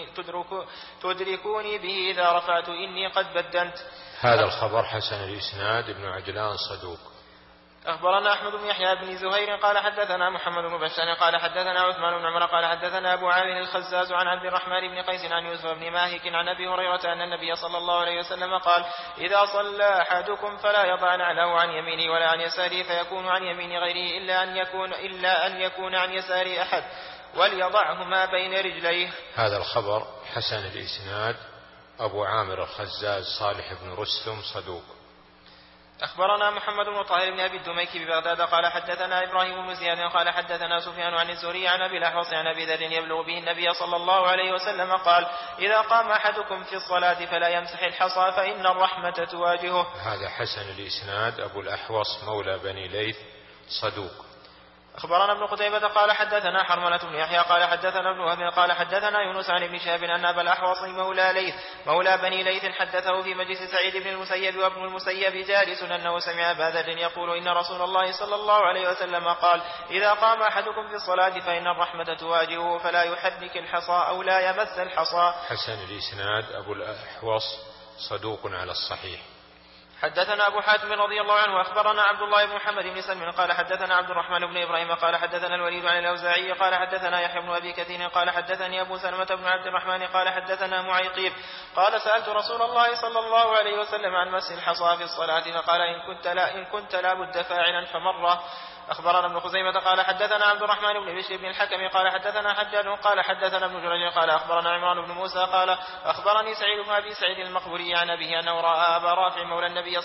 Speaker 3: تدركوني به إذا رفعت إني قد بدنت.
Speaker 1: هذا الخبر حسن الإسناد. ابن عجلان صدوق.
Speaker 3: أخبرنا أحمد بن يحيى بن زهير قال حدثنا محمد بن بشار قال حدثنا عثمان بن عمر قال حدثنا أبو عامر الخزاز عن عبد الرحمن بن قيس عن يوسف بن ماهك عن أبي هريرة أن النبي صلى الله عليه وسلم قال إذا صلى أحدكم فلا يضع نعله عن يمينه ولا عن يساره فيكون عن يمين غيره إلا أن يكون عن يسار أحد وليضعهما بين رجليه.
Speaker 1: هذا الخبر حسن الإسناد. أبو عامر الخزاز صالح بن رستم صدوق.
Speaker 3: أخبرنا محمد بن طاهر بن أبي الدميك ببغداد قال حدثنا إبراهيم بن زياد قال حدثنا سفيان عن الزهري عن أبي الأحوص عن أبي ذر يبلغ به النبي صلى الله عليه وسلم قال إذا قام أحدكم في الصلاة فلا يمسح الحصى فإن الرحمة تواجهه.
Speaker 1: هذا حسن الإسناد. أبو الأحوص مولى بني ليث صدوق.
Speaker 3: أخبرنا ابن قتيبة قال حدثنا حرملة بن يحيى قال حدثنا ابن وهب قال حدثنا يونس عن ابن شهاب أن أبا الأحوص مولى بني ليث حدثه في مجلس سعيد بن المسيب وابن المسيب جالس أنه سمع أبا ذر يقول إن رسول الله صلى الله عليه وسلم قال إذا قام أحدكم في الصلاة فإن الرحمة تواجهه فلا يحرك الحصى أو لا يمس الحصى.
Speaker 1: حسن الإسناد. أبو الأحوص صدوق على الصحيح.
Speaker 3: حدثنا أبو حاتم رضي الله عنه أخبرنا عبد الله بن محمد بن سلم قال حدثنا عبد الرحمن بن إبراهيم قال حدثنا الوليد عن الأوزاعي قال حدثنا يحيى بن أبي كثير قال حدثني أبو سلمة بن عبد الرحمن قال حدثنا معيقيب قال سألت رسول الله صلى الله عليه وسلم عن مس الحصى في الصلاة فقال إن كنت لا بد فاعلا فمرة. أخبرنا ابن خزيمة قال حدثنا عبد الرحمن بن بشر بن الحكم قال حدثنا حجاج قال حدثنا ابن جريج قال أخبرنا عمران بن موسى قال أخبرني سعيد بن أبي سعيد المقبوري عن أبيه أنه رأى أبا رافع مولى النبي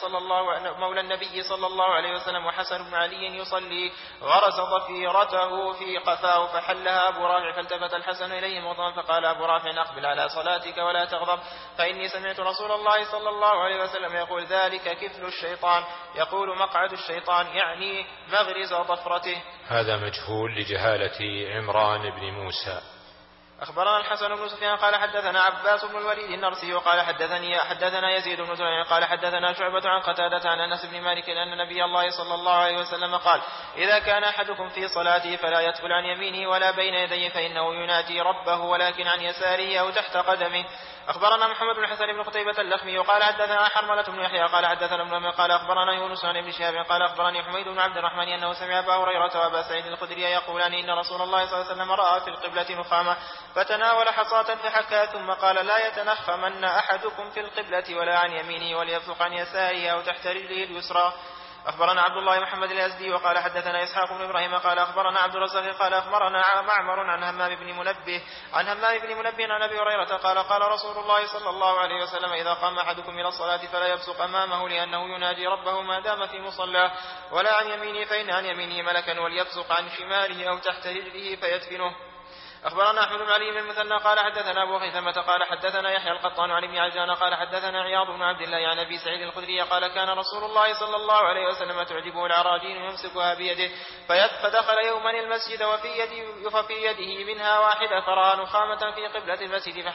Speaker 3: صلى الله عليه وسلم وحسن بن علي يصلي غرس ضفيرته في قفاه فحلها أبو رافع فالتفت الحسن إليه مغضبا فقال أبو رافع أقبل على صلاتك ولا تغضب فإني سمعت رسول الله صلى الله عليه وسلم يقول ذلك كفل الشيطان يقول مقعد الشيطان يعني مغرز ضفرته.
Speaker 1: هذا مجهول لجهالة عمران بن موسى.
Speaker 3: أخبرنا الحسن بن سفيان قال حدثنا عباس بن الوليد النرسي قال حدثنا يزيد بن زريع قال حدثنا شعبة عن قتادة عن أنس بن مالك أن نبي الله صلى الله عليه وسلم قال إذا كان أحدكم في صلاته فلا يدخل عن يمينه ولا بين يديه فإنه يناجي ربه ولكن عن يساره أو تحت قدمه. أخبرنا محمد بن حسن بن قتيبة اللخمي قال حدثنا حرملة بن يحيى قال حدثنا ابن وهب قال أخبرنا يونس عن ابن شهاب قال أخبرني حميد بن عبد الرحمن أنه سمع أبا هريرة وأبا سعيد الخدري يقولان إن رسول الله صلى الله عليه وسلم رأى في القبلة نخامة فتناول حصاة فحكى ثم قال لا يتنخمن أحدكم في القبلة ولا عن يمينه وليبصق عن يساره أو تحت رجله اليسرى. أخبرنا عبد الله محمد الأزدي وقال حدثنا إسحاق بن إبراهيم قال أخبرنا عبد الرزاق قال أخبرنا معمر عن همام بن منبه عن أبي هريرة قال قال رسول الله صلى الله عليه وسلم إذا قام أحدكم إلى الصلاة فلا يبصق أمامه لأنه يناجي ربه ما دام في مصلاه ولا عن يمينه فإن عن يمينه ملكا وليبصق عن شماله أو تحت رجله فيدفنه. أخبرنا أحمد بن علي بن المثنى قال حدثنا أبو خيثمة قال حدثنا يحيى القطان عن ابن عجلان قال حدثنا عياض بن عبد الله عن أبي سعيد الخدري قال كان رسول الله صلى الله عليه وسلم تعجبه العراجين يمسكها بيده فدخل يوما المسجد وفي يده منها واحدة فرأى نخامة في قبلة المسجد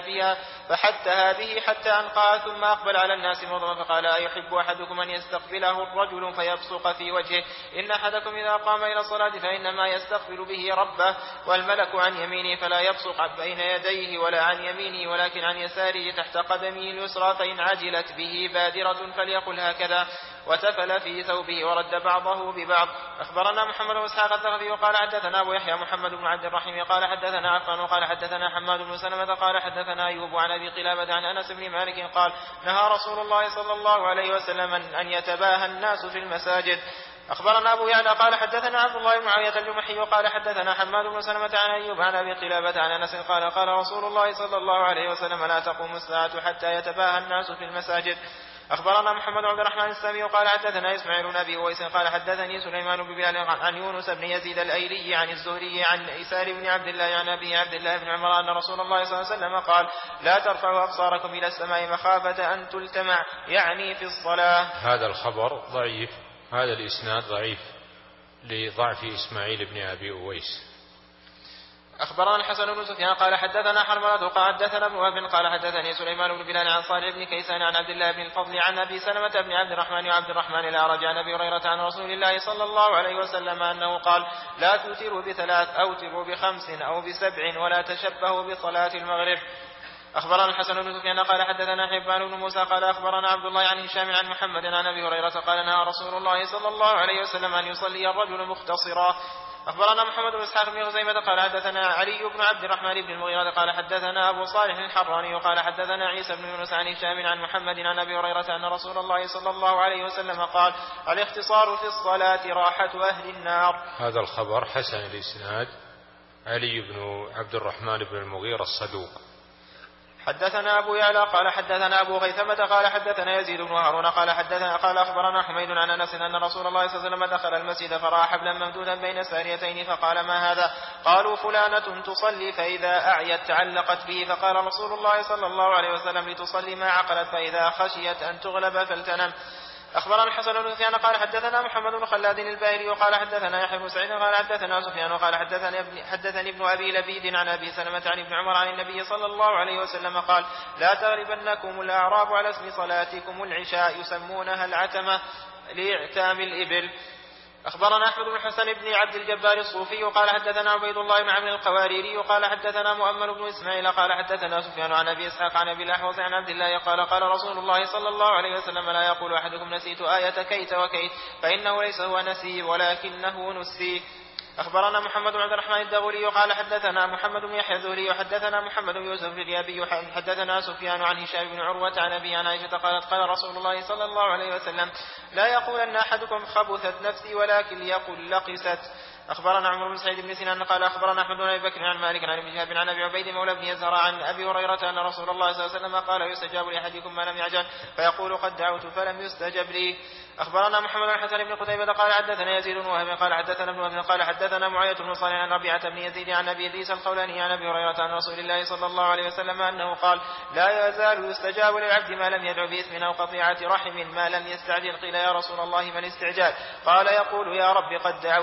Speaker 3: فحتها به حتى أنقى ثم أقبل على الناس مغضبا فقال أيحب أحدكم أن يستقبله الرجل فيبصق في وجهه إن أحدكم إذا قام إلى الصلاة فإنما يستقبل به ربه والملك عن يمينه فلا يبصق بين يديه ولا عن يمينه ولكن عن يساره تحت قدمه اليسرى فإن عجلت به بادرة فليقل هكذا وتفل في ثوبه ورد بعضه ببعض. أخبرنا محمد بن إسحاق الثقفي وقال حدثنا أبو يحيى محمد بن عبد الرحيم قال حدثنا عفان وقال حدثنا حماد بن سلمة قال حدثنا أيوب عن أبي قلابة عن أنس بن مالك قال نهى رسول الله صلى الله عليه وسلم أن يتباهى الناس في المساجد. أخبرنا أبو يعلى قال حدثنا عبد الله بن معاوية الجمحي وقال حدثنا حماد بن سلمة عن أيوب عن أبي قلابة عن أنس قال قال رسول الله صلى الله عليه وسلم لا تقوم الساعة حتى يتباهى الناس في المساجد. أخبرنا محمد بن عبد الرحمن السامي وقال حدثنا إسماعيل بن أبي أويس قال حدثني سليمان بن بلال عن يونس بن يزيد الأيلي عن الزهري عن إسار بن عبد الله عن أبي عبد الله بن عمر أن رسول الله صلى الله عليه وسلم قال لا ترفعوا أبصاركم إلى السماء مخافة أن تلتمع يعني في الصلاة.
Speaker 1: هذا الخبر ضعيف، هذا الإسناد ضعيف لضعف إسماعيل بن أبي أويس.
Speaker 3: أخبرنا الحسن بن سفيان قال حدثنا حرملة قال حدثنا ابن وهب قال حدثني سليمان بن بلال عن صالح بن كيسان عن عبد الله بن الفضل عن أبي سلمة بن عبد الرحمن وعبد الرحمن الأعرج عن أبي هريرة عن رسول الله صلى الله عليه وسلم أنه قال لا توتروا بثلاث أوتروا بخمس أو بسبع ولا تشبهوا بصلاة المغرب. أخبرنا الحسن بن سفيان قال حدثنا حبان بن موسى قال أخبرنا عبد الله عن هشام عن محمد عن أبي هريرة قال نهى رسول الله صلى الله عليه وسلم أن يصلي الرجل مختصرا. أخبرنا محمد بن إسحاق بن خزيمة قال حدثنا علي بن عبد الرحمن بن المغيرة قال حدثنا أبو صالح الحراني قال حدثنا عيسى بن يونس عن هشام عن محمد عن أبي هريرة أن رسول الله صلى الله عليه وسلم قال الاختصار في الصلاة راحة أهل النار.
Speaker 1: هذا الخبر حسن الإسناد. علي بن عبد الرحمن بن المغيرة الصدوق.
Speaker 3: حدثنا أبو يعلى قال حدثنا أبو خيثمة قال حدثنا يزيد بن هارون قال أخبرنا حميد عن أنس أن رسول الله صلى الله عليه وسلم دخل المسجد فرأى حبلا ممدودا بين ساريتين فقال ما هذا؟ قالوا فلانة تصلي فإذا أعيت تعلقت به فقال رسول الله صلى الله عليه وسلم لتصلي ما عقلت فإذا خشيت أن تغلب فلتنم. أخبرنا الحسن بن سفيان قال حدثنا محمد بن خلاد الباهلي وقال حدثنا يحيى بن سعيد قال حدثنا سفيان وقال حدثني ابن أبي لبيد عن أبي سلمة عن ابن عمر عن النبي صلى الله عليه وسلم قال لا تغلبنكم الأعراب على اسم صلاتكم العشاء يسمونها العتمة لإعتام الإبل. أخبرنا أحمد بن حسن بن عبد الجبار الصوفي وقال حدثنا عبيد الله بن عمرو القواريري وقال حدثنا مؤمل بن إسماعيل قال حدثنا سفيان عن أبي إسحاق عن أبي الأحوص عن عبد الله قال قال رسول الله صلى الله عليه وسلم لا يقول أحدكم نسيت آية كيت وكيت فإنه ليس هو نسي ولكنه نسي. أخبرنا محمد بن عبد الرحمن الدغولي وقال حدثنا محمد بن يحيى الزهري وحدثنا محمد بن يوسف الريابي حدثنا سفيان عن هشام بن عروة عن أبي عن عائشة قالت قال رسول الله صلى الله عليه وسلم لا يقولن أحدكم خبثت نفسي ولكن يقول لقست. أخبرنا عمرو بن سعيد بن سنان قال أخبرنا أحمد بن أبي بكر عن مالك عن ابن شهاب عن أبي عبيد مولى بن يزهر عن أبي هريرة أن رسول الله صلى الله عليه وسلم قال يستجاب لأحدكم ما لم يعجل فيقول قد دعوت فلم يستجب لي. أخبرنا محمد بن حسن بن قتيبة قال حدثنا يزيد بن وهب قال حدثنا ابن وهب قال حدثنا معاوية بن صالح عن ربيعة بن يزيد عن أبي إدريس الخولاني عن أبي هريرة عن رسول الله صلى الله عليه وسلم أنه قال لا يزال يستجاب للعبد ما لم يدع بإثم أو قطيعة رحم ما لم يستعجل. قيل يا رسول الله ما الاستعجال؟ قال يقول يا رب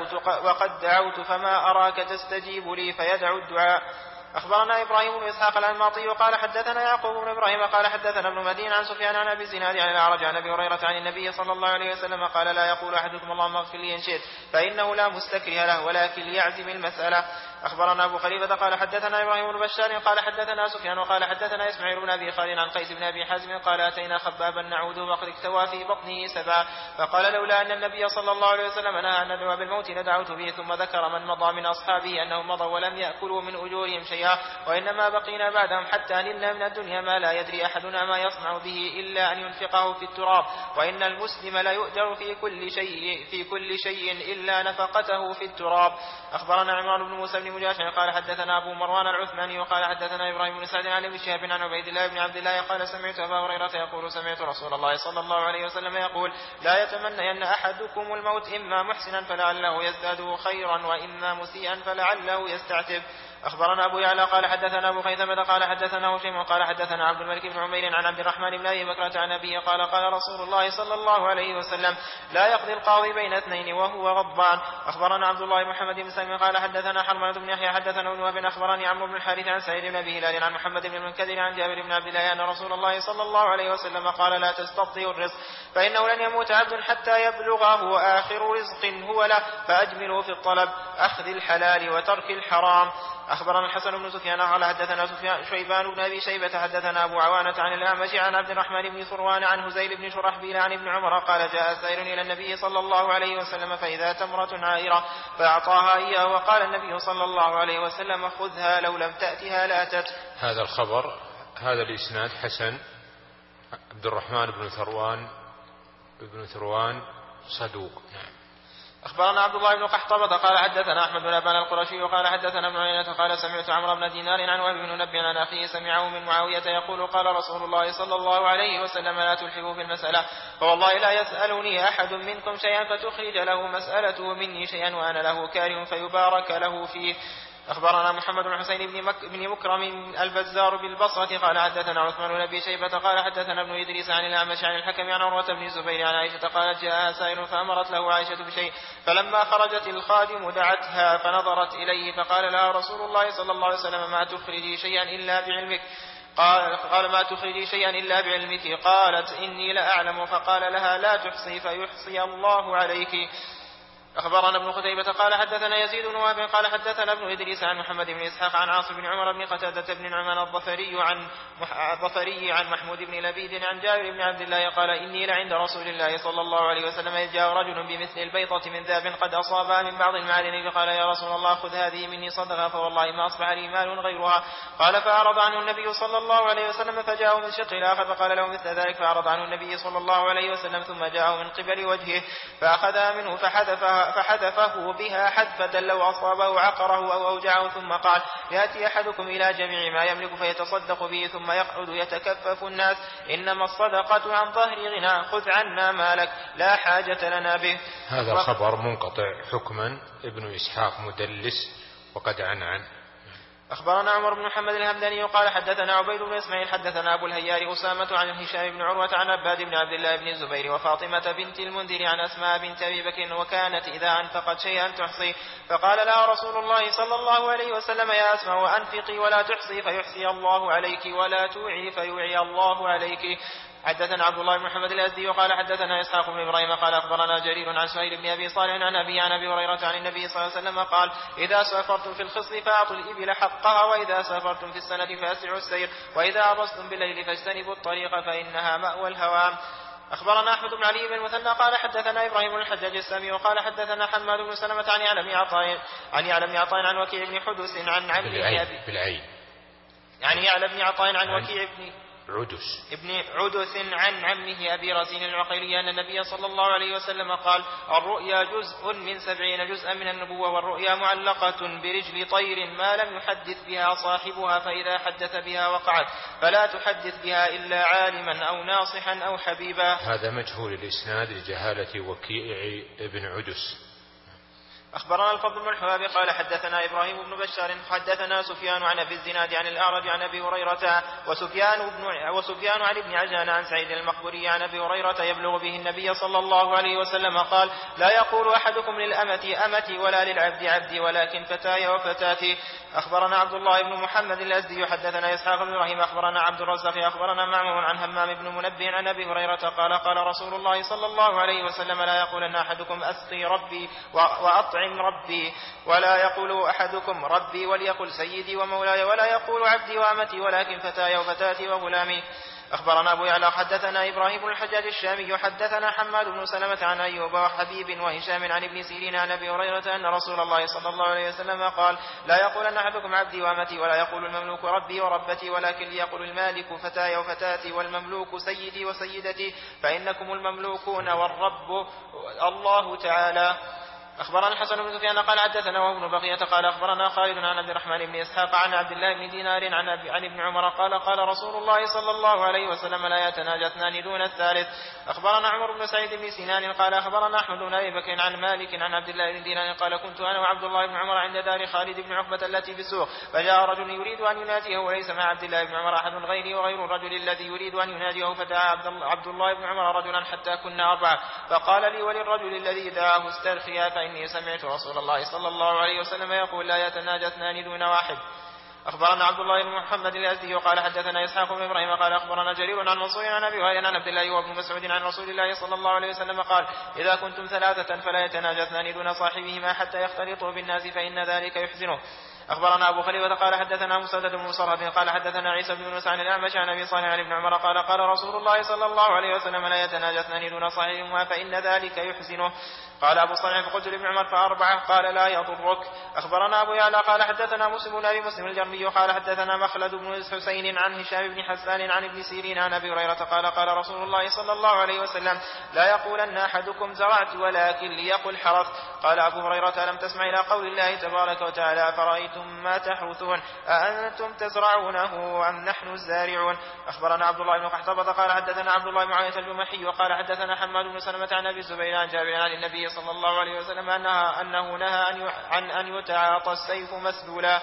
Speaker 3: قد دعوت فما أراك تستجيب لي فيدعو الدعاء. أخبرنا إبراهيم بن إسحاق الأنماطي وقال حدثنا يعقوب بن إبراهيم قال حدثنا ابن مدين عن سفيان عن أبي الزناد عن الأعرج عن أبي هريرة عن النبي صلى الله عليه وسلم قال لا يقول أحدكم اللهم اغفر لي إن شئت فإنه لا مستكره له ولكن ليعزم المسألة. أخبرنا أبو خليفة قال حدثنا إبراهيم بن بشار قال حدثنا سفيان وقال حدثنا إسماعيل بن أبي خالد عن قيس بن أبي حازم قال أتينا خبابا نعود وقد اكتوى في بطنه 7 فقال لولا أن النبي صلى الله عليه وسلم نهى أن ندعو بالموت لدعوت به. ثم ذكر من مضى من أصحابه أنهم مضوا ولم يأكلوا من أجورهم شيئا وإنما بقينا بعدهم حتى نلنا من الدنيا ما لا يدري أحدنا ما يصنع به إلا أن ينفقه في التراب. وإن المسلم لا يؤجر في كل شيء إلا نفقته في التراب. أخبرنا عمران بن موسى بن مجاشع قال حدثنا أبو مروان العثماني وقال حدثنا إبراهيم بن سعد عن ابن شهاب عن عبيد الله بن عبد الله قال سمعت أبا هريرة يقول سمعت رسول الله صلى الله عليه وسلم يقول لا يتمنى أن أحدكم الموت إما محسنا فلعله يزداد خيرا وإما مسيئا فلعله يستعتب. أخبرنا أبو يعلى قال حدثنا أبو خيثمة قال حدثنا هشيم قال حدثنا عبد الملك بن عمير عن عبد الرحمن بن أبي بكرة عن أبيه قال قال رسول الله صلى الله عليه وسلم لا يقضي القاضي بين اثنين وهو غضبان. أخبرنا عبد الله محمد بن سلمة قال حدثنا حرملة بن يحيى حدثنا ابن وهب أخبرني عمرو بن الحارث عن سعيد بن أبي هلال عن محمد بن المنكدر عن جابر بن عبد الله أن رسول الله صلى الله عليه وسلم قال لا تستبطئوا الرزق فإنه لن يموت عبد حتى يبلغه آخر رزق هو له فأجملوا في الطلب أخذ الحلال وترك الحرام. أخبرنا الحسن بن سفيان قال حدثنا شيبان بن أبي شيبة حدثنا أبو عوانة عن الأعمش عن عبد الرحمن بن ثروان عن هزيل بن شرحبيل عن ابن عمر قال جاء سائل إلى النبي صلى الله عليه وسلم فإذا تمرة عائرة فأعطاها إياه وقال النبي صلى الله عليه وسلم خذها لو لم تأتها لأتت.
Speaker 1: هذا الخبر هذا الإسناد حسن. عبد الرحمن بن ثروان صدوق.
Speaker 3: أخبرنا عبد الله بن قحطبة قال حدثنا أحمد بن أبان القرشي وقال حدثنا ابن عيينة قال سمعت عمرو بن دينار عن وهب بن منبه عن أخيه سمعه من معاوية يقول قال رسول الله صلى الله عليه وسلم لا تلحفوا في المسألة فوالله لا يسألني أحد منكم شيئا فتخرج له مسألته مني شيئا وأنا له كاره فيبارك له فيه. أخبرنا محمد بن حسين بن مكرم البزار بالبصرة قال حدثنا عثمان بن أبي شيبة قال حدثنا ابن إدريس عن الأعمش عن الحكم عن عروة بن الزبير عن عائشة قالت جاء سائل فأمرت له عائشة بشيء فلما خرجت الخادم دعتها فنظرت إليه فقال لها رسول الله صلى الله عليه وسلم ما تخرجي شيئا إلا بعلمك قال ما تخرجي شيئا إلا بعلمك قالت إني لأعلم فقال لها لا تحصي فيحصي الله عليك. أخبرنا ابن قتيبة قال حدثنا يزيد بن وهب قال حدثنا ابن إدريس عن محمد بن إسحاق عن عاصم بن عمر بن قتادة بن نعمان الظفري عن محمود بن لبيد عن جابر بن عبد الله قال إني لعند رسول الله صلى الله عليه وسلم إذ جاء رجل بمثل البيضة من ذهب قد أصابها من بعض المعادن فقال يا رسول الله خذ هذه مني صدقة فوالله ما أصبح لي مال غيرها. قال فأعرض عنه النبي صلى الله عليه وسلم فجاءه من شق الآخر فقال له مثل ذلك فأعرض عنه النبي صلى الله عليه وسلم ثم جاءه من قبل وجهه فأخذها منه فحذفه بها حذفة لو أصابه عقره أو أوجعه ثم قال يأتي أحدكم إلى جميع ما يملك فيتصدق به ثم يقعد يتكفف الناس إنما الصدقة عن ظهر غنى خذ عنا مالك لا حاجة لنا به.
Speaker 1: هذا الخبر منقطع حكما ابن إسحاق مدلس وقد عنعن.
Speaker 3: أخبرنا عمر بن محمد الهمداني قال حدثنا عبيد بن إسماعيل حدثنا أبو الهيار أسامة عن هشام بن عروة عن عباد بن عبد الله بن الزبير وفاطمة بنت المنذر عن أسماء بنت أبي بكر وكانت إذا أنفقت شيئا تحصي فقال لها رسول الله صلى الله عليه وسلم يا أسماء وأنفقي ولا تحصي فيحصي الله عليك ولا توعي فيوعي الله عليك. حدثنا عبد الله بن محمد الأزدي وقال حدثنا إسحاق بن إبراهيم قال أخبرنا جرير عن سهيل بن أبي صالح عن أبي هريرة عن النبي صلى الله عليه وسلم قال إذا سافرتم في الخص فأعطوا الإبل حقها وإذا سافرتم في السنة فأسرعوا السير وإذا عرستم بالليل فاجتنبوا الطريق فإنها مأوى الهوام. أخبرنا أحمد بن علي بن المثنى قال حدثنا إبراهيم بن الحجاج السامي وقال حدثنا حماد بن سلمة عن يعلم عطاء عن وكيع بن حدث عن عمه يعني يعلم بن عطاء عن وكيع ابن عدث عن عمه أبي رزين العقيلي أن النبي صلى الله عليه وسلم قال الرؤيا جزء من 70 جزءا من النبوة والرؤيا معلقة برجل طير ما لم يحدث بها صاحبها فإذا حدث بها وقعت فلا تحدث بها إلا عالما أو ناصحا أو حبيبا.
Speaker 1: هذا مجهول الإسناد لجهالة وكيع ابن عدس.
Speaker 3: أخبرنا الفضل بن الحباب قال حدثنا إبراهيم بن بشار حدثنا سفيان عن أبي الزناد عن الأعرج عن أبي هريرة وسفيان عن ابن عجلان عن سعيد المقبوري عن أبي هريرة يبلغ به النبي صلى الله عليه وسلم قال لا يقول أحدكم للأمة أمتي ولا للعبد عبدي ولكن فتاي وفتاتي. أخبرنا عبد الله بن محمد الأزدي حدثنا إسحاق بن إبراهيم أخبرنا عبد الرزاق أخبرنا معمر عن همام بن منبه عن أبي هريرة قال قال رسول الله صلى الله عليه وسلم لا يقولن أحدكم أسقي ربي وأطعم أطعم ربي، ولا يقول أحدكم ربي وليقل سيدي ومولاي، ولا يقول عبدي وأمتي، ولكن فتاي وفتاتي وغلامي. أخبرنا أبو يعلى حدثنا إبراهيم بن الحجاج الشامي حدثنا حماد بن سلمة عن أيوب وحبيب وهشام عن ابن سيرين عن أبي هريرة أن رسول الله صلى الله عليه وسلم قال: لا يقولن أحدكم عبدي وأمتي، ولا يقول المملوك ربي وربتي، ولكن ليقول المالك فتاي وفتاتي، والمملوك سيدي وسيدتي، فإنكم المملوكون والرب الله تعالى. أخبرنا الحسن بن سفيان قال حدثنا وابن بقية قال أخبرنا خالد عن عبد الرحمن بن إسحاق عن عبد الله بن دينار عن ابن عمر قال: قال رسول الله صلى الله عليه وسلم: لا يتناجى اثنان دون الثالث. أخبرنا عمر بن سعيد بن سنان قال أخبرنا أحمد بن أبي بكر عن مالك عن عبد الله بن دينار قال: كنت أنا وعبد الله بن عمر عند دار خالد بن عقبة التي بالسوق، فجاء رجل يريد أن يناديه وليس مع عبد الله بن عمر أحد غيري وغير الرجل الذي يريد أن يناديه، فدعا عبد الله بن عمر رجلا حتى كنا 4، فقال لي وللرجل الذي دعاه: استرخيا، فإني سمعت رسول الله صلى الله عليه وسلم يقول: لا يتناجى اثنان دون واحد. أخبرنا عبد الله بن محمد الأزدي قال حدثنا إسحاق بن إبراهيم قال أخبرنا جرير عن منصور عن أبي هريرة عن عبد الله وابن مسعود عن رسول الله صلى الله عليه وسلم قال: إذا كنتم 3 فلا يتناجى اثنان دون صاحبهما حتى يختلطوا بالناس، فإن ذلك يحزنه. أخبرنا أبو خليفة قال حدثنا مسدد بن مصرد قال حدثنا عيسى بن يونس عن الأعمش عن أبي صالح عن ابن عمر قال: قال رسول الله صلى الله عليه وسلم: لا يتناجى اثنان دون صاحبهما فإن ذلك يحزنه. قال أبو صالح: فقلت لابن عمر: ف4؟ قال: لا يضرك. أخبرنا أبو يعلى قال حدثنا مسلم بن أبي مسلم الجرمي قال حدثنا مخلد بن حسين عن هشام بن حسان عن ابن سيرين عن أبي هريرة قال: قال رسول الله صلى الله عليه وسلم: لا يقولن أحدكم زرعت ولكن ليقل حرث. قال أبو هريرة: ألم تسمع إلى قول الله تبارك وتعالى: فرأيتم ما تحرثون أأنتم تزرعونه أم نحن الزارعون. أخبرنا عبد الله بن قحطبة قال حدثنا عبد الله بن عيينة الجمحي وقال حدثنا حماد بن سلمة عن أبي الزبير عن جابر عن النبي صلى الله عليه وسلم أنه نهى عن أن يتعاطى السيف مسلولا.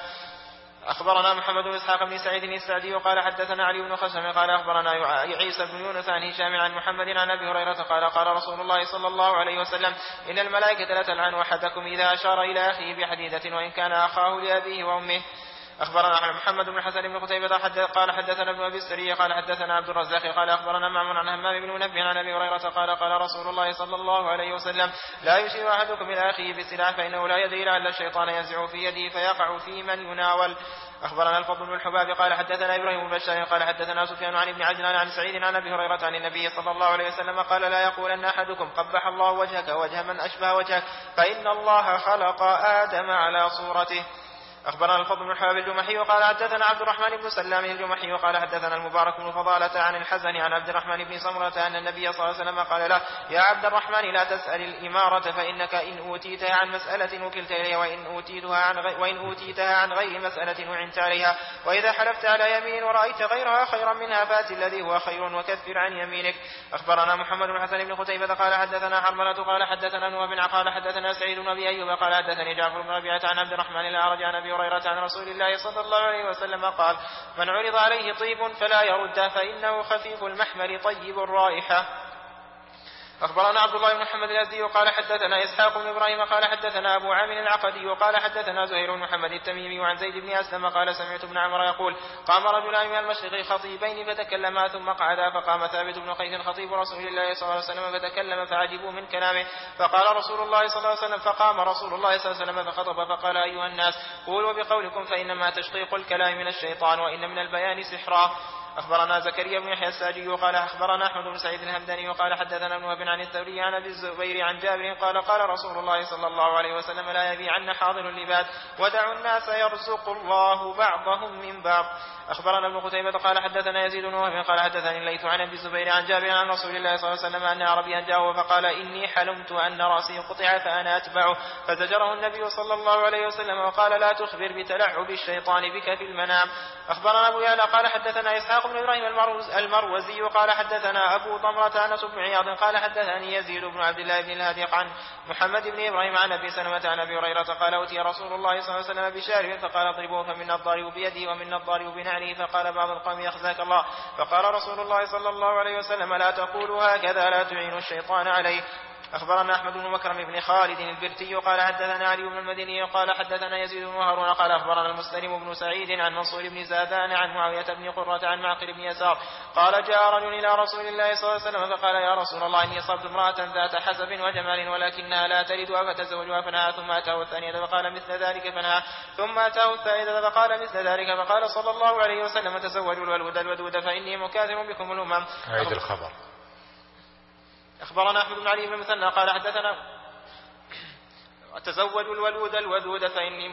Speaker 3: أخبرنا محمد بن إسحاق بن سعيد السعدي وقال حدثنا علي بن خشم قال أخبرنا عيسى بن يونس عن هشام عن محمد عن أبي هريرة قال: قال رسول الله صلى الله عليه وسلم: إن الملائكة لا تلعن أحدكم إذا أشار إلى أخيه بحديدة وإن كان أخاه لأبيه وأمه. أخبرنا محمد بن حسن بن قتيبة قال حدثنا ابن أبي السري قال حدثنا عبد الرزاق قال أخبرنا معمر عن همام بن منبه عن أبي هريرة قال: قال رسول الله صلى الله عليه وسلم: لا يشير أحدكم إلى أخيه بالسلاح فإنه لا يدري لعل الشيطان ينزع في يده فيقع في من يناول. أخبرنا الفضل بن الحباب قال حدثنا إبراهيم بن بشار قال حدثنا سفيان عن ابن عجلان عن سعيد عن أبي هريرة عن النبي صلى الله عليه وسلم قال: لا يقولن أحدكم قبح الله وجهك وجه من أشبه وجهك، فإن الله خلق آدم على صورته. أخبرنا الفضل بن الحباب الجمحي وقال حدثنا عبد الرحمن بن سلام الجمحي وقال حدثنا المبارك بن فضالة عن الحسن عن عبد الرحمن بن سمرة أن النبي صلى الله عليه وسلم قال له: يا عبد الرحمن لا تسأل الإمارة، فإنك إن أوتيتها عن مسألة وكلت إليها، وإن أوتيتها عن غير مسألة وعنت عليها، وإذا حلفت على يمين ورأيت غيرها خيرا منها فات الذي هو خير وكفر عن يمينك. أخبرنا محمد بن حسن بن قتيبة قال حدثنا حرملة قال حدثنا نوح بن قال حدثنا سعيد بن أبي أيوب قال حدثني جعفر بن ربيعة عن عبد الرحمن الأعرج عن أبي هريرة عن رسول الله صلى الله عليه وسلم قال: من عرض عليه طيب فلا يرد، فإنه خفيف المحمل طيب الرائحة. أخبرنا عبد الله بن محمد الأزدي وقال حدثنا إسحاق بن إبراهيم قال حدثنا أبو عامر العقدي وقال حدثنا زهير بن محمد التميمي وعن زيد بن أسلم قال: سمعت ابن عمر يقول: قام رجلان من المشرق خطيبين فتكلما ثم قعدا، فقام ثابت بن قيس خطيب رسول الله صلى الله عليه وسلم فتكلم فعجبوا من كلامه، فقام رسول الله صلى الله عليه وسلم فخطب فقال: أيها الناس، قولوا بقولكم فإنما تشقيق الكلام من الشيطان وإن من البيان سحرا. أخبرنا زكريا بن يحيى الساجي وقال أخبرنا أحمد بن سعيد الهمداني وقال حدثنا ابن وهب عن الثوري عن أبي الزبير عن جابر قال: قال رسول الله صلى الله عليه وسلم: لا يبيعن حاضر اللباد، ودعوا الناس يرزق الله بعضهم من بعض. أخبرنا ابن قتيبة قال حدثنا يزيد بن وهب قال حدثني الليث عن أبي الزبير عن جابر عن رسول الله صلى الله عليه وسلم أن أعرابيا جاءه فقال: إني حلمت أن رأسي قطع فأنا أتبعه، فزجره النبي صلى الله عليه وسلم وقال: لا تخبر بتلعب الشيطان بك في المنام. أخبرنا أبو يعلى قال حدثنا إسحاق بن إبراهيم المروزي وقال حدثنا أبو ضمرة أنس بن عياض قال حدثني يزيد بن عبد الله بن الهادي عن محمد بن إبراهيم عن أبي سلمة عن أبي هريرة قال: أوتي رسول الله صلى الله عليه وسلم بشارب فقال: اضربوه، فمنا الضارب بيده ومنا الضارب بنعله، فقال بعض القوم: يخزاك الله. فقال رسول الله صلى الله عليه وسلم: لا تقولوا هكذا، لا تعينوا الشيطان عليه. أخبرنا أحمد بن مكرم بن خالد البرتي قال حدثنا علي بن المديني قال حدثنا يزيد بن هارون قال أخبرنا المسلم بن سعيد عن منصور بن زادان عن معاوية بن قرة عن معقل بن يسار قال جاء رجل إلى رسول الله صلى الله عليه وسلم فقال يا رسول الله إني أصبت امرأة ذات حسب وجمال ولكنها لا تلد فتزوجها فنهى ثم أتاه الثانية فقال مثل ذلك فنهى ثم أتاه الثالثة فقال مثل ذلك فقال صلى الله عليه وسلم تزوجوا الودود فإني مكاثر بكم الأمم.
Speaker 1: أعيد الخبر.
Speaker 3: أخبرنا أحمد بن علي بن المثنى قال حدثنا تزوجوا الودود فإني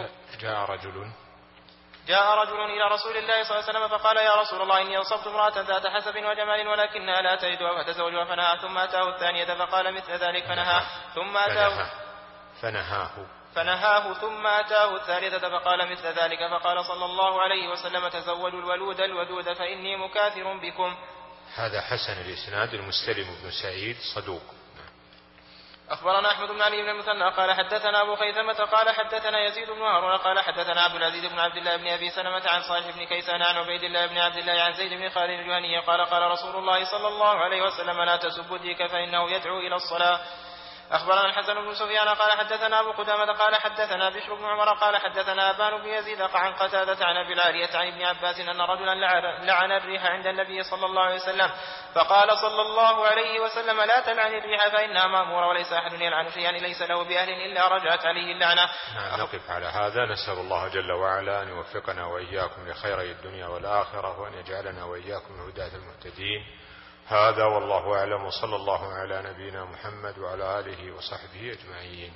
Speaker 3: جاء رجل إلى رسول الله صلى الله عليه وسلم فقال يا رسول الله إني أصبت امرأة ذات حسب وجمال ولكنها لا تلد فتزوجها فنهى ثم أتاه الثانية فقال مثل ذلك فنهى ثم أتاه فنهاه ثم أتاه الثالثة فقال مثل ذلك فقال صلى الله عليه وسلم تزوجوا الودود فإني مكاثر بكم.
Speaker 1: هذا حسن الإسناد. المستلم بن سعيد صدوق.
Speaker 3: أخبرنا أحمد بن علي بن المثنى قال حدثنا أبو خيثمة قال حدثنا يزيد بن هارون قال حدثنا عبد العزيز بن عبد الله بن أبي سلمة عن صالح بن كيسان عن عبيد الله بن عبد الله عن زيد بن خالد الجهني قال رسول الله صلى الله عليه وسلم لا تسبوا الديك فإنه يدعو إلى الصلاة. أخبرنا الحسن بن سفيان قال حدثنا أبو قدامة قال حدثنا بشر بن عمر قال حدثنا أبان بن يزيد عن قتادة عن أبي العالية عن ابن عباس أن رجلا لعن الريح عند النبي صلى الله عليه وسلم فقال صلى الله عليه وسلم لا تلعن الريح فإنها مأمورة وليس أحد يلعن شيئا ليس له بأهل إلا رجعت عليه اللعنة.
Speaker 1: نقف على هذا. نسأل الله جل وعلا أن يوفقنا وإياكم لخيري الدنيا والآخرة وأن يجعلنا وإياكم من هداة المهتدين. هذا والله أعلم وصلى الله على نبينا محمد وعلى آله وصحبه أجمعين.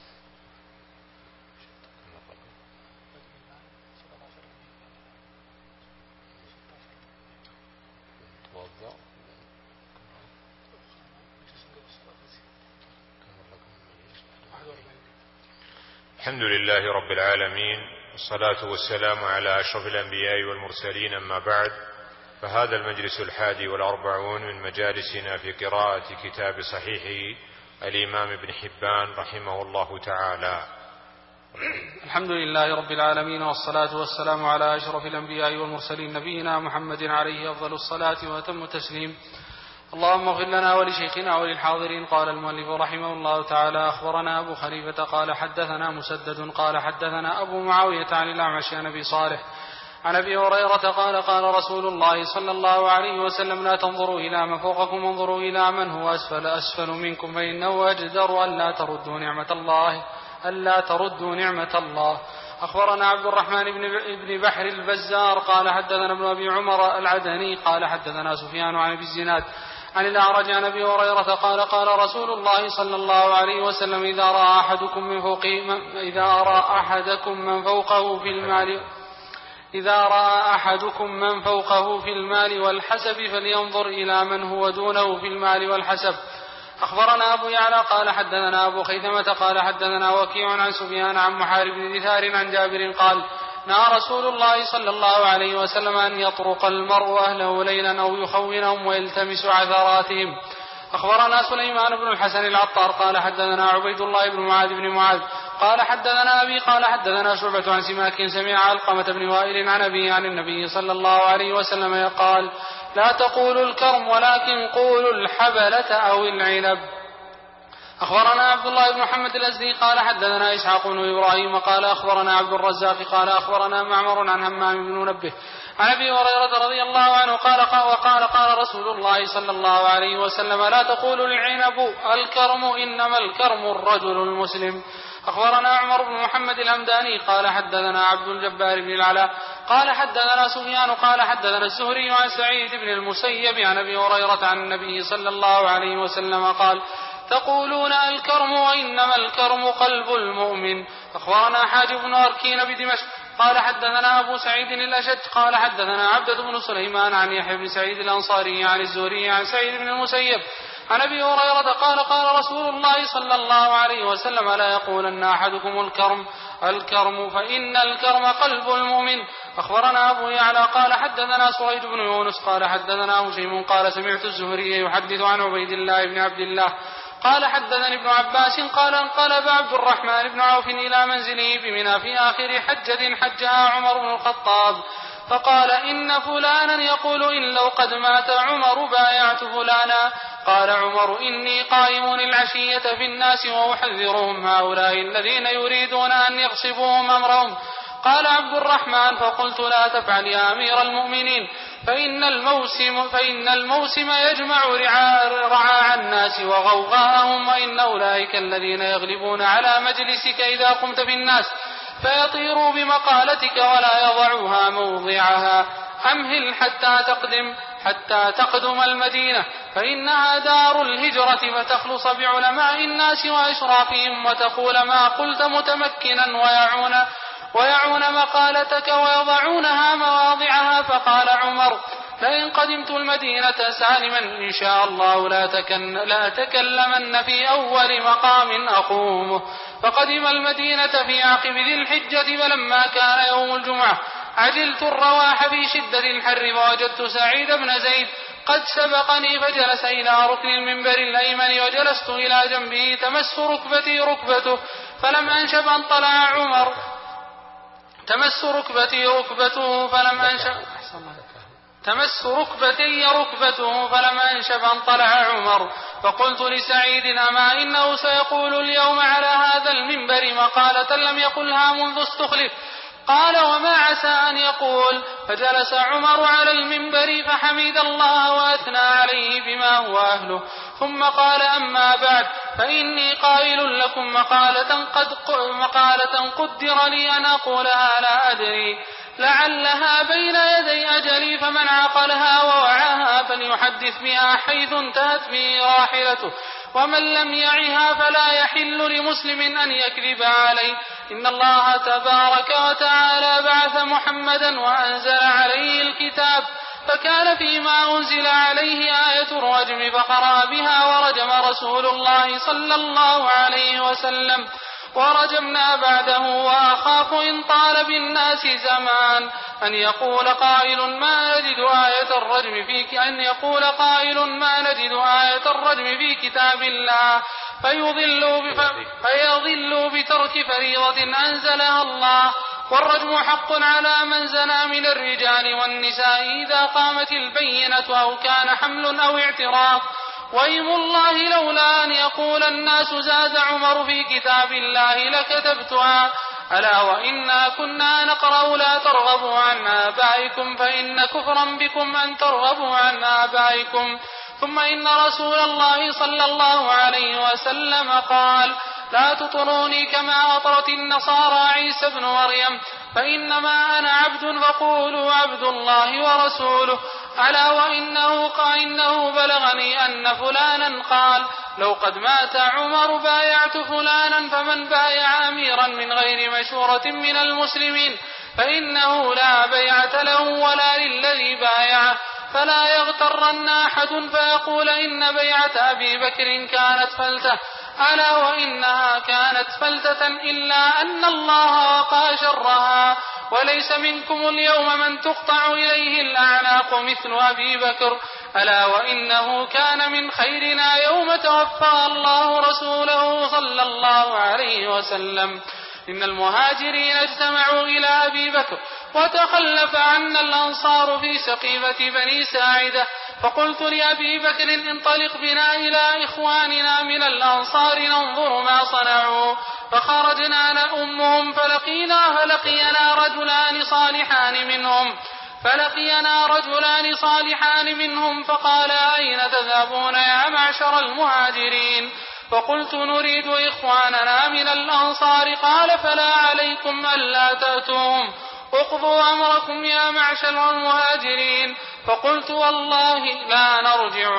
Speaker 1: الحمد لله رب العالمين والصلاة والسلام على أشرف الأنبياء والمرسلين. أما بعد، فهذا المجلس 41 من مجالسنا في قراءة كتاب صحيح الإمام ابن حبان رحمه الله تعالى.
Speaker 2: الحمد لله رب العالمين والصلاة والسلام على أشرف الأنبياء والمرسلين نبينا محمد عليه أفضل الصلاة وأتم التسليم. اللهم اغفر لنا ولشيخنا وللحاضرين. قال المؤلف رحمه الله تعالى أخبرنا أبو خليفة قال حدثنا مسدد قال حدثنا أبو معاوية عن الأعمش عن أبي صالح عن أبي هريرة قال رسول الله صلى الله عليه وسلم لا تنظروا إلى من فوقكم وانظروا إلى من هو أسفل منكم فإنه أجدر ألا تردوا نعمة الله. أخبرنا عبد الرحمن بن بحر البزار قال حدثنا ابن أبي عمر العدني قال حدثنا سفيان عن أبي الزناد عن الأعرج عن أبي هريرة قال رسول الله صلى الله عليه وسلم إذا رأى أحدكم من فوقه في المال والحسب فلينظر إلى من هو دونه في المال والحسب. أخبرنا أبو يعلى قال حدثنا أبو خيثمة قال حدثنا وكيع عن سفيان عن محارب بن دثار عن جابر قال نهى رسول الله صلى الله عليه وسلم أن يطرق المرء أهله ليلا أو يخونهم ويلتمس عثراتهم. أخبرنا سليمان بن الحسن العطار قال حدثنا عبيد الله بن معاذ بن معاذ قال حدثنا أبي قال حدثنا شعبة عن سماك سمع علقمة بن وائل عن أبي عن النبي صلى الله عليه وسلم قال لا تقولوا الكرم ولكن قولوا الحبلة أو العنب. أخبرنا عبد الله بن محمد الأزدي قال حدثنا إسحاق بن إبراهيم قال أخبرنا عبد الرزاق قال أخبرنا معمر عن همام بن منبه عن أبي هريرة رضي الله عنه قال رسول الله صلى الله عليه وسلم لا تقولوا العنب الكرم إنما الكرم الرجل المسلم. أخبرنا عمر بن محمد الهمداني قال حدثنا عبد الجبار بن العلاء قال حدثنا سفيان قال حدثنا الزهري عن سعيد بن المسيب عن أبي هريرة عن النبي صلى الله عليه وسلم قال تقولون الكرم وإنما الكرم قلب المؤمن. أخبرنا حاجب بن أركين بدمشق قال حدثنا أبو سعيد الأشج قال حدثنا عبدة بن سليمان عن يحيى بن سعيد الأنصاري عن الزهري عن سعيد بن المسيب عن أبي هريرة قال رسول الله صلى الله عليه وسلم لا يقولن أحدكم الكرم فإن الكرم قلب المؤمن. أخبرنا أبو يعلى قال حدثنا سويد بن يونس قال حدثنا هشيم قال سمعت الزهري يحدث عن عبيد الله بن عبد الله قال حدثني ابن عباس قال انقلب عبد الرحمن بن عوف إلى منزله بمنى في آخر حجة حجها عمر بن الخطاب فقال إن فلانا يقول إن لو قد مات عمر بايعت فلانا قال عمر: إني قائم العشية في الناس وأحذرهم هؤلاء الذين يريدون أن يغصبوهم أمرهم. قال عبد الرحمن: فقلت: لا تفعل يا أمير المؤمنين، فإن الموسم يجمع رعاع الناس وغوغاءهم، وإن أولئك الذين يغلبون على مجلسك إذا قمت في الناس فيطيروا بمقالتك ولا يضعوها موضعها. أمهل حتى تقدم المدينة، فإنها دار الهجرة، فتخلص بعلماء الناس وأشرافهم وتقول ما قلت متمكنا ويعون مقالتك ويضعونها مواضعها. فقال عمر: لئن قدمت المدينة سالما إن شاء الله لا أتكلمن في أول مقام أقومه. فقدم المدينة في عقب ذي الحجة، فلما كان يوم الجمعة عجلت الرواح في شدة الحر، فوجدت سعيد بن زيد قد سبقني، فجلس إلى ركن المنبر الأيمن، وجلست إلى جنبه تمس ركبتي ركبته، فلم أنشب أن طلع عمر. تمس ركبتي ركبته فلم أنشب أن طلع عمر. فقلت لسعيد: أما إنه سيقول اليوم على هذا المنبر مقالة لم يقلها منذ استخلف. قال: وما عسى أن يقول؟ فجلس عمر على المنبر فحمد الله وأثنى عليه بما هو أهله، ثم قال: أما بعد، فإني قائل لكم مقالة قدر لي أن أقولها لا أدري، لعلها بين يدي أجلي، فمن عقلها ووعاها فليحدث بها حيث انتهت به راحلته، ومن لم يعها فلا يحل لمسلم أن يكذب عليه. إن الله تبارك وتعالى بعث محمدا وأنزل عليه الكتاب، فكان فيما أنزل عليه آية الرجم، فقرأ بها ورجم رسول الله صلى الله عليه وسلم، ورجمنا بعده. وأخاف إن طال بالناس زمان أن يقول قائل ما نجد آية الرجم في كتاب الله، فيضلوا بترك فريضة أنزلها الله. والرجم حق على من زنى من الرجال والنساء إذا قامت البينة أو كان حمل أو اعتراف. وإيم الله لولا أن يقول الناس زاد عمر في كتاب الله لكتبتها. ألا وإنا كنا نقرأ لا ترغبوا عن آبائكم، فإن كفرا بكم أن ترغبوا عن آبائكم. ثم إن رسول الله صلى الله عليه وسلم قال: لا تطروني كما أطرت النصارى عيسى بن مريم، فإنما أنا عبد فقولوا عبد الله ورسوله. ألا وإنه بلغني أن فلانا قال: لو قد مات عمر بايعت فلانا، فمن بايع أميرا من غير مشورة من المسلمين فإنه لا بيعة له ولا للذي بايعه. فلا يغترن أحد فيقول إن بيعة أبي بكر كانت فلتة، ألا وإنها كانت فلتة، إلا أن الله وقى شرها. وليس منكم اليوم من تقطع إليه الأعناق مثل أبي بكر، ألا وإنه كان من خيرنا يوم توفى الله رسوله صلى الله عليه وسلم. إن المهاجرين اجتمعوا إلى أبي بكر، وتخلف عنا الأنصار في سقيفة بني ساعدة. فقلت لأبي بكر: انطلق بنا إلى إخواننا من الأنصار ننظر ما صنعوا. فخرجنا نأمهم، فلقينا رجلان صالحان منهم فقال: أين تذهبون يا معشر المهاجرين؟ فقلت: نريد إخواننا من الأنصار. قال: فلا عليكم ألا تأتوهم، اقضوا أمركم يا معشر المهاجرين. فقلت: والله لا نرجع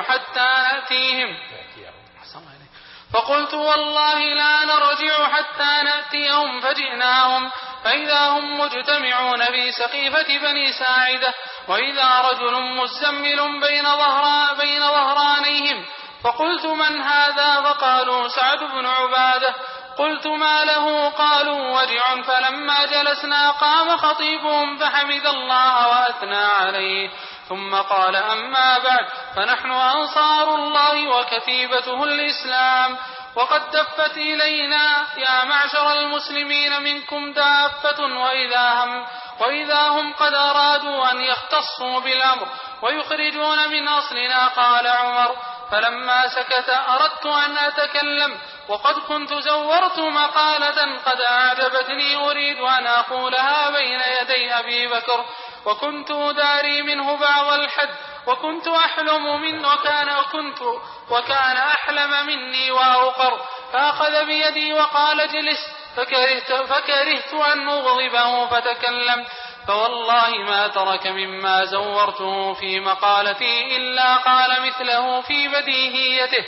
Speaker 2: حتى نأتيهم. فجئناهم فإذا هم مجتمعون في سقيفة بني ساعدة، وإذا رجل مزمل بين ظهرانيهم. فقلت: من هذا؟ فقالوا: سعد بن عبادة. قلت: ما له؟ قالوا: وجع. فلما جلسنا قام خطيبهم فحمد الله وأثنى عليه، ثم قال: أما بعد، فنحن أنصار الله وكتيبته الإسلام، وقد دفت إلينا يا معشر المسلمين منكم دافة، وإذا هم قد أرادوا أن يختصوا بالأمر ويخرجون من أصلنا. قال عمر: فلما سكت أردت أن أتكلم وقد كنت زورت مقالة قد أعجبتني أريد أن أقولها بين يدي أبي بكر، وكنت أداري منه بعض الحد، وكنت أحلم منه وكان أحلم مني وأوقر، فأخذ بيدي وقال اجلس، فكرهت أن أغضبه فتكلم، فوالله ما ترك مما زورته في مقالتي إلا قال مثله في بديهيته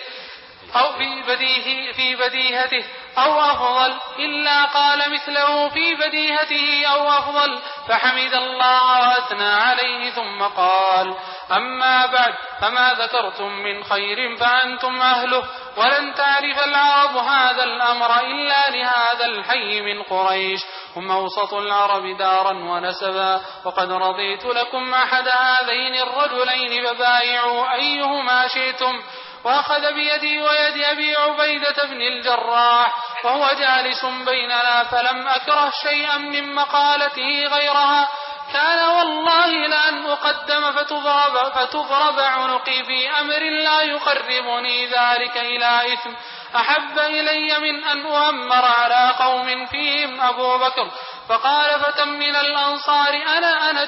Speaker 2: أو أفضل إلا قال مثله في بديهته أو أفضل، فحمد الله وأثنى عليه ثم قال: أما بعد، فما ذكرتم من خير فأنتم أهله، ولن تعرف العرب هذا الأمر إلا لهذا الحي من قريش، هم أوسط العرب دارا ونسبا، وقد رضيت لكم أحد هذين الرجلين فبايعوا أيهما شئتم. وأخذ بيدي ويد أبي عبيدة بن الجراح وهو جالس بيننا، فلم أكره شيئا من مقالته غيرها، كان والله لأن أقدم فتضرب عنقي في أمر لا يقربني ذلك إلى إثم أحب إلي من أن أؤمر على قوم فيهم أبو بكر. فقال فتى من الأنصار: أنا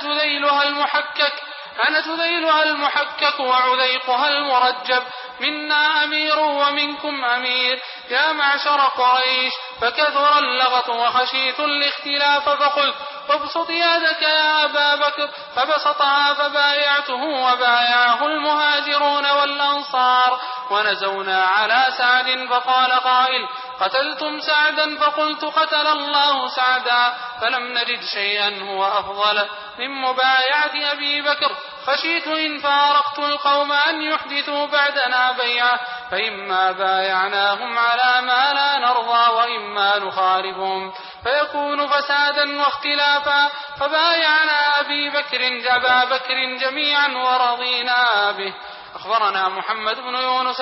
Speaker 2: جذيلها المحكك وعذيقها المرجب، منا أمير ومنكم أمير، يا معشر قريش، فكثر اللغط وخشيت الاختلاف، فقلت: فابسط يدك يا أبا بكر، فبسطها فبايعته وبايعه المهاجرون والأنصار، ونزونا على سعد، فقال قائل: قتلتم سعدا؟ فقلت: قتل الله سعدا، فلم نجد شيئا هو أفضل من مبايعة أبي بكر، خشيت إن فارقت القوم أن يحدثوا بعدنا بيعة، فإما بايعناهم على ما لا نرضى وإما نخالفهم فيكون فسادا واختلافا، فبايعنا أبا بكر جميعا ورضينا به. أخبرنا محمد بن يونس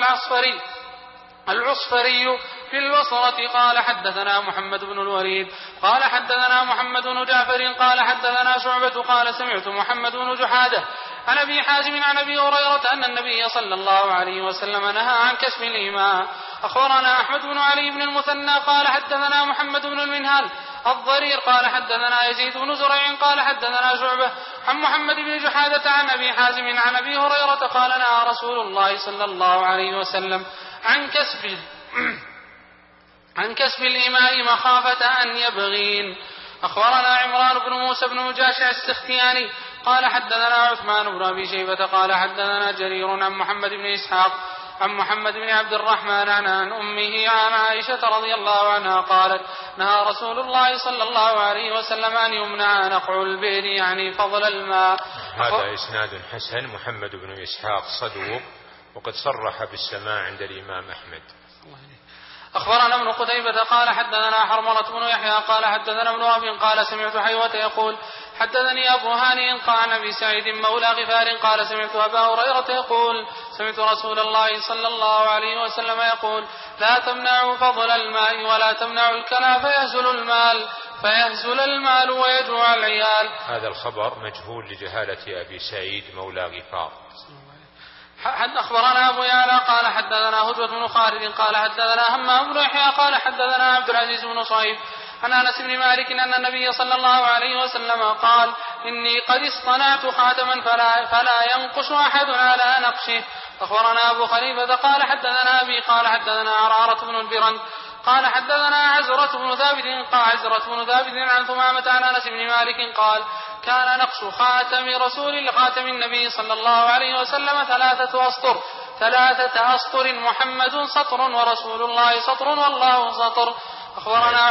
Speaker 2: العصفري في البصرة قال حدثنا محمد بن الوليد قال حدثنا محمد بن جعفر قال حدثنا شعبة قال سمعت محمد بن جحادة عن أبي حازم عن أبي هريرة أن النبي صلى الله عليه وسلم نهى عن كسب الإماء. أخبرنا أحمد بن علي بن المثنى قال حدثنا محمد بن المنهال الضرير قال حدثنا يزيد بن زريع قال حدثنا شعبة عن محمد بن جحادة عن أبي حازم عن أبي هريرة قال نهى رسول الله صلى الله عليه وسلم عن كسب الإماء مخافة أن يبغين. أخبرنا عمران بن موسى بن مجاشع السختياني قال حدثنا عثمان بن أبي شيبة قال حدثنا جرير عن محمد بن إسحاق عن محمد بن عبد الرحمن عن أمه عن عائشة رضي الله عنها قالت نهى رسول الله صلى الله عليه وسلم أن يمنع نقع البئر يعني فضل الماء.
Speaker 1: هذا إسناد حسن. محمد بن إسحاق صدوق وقد صرح بالسماع عند الإمام أحمد.
Speaker 2: أخبرنا ابن قتيبة قال حدثنا حرملة بن يحيى قال حدثنا ابن وهب قال سمعت حيوة يقول حدثني أبو هانئ قال أبي سعيد مولى غفار قال سمعت أبا هريرة يقول سمعت رسول الله صلى الله عليه وسلم يقول لا تمنعوا فضل الماء ولا تمنعوا الكلى فيهزل المال ويجوع العيال.
Speaker 1: هذا الخبر مجهول لجهالة أبي سعيد مولى غفار.
Speaker 2: أخبرنا أبو يعلى قال حدثنا هجوة بن خالد قال حدثنا همام بن يحيى قال حدثنا عبد العزيز بن صهيب عن أنس بن مالك أن النبي صلى الله عليه وسلم قال إني قد اصطنعت خاتما فلا ينقش أحد على نقشه. أخبرنا أبو خليفة قال حدثنا أبي قال حدثنا عرارة بن البرند قال حدثنا عزرة بن ثابت عن ثمامة عن أنس بن مالك قال كان نقش خاتم النبي صلى الله عليه وسلم 3 أسطر محمد سطر ورسول الله سطر والله سطر. أخبرنا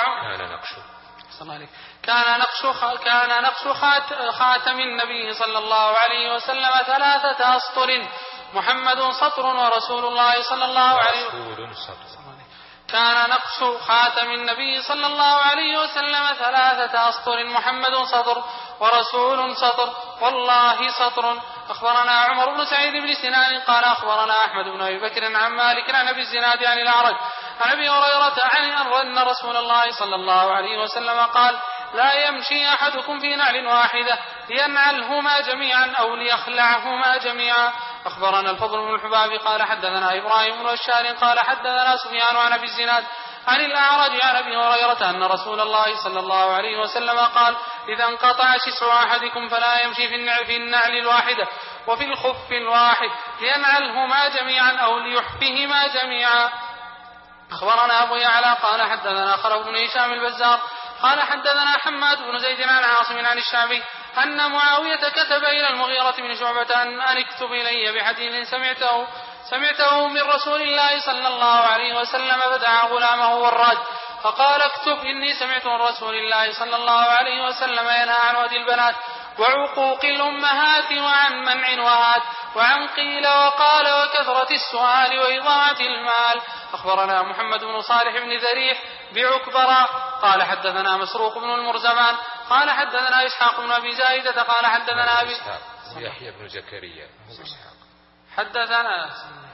Speaker 2: كان نقش خاتم النبي صلى الله عليه وسلم 3 أسطر محمد سطر ورسول الله صلى الله عليه وسلم كان نقش خاتم النبي صلى الله عليه وسلم 3 أسطر محمد سطر ورسول سطر والله سطر. أخبرنا عمر بن سعيد بن سنان قال أخبرنا أحمد بن أبي بكر عن مالك عن أبي الزناد عن الأعرج عن أبي هريرة أن رسول الله صلى الله عليه وسلم قال لا يمشي أحدكم في نعل واحدة لينعلهما جميعا أو ليخلعهما جميعا. أخبرنا الفضل بن الحباب قال حدثنا إبراهيم بن بشار قال حدثنا سفيان عن أبي الزناد عن الأعرج عن أبي هريرة أن رسول الله صلى الله عليه وسلم قال إذا انقطع شسع أحدكم فلا يمشي في النعل الواحدة وفي الخف الواحد لينعلهما جميعا أو ليحفهما جميعا. أخبرنا أبو يعلى قال حدثنا خلف بن هشام البزار قال حدثنا حماد بن زيد عن عاصم عن الشعبي أن معاوية كتب إلى المغيرة بن شعبة أن اكتب إلي بحديث سمعته من رسول الله صلى الله عليه وسلم، فدعا غلامه والراد فقال اكتب إني سمعت من رسول الله صلى الله عليه وسلم ينهى عن ود البنات وعقوق الأمهات وعن منع وهات وعن قيل وقال وكثرة السؤال وإضاعة المال. أخبرنا محمد بن صالح بن ذريح بعكبر قال حدثنا مسروق بن المرزمان قال حدثنا إسحاق بن أبي زايدة قال حدثنا أبي
Speaker 1: يحيى بن زكريا
Speaker 2: حدثنا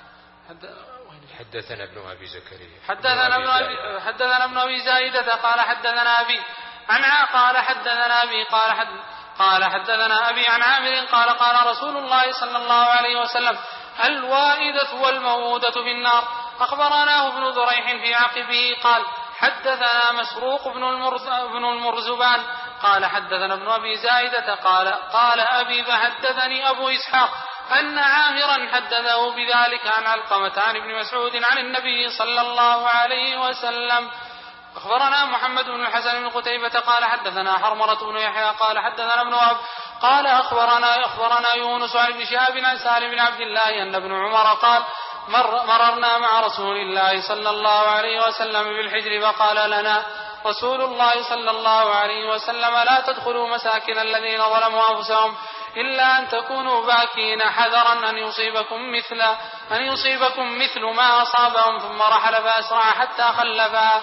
Speaker 1: ابن أبي زكريا
Speaker 2: حدثنا ابن أبي زايدة قال حدثنا أبي قال حدثنا أبي قال حدثنا أبي عن عامر قال قال رسول الله صلى الله عليه وسلم الوائدة والموءودة في النار. أخبرناه ابن ذريح في عقبه قال حدثنا مسروق بن المرزبان قال حدثنا ابن أبي زايدة قال أبي فحدثني أبو إسحاق أن عامرا حدثه بذلك عن علقمة عن ابن مسعود عن النبي صلى الله عليه وسلم. أخبرنا محمد بن الحسن بن قتيبة قال حدثنا حرمرة بن يحيى قال حدثنا ابن وهب قال أخبرنا يونس عن ابن شهاب عن سالم بن عبد الله أن ابن عمر قال مررنا مع رسول الله صلى الله عليه وسلم بالحجر فقال لنا رسول الله صلى الله عليه وسلم لا تدخلوا مساكن الذين ظلموا أنفسهم إلا أن تكونوا باكين حذرا أن يصيبكم مثل ما أصابهم ثم رحل فأسرع حتى خلفا.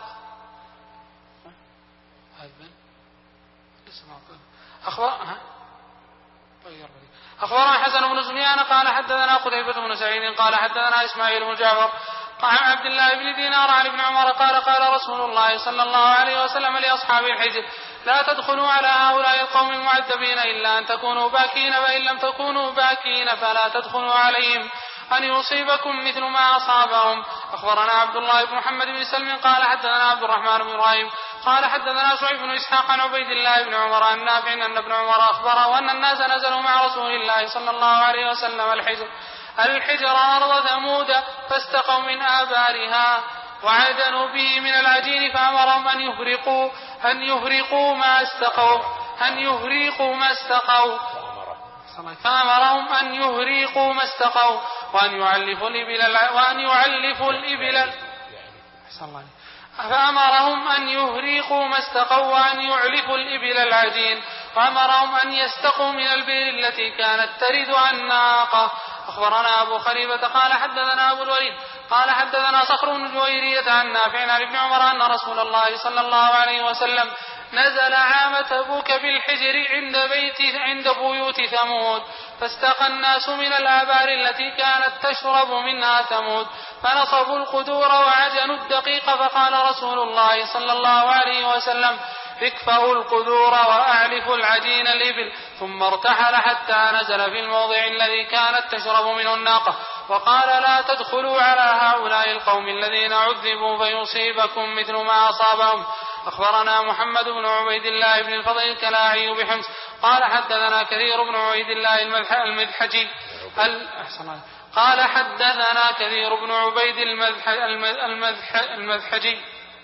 Speaker 2: أخبرنا حسن بن سفيان قال حدثنا قتيبة بن سعيد قال حدثنا إسماعيل بن جعفر عن عبد الله بن دينار عن ابن عمر قال رسول الله صلى الله عليه وسلم لأصحاب الحجر لا تدخلوا على هؤلاء القوم المعذبين إلا أن تكونوا باكين فإن لم تكونوا باكين فلا تدخلوا عليهم أن يصيبكم مثل ما أصابهم. أخبرنا عبد الله بن محمد بن سلم قال حدثنا عبد الرحمن بن إبراهيم قال حدثنا شعيب بن إسحاق عن عبيد الله بن عمر عن نافع أن ابن عمر أخبره أن الناس نزلوا مع رسول الله صلى الله عليه وسلم الحجر أرض ثمود فاستقوا من آبارها وعدنوا به من العجين فأمرهم أن يهرقوا ما استقوا وأن يعلفوا الإبل فأمرهم أن يهريقوا ما استقوا وأن يعلفوا الإبل العجين وأمرهم أن يستقوا من البئر التي كانت ترد الناقة. أخبرنا أبو خليفة قال حدثنا أبو الوليد قال حدثنا صخر بن جويرية عن نافع عن ابن عمر أن رسول الله صلى الله عليه وسلم نزل عام تبوك بالحجر عند بيوت ثمود فاستقى الناس من الآبار التي كانت تشرب منها ثمود فنصبوا القدور وعجنوا الدقيق فقال رسول الله صلى الله عليه وسلم اكفأوا القدور وأعلفوا العجين الإبل ثم ارتحل حتى نزل في الموضع الذي كانت تشرب منه الناقة وقال لا تدخلوا على هؤلاء القوم الذين عذبوا فيصيبكم مثل ما أصابهم. أخبرنا محمد بن عبيد الله بن الفضل الكلاعي بحمص قال حدثنا كثير بن عبيد الله المذحجي قال حدثنا كثير بن عبيد المذحجي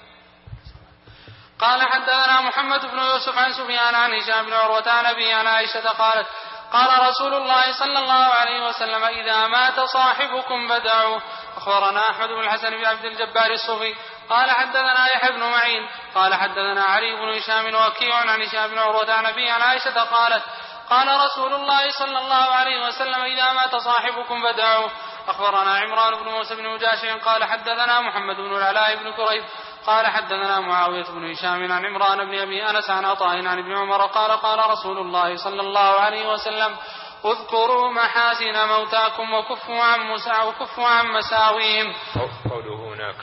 Speaker 2: قال حدثنا محمد بن يوسف عن سفيان عن هشام بن عروة عن أبي عن عائشة قالت قال رسول الله صلى الله عليه وسلم إذا مات صاحبكم فدعوه. أخبرنا أحمد بن الحسن بن عبد الجبار الصوفي قال حدثنا يحيى بن معين قال حدثنا علي بن هشام وكيع عن هشام بن عروة عن أبي عن عائشة قالت قال رسول الله صلى الله عليه وسلم إذا مات صاحبكم فدعوه. أخبرنا عمران بن موسى بن مجاشع قال حدثنا محمد بن العلاء بن كريب قال حدثنا معاوية بن هشام عن عمران بن أبي أنس عن عطاء عن ابن عمر قال رسول الله صلى الله عليه وسلم اذكروا محاسن موتاكم وكفوا عن مساويهم.
Speaker 1: قوله هناك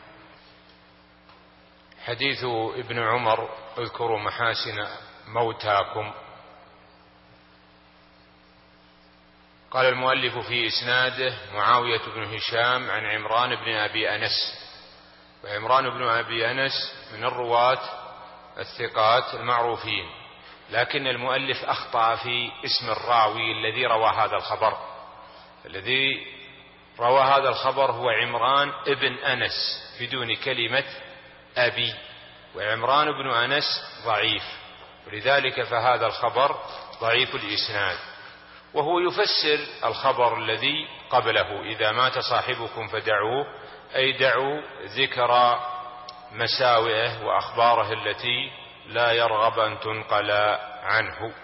Speaker 1: حديث ابن عمر اذكروا محاسن موتاكم قال المؤلف في إسناده معاوية بن هشام عن عمران بن أبي أنس، وعمران بن أبي أنس من الرواة الثقات المعروفين، لكن المؤلف أخطأ في اسم الراوي الذي روى هذا الخبر. الذي روى هذا الخبر هو عمران ابن أنس بدون كلمة أبي، وعمران بن أنس ضعيف، ولذلك فهذا الخبر ضعيف الإسناد. وهو يفسر الخبر الذي قبله: إذا مات صاحبكم فدعوه، أي دعوا ذكر مساوئه وأخباره التي لا يرغب أن تنقل عنه.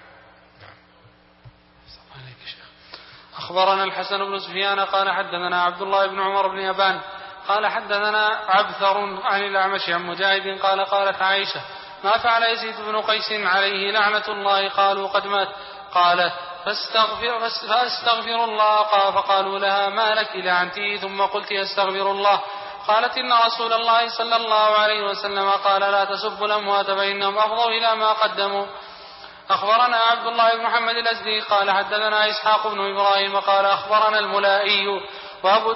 Speaker 2: أخبرنا الحسن بن سفيان قال حدثنا عبد الله بن عمر بن أبان قال حدثنا عبثر عن الأعمش عن مجاهد قال قالت عائشة: ما فعل يزيد بن قيس عليه لعنة الله؟ قالوا: قد مات. قالت: فاستغفر الله. قال: فقالوا لها: ما لك لعنته ثم قلت استغفر الله؟ قالت: إن رسول الله صلى الله عليه وسلم قال: لا تسبوا الأموات فإنهم أفضوا إلى ما قدموا. أخبرنا عبد الله بن محمد الأزدي قال حدثنا إسحاق بن إبراهيم قال أخبرنا الملائي وأبو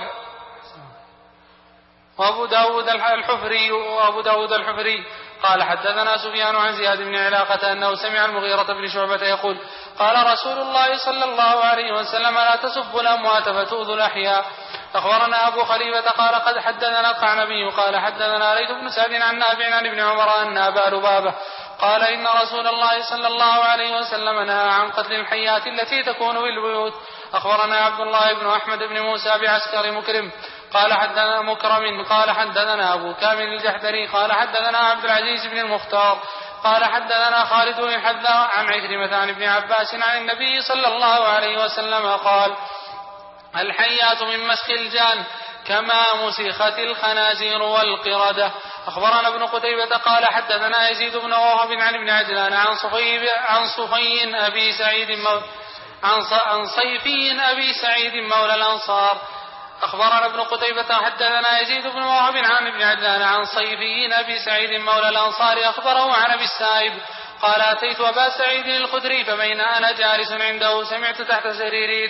Speaker 2: داود الحفري قال حدثنا سفيان عن زياد بن علاقة أنه سمع المغيرة بن شعبة يقول: قال رسول الله صلى الله عليه وسلم: لا تسبوا الأموات فتؤذوا الأحياء. أخبرنا أبو خليفة قال قد حدثنا القعنبي قال حدثنا ليث بن سعد عن نافع عن ابن عمر أن أبا لبابة قال: إن رسول الله صلى الله عليه وسلم نهى عن قتل الحيات التي تكون بالبيوت. أخبرنا عبد الله بن أحمد بن موسى بعسكر مكرم قال حدثنا مكرم قال حدثنا أبو كامل الجحدري قال حدثنا عبد العزيز بن المختار قال حدثنا خالد بن الحذاء عن عكرمة عن ابن عباس عن النبي صلى الله عليه وسلم قال: الحيات من مسخ الجان كما مسخت الخنازير والقردة. أخبرنا ابن قتيبة قال حدثنا يزيد بن وهب عن ابن عجلان عن صفي أبي سعيد مولى الأنصار. أخبرنا ابن قتيبة حدثنا يزيد بن وهب عن ابن عجلان عن صيفي أبي سعيد مولى الأنصار أخبره عن أبي السائب قال: أتيت أبا سعيد الخدري فبين أنا جالس عنده سمعت تحت سريري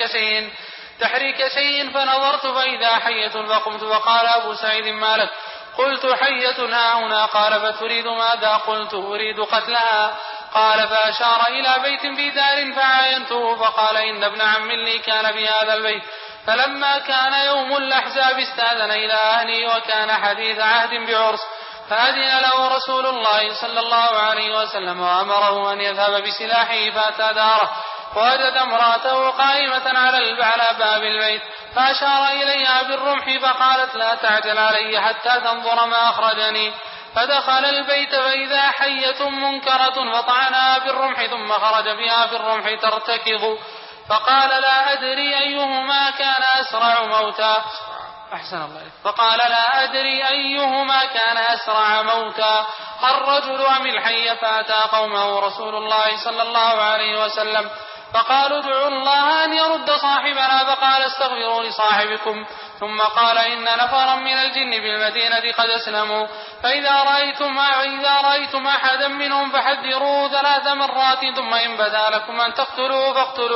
Speaker 2: تحريك شيء فنظرت فإذا حية فقمت فقال أبو سعيد: ما لك؟ قلت: حية ها هنا. قال: فتريد ماذا؟ قلت: أريد قتلها. قال: فأشار إلى بيت في دار فعاينته فقال: إن ابن عم لي كان في هذا البيت، فلما كان يوم الأحزاب استأذن إلى أهله وكان حديث عهد بعرس، فأذن له رسول الله صلى الله عليه وسلم وأمره أن يذهب بسلاحه فأتى داره فوجد امرأته قائمة على باب البيت فأشار إليها بالرمح فقالت: لا تعجل علي حتى تنظر ما أخرجني. فدخل البيت فإذا حية منكرة فطعنها بالرمح ثم خرج بها في الرمح ترتكض فقال: لا أدري أيهما كان أسرع موتا. أحسن الله. فقال: لا أدري أيهما كان أسرع موتا، الرجل أم الحي. فأتى قومه رسول الله صلى الله عليه وسلم فقالوا: ادعوا الله أن يرد صاحبنا. فقال: استغفروا لصاحبكم. ثم قال: إن نفرا من الجن بالمدينة قد أسلموا، فإذا رأيتم أحدا منهم فحذروه 3 مرات، ثم إن بدا لكم أن تقتلوه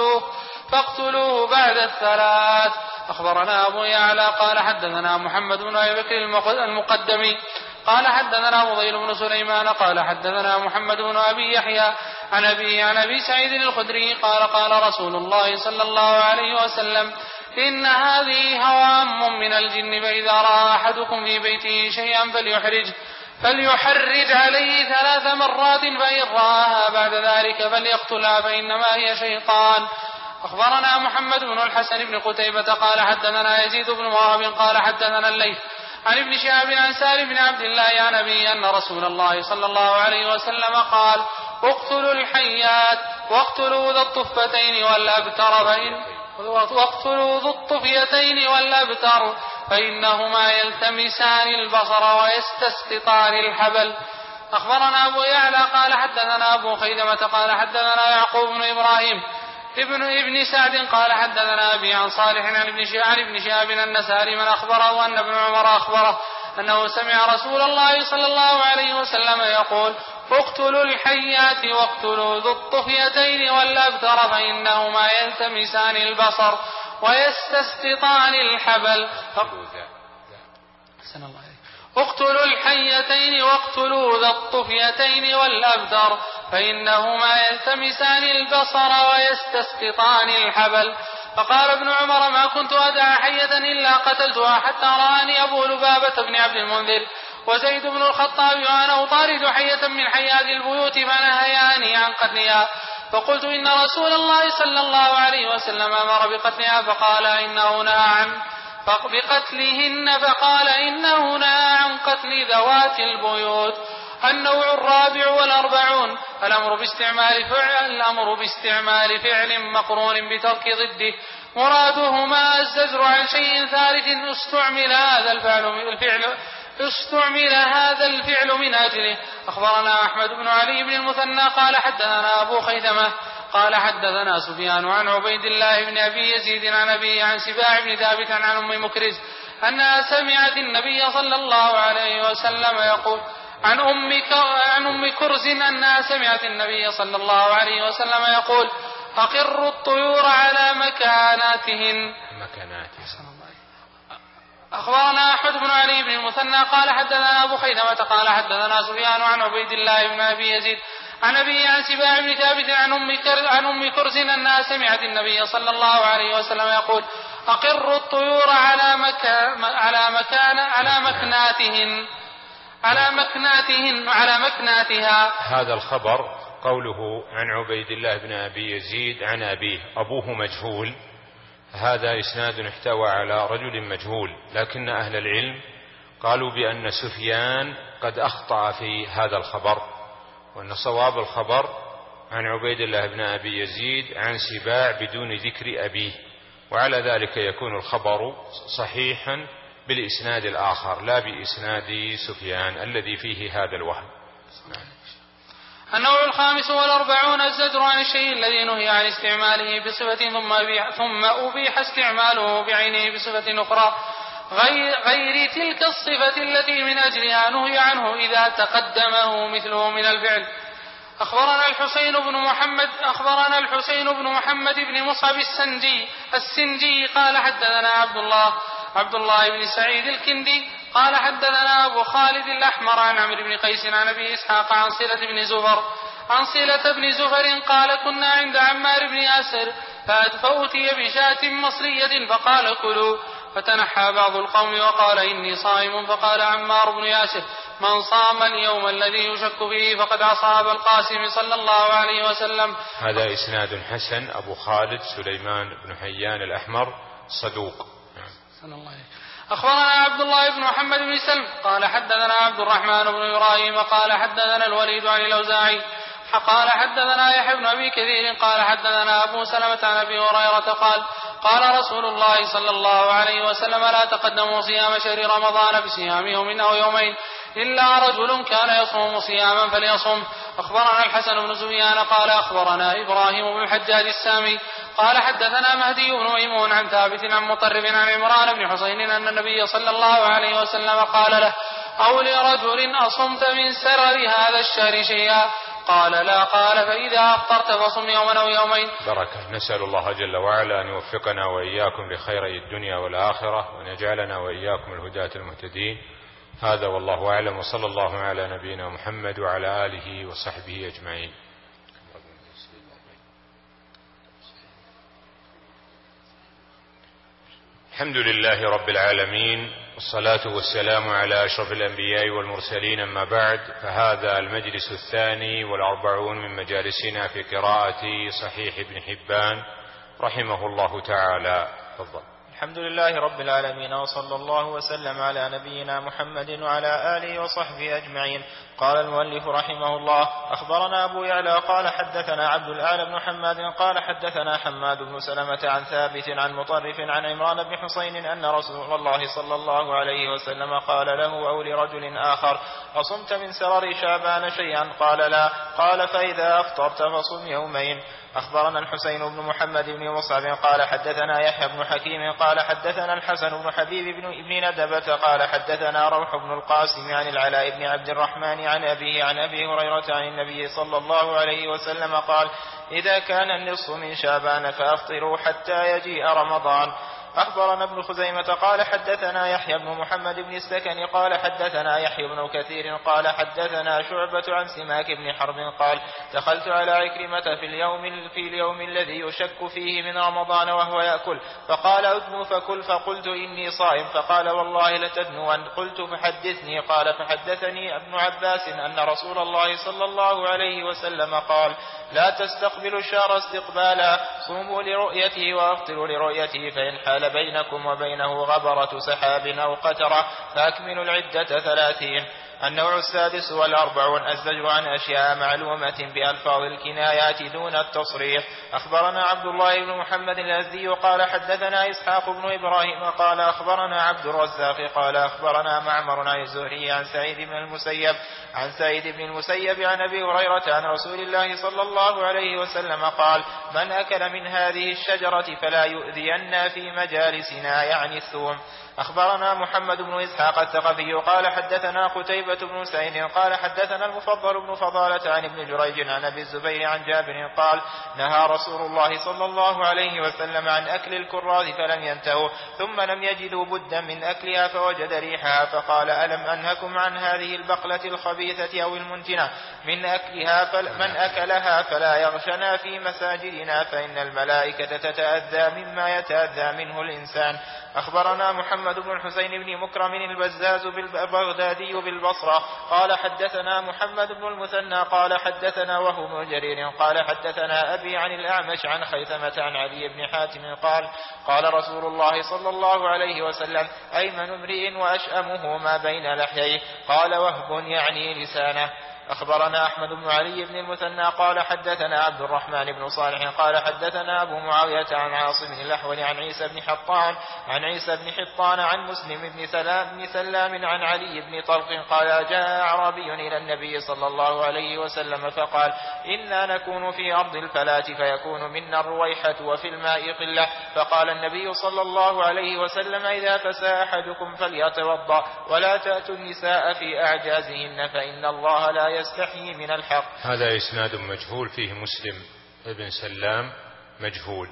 Speaker 2: فاقتلوه بعد 3. أخبرنا أبو يعلى قال حدثنا محمد بن أبي بكر المقدمي قال حدثنا فضيل بن سليمان قال حدثنا محمد بن أبي يحيى عن أبي سعيد الخدري قال: قال رسول الله صلى الله عليه وسلم: إن هذه هوام من الجن، فإذا رأى أحدكم في بيته شيئا فليحرج عليه 3 مرات، فإن رآها بعد ذلك فليقتلها فإنما هي شيطان. أخبرنا محمد بن الحسن بن قتيبة قال حدثنا يزيد بن وهب قال حدثنا الليث عن ابن شهاب عن سالم بن عبد الله عن أبيه أن رسول الله صلى الله عليه وسلم قال: اقتلوا الحيات واقتلوا ذا الطفيتين والأبتر فإنهما يلتمسان البصر ويستسقطان الحبل. أخبرنا أبو يعلى قال حدثنا أبو خيثمة قال حدثنا يعقوب بن إبراهيم ابن سعد قال حدثنا أبي عن صالح عن ابن شهاب أن سالما أخبره أن ابن عمر أخبره أنه سمع رسول الله صلى الله عليه وسلم يقول: اقتلوا الحيات واقتلوا ذو الطفيتين والأبتر فإنهما يلتمسان البصر ويستسقطان الحبل. اقتلوا الحيتين واقتلوا ذا الطفيتين والأبتر فإنهما يلتمسان البصر ويستسقطان الحبل. فقال ابن عمر: ما كنت أدع حية إلا قتلتها حتى رآني أبو لبابة بن عبد المنذر وزيد بن الخطاب وأنا أطارد حية من حيات البيوت فنهياني عن قتلها، فقلت: إن رسول الله صلى الله عليه وسلم أمر بقتلها فقال إنه نهى عن قتل ذوات البيوت. النوع الرابع والأربعون: الأمر باستعمال فعل مقرون بترك ضده، مرادهما الزجر عن شيء ثالث استعمل هذا الفعل من أجله. أخبرنا أحمد بن علي بن المثنى قال حدثنا أبو خيثمة قال حدثنا سفيان عن عبيد الله بن أبي يزيد عن أبيه عن سباع بن ثابت عن أم مكرز أنها سمعت النبي صلى الله عليه وسلم يقول عن أم كرز أنها سمعت النبي صلى الله عليه وسلم يقول: أقروا الطيور على مكاناتهن. أخبرنا أحمد بن علي بن المثنى قال حدثنا أبو خيثمة قال حدثنا سفيان عن عبيد الله بن أبي يزيد عن أبيه عن سباع بن ثابت عن أم كرز أنها سمعت النبي صلى الله عليه وسلم يقول: أقروا الطيور على مكناتها.
Speaker 1: هذا الخبر قوله عن عبيد الله بن أبي يزيد عن أبيه أبوه مجهول، هذا إسناد احتوى على رجل مجهول، لكن أهل العلم قالوا بأن سفيان قد أخطأ في هذا الخبر، وأن صواب الخبر عن عبيد الله بن أبي يزيد عن سباع بدون ذكر أبيه، وعلى ذلك يكون الخبر صحيحا بالإسناد الآخر لا بإسناد سفيان الذي فيه هذا الوهم.
Speaker 2: النوع الخامس والأربعون: الزجر عن الشيء الذي نهي عن استعماله بصفة ثم أبيح استعماله بعينه بصفة أخرى غير تلك الصفة التي من أجلها نهي عنه إذا تقدمه مثله من الفعل. أخبرنا الحسين بن محمد بن مصعب السنجي قال حدثنا عبد الله بن سعيد الكندي قال حدثنا أبو خالد الأحمر عن عمرو بن قيس عن أبي إسحاق عن صلة بن زفر قال: كنا عند عمار بن ياسر فأتي بشاة مصرية فقال: كلوا، فتنحى بعض القوم وقال: إني صائم، فقال عمار بن ياسر: من صام اليوم الذي يشك فيه فقد أصاب القاسم صلى الله عليه وسلم.
Speaker 1: هذا إسناد حسن. أبو خالد سليمان بن حيان الأحمر صدوق.
Speaker 2: أخبرنا عبد الله بن محمد بن سلم قال حدثنا عبد الرحمن بن إبراهيم قال حدثنا الوليد عن الأوزاعي قال حدثنا يحيى بن أبي كثير قال حدثنا أبو سلمة عن أبي هريرة قال رسول الله صلى الله عليه وسلم: لا تقدموا صيام شهر رمضان بصيام يوم أو يومين إلا رجل كان يصوم صياما فليصم. أخبرنا الحسن بن سفيان قال أخبرنا إبراهيم بن الحجاج السامي قال حدثنا مهدي بن ميمون عن ثابت عن مطرب عن عمران بن حسين أن النبي صلى الله عليه وسلم قال له: أو لرجل أصمت من سرر هذا الشهر شيئا؟ قال: لا. قال: فإذا أفطرت فصم يوما أو يومين.
Speaker 1: بركة. نسأل الله جل وعلا أن يوفقنا وإياكم لخيري الدنيا والآخرة، وأن يجعلنا وإياكم الهداة المهتدين. هذا والله أعلم، وصلى الله على نبينا محمد وعلى آله وصحبه أجمعين. الحمد لله رب العالمين، والصلاة والسلام على أشرف الأنبياء والمرسلين، أما بعد، فهذا المجلس 42 من مجالسنا في قراءة صحيح ابن حبان رحمه الله تعالى. تفضل.
Speaker 3: الحمد لله رب العالمين، وصلى الله وسلم على نبينا محمد وعلى آله وصحبه أجمعين. قال المؤلف رحمه الله: أخبرنا أبو يعلى قال حدثنا عبد الأعلى بن حماد قال حدثنا حماد بن سلمة عن ثابت عن مطرف عن عمران بن حسين أن رسول الله صلى الله عليه وسلم قال له أو لرجل آخر: أصمت من سرر شعبان شيئا؟ قال: لا. قال: فإذا أفطرت فصم يومين. أخبرنا الحسين بن محمد بن مصعب قال حدثنا يحيى بن حكيم قال حدثنا الحسن بن حبيب بن ندبة قال حدثنا روح بن القاسم عن العلاء بن عبد الرحمن عن أبيه عن أبي هريرة عن النبي صلى الله عليه وسلم قال إذا كان النصف من شعبان فأفطروا حتى يجيء رمضان. أخبرنا ابن خزيمة قال حدثنا يحيى بن محمد بن السكن قال حدثنا يحيى بن كثير قال حدثنا شعبة عن سماك بن حرب قال دخلت على عكرمة في اليوم الذي يشك فيه من رمضان وهو يأكل فقال أدنو فكل فقلت إني صائم فقال والله لتدنون قلت فحدثني قال فحدثني ابن عباس أن رسول الله صلى الله عليه وسلم قال لا تستقبلوا الشهر استقبالا صوموا لرؤيته وأفطروا لرؤيته فإن حال بينكم وبينه غبرة سحاب أو قترة فأكملوا العدة 30. النوع السادس والأربعون الزجر عن أشياء معلومة بألفاظ الكنايات دون التصريح. أخبرنا عبد الله بن محمد الأزدي قال حدثنا إسحاق بن إبراهيم قال أخبرنا عبد الرزاق قال أخبرنا معمر عن الزهري عن سعيد بن المسيب عن أبي هريرة عن رسول الله صلى الله عليه وسلم قال من أكل من هذه الشجرة فلا يؤذين في مجالسنا يعني الثوم. أخبرنا محمد بن إسحاق الثقفي قال حدثنا قتيبة بن سعيد قال حدثنا المفضل بن فضالة عن ابن جريج عن أبي الزبير عن جابر قال نهى رسول الله صلى الله عليه وسلم عن أكل الكراث فلم ينتهوا ثم لم يجدوا بدا من أكلها فوجد ريحها فقال ألم أنهكم عن هذه البقلة الخبيثة أو المنتنة من أكلها من أكلها فلا يغشنا في مساجدنا فإن الملائكة تتأذى مما يتأذى منه الإنسان. أخبرنا محمد بن الحسين بن مكرم البزاز البغدادي بالبصرة قال حدثنا محمد بن المثنى قال حدثنا وهو بن جرير قال حدثنا أبي عن الأعمش عن خيثمة عن علي بن حاتم قال رسول الله صلى الله عليه وسلم أيمن امرئ وأشأمه ما بين لحييه قال وهب يعني لسانه. أخبرنا أحمد بن علي بن المثنى قال حدثنا عبد الرحمن بن صالح قال حدثنا أبو معاوية عن عاصم الأحول عن عيسى بن حطان عن مسلم بن سلام عن علي بن طلق قال جاء أعرابي إلى النبي صلى الله عليه وسلم فقال إنا نكون في أرض الفلاة فيكون منا الرويحة وفي الماء قلة فقال النبي صلى الله عليه وسلم إذا فسى أحدكم فليتوضأ ولا تأتوا النساء في أعجازهن فإن الله لا يستحيي من الحق.
Speaker 1: هذا إسناد مجهول فيه مسلم ابن سلام مجهول.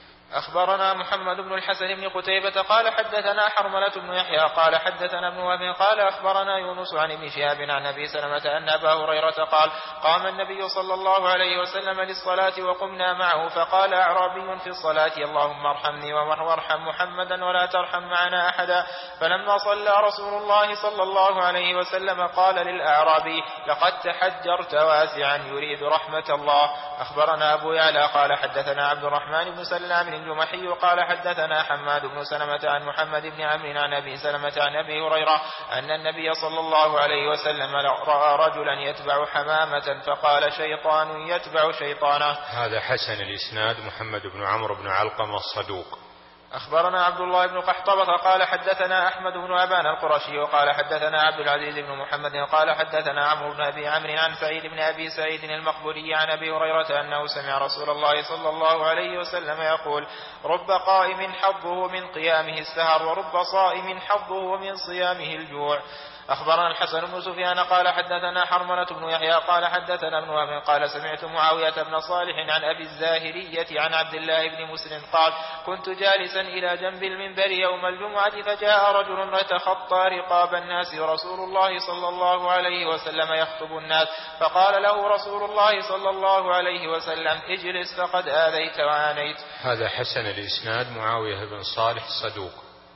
Speaker 3: أخبرنا محمد بن الحسن بن قتيبة قال حدثنا حرملة بن يحيى قال حدثنا ابن وهب قال أخبرنا يونس عن ابن شهاب عن أبي سلمة أن أبا هريرة قال قام النبي صلى الله عليه وسلم للصلاة وقمنا معه فقال أعرابي في الصلاة اللهم ارحمني وارحم محمدا ولا ترحم معنا أحدا فلما صلى رسول الله صلى الله عليه وسلم قال للأعرابي لقد تحجرت واسعا يريد رحمة الله. أخبرنا أبو يعلى قال حدثنا عبد الرحمن بن سلام الجمحي قال حدثنا حماد بن سلمة عن محمد بن عمرو عن أبي سلمة عن أبي هريرة أن النبي صلى الله عليه وسلم رأى رجلا يتبع حمامة فقال شيطان يتبع شيطانا.
Speaker 1: هذا حسن الإسناد محمد بن عمرو بن علقمة الصدوق.
Speaker 3: أخبرنا عبد الله بن قحطبة قال حدثنا أحمد بن أبان القرشي وقال حدثنا عبد العزيز بن محمد قال حدثنا عمرو بن أبي عمرو عن سعيد بن أبي سعيد المقبوري عن أبي هريرة أنه سمع رسول الله صلى الله عليه وسلم يقول رب قائم حظه من قيامه السهر ورب صائم حظه من صيامه الجوع. أخبرنا الحسن بن سفيان قال حدثنا حرملة بن يحيى قال حدثنا ابن وهب قال سمعت معاوية بن صالح عن أبي الزاهرية عن عبد الله بن مسلم قال كنت جالسا إلى جنب المنبر يوم الجمعة فجاء رجل يتخطى رقاب الناس ورسول الله صلى الله عليه وسلم يخطب الناس فقال له رسول الله صلى الله عليه وسلم اجلس فقد آذيت وعانيت.
Speaker 1: هذا حسن الإسناد معاوية بن صالح صدوق.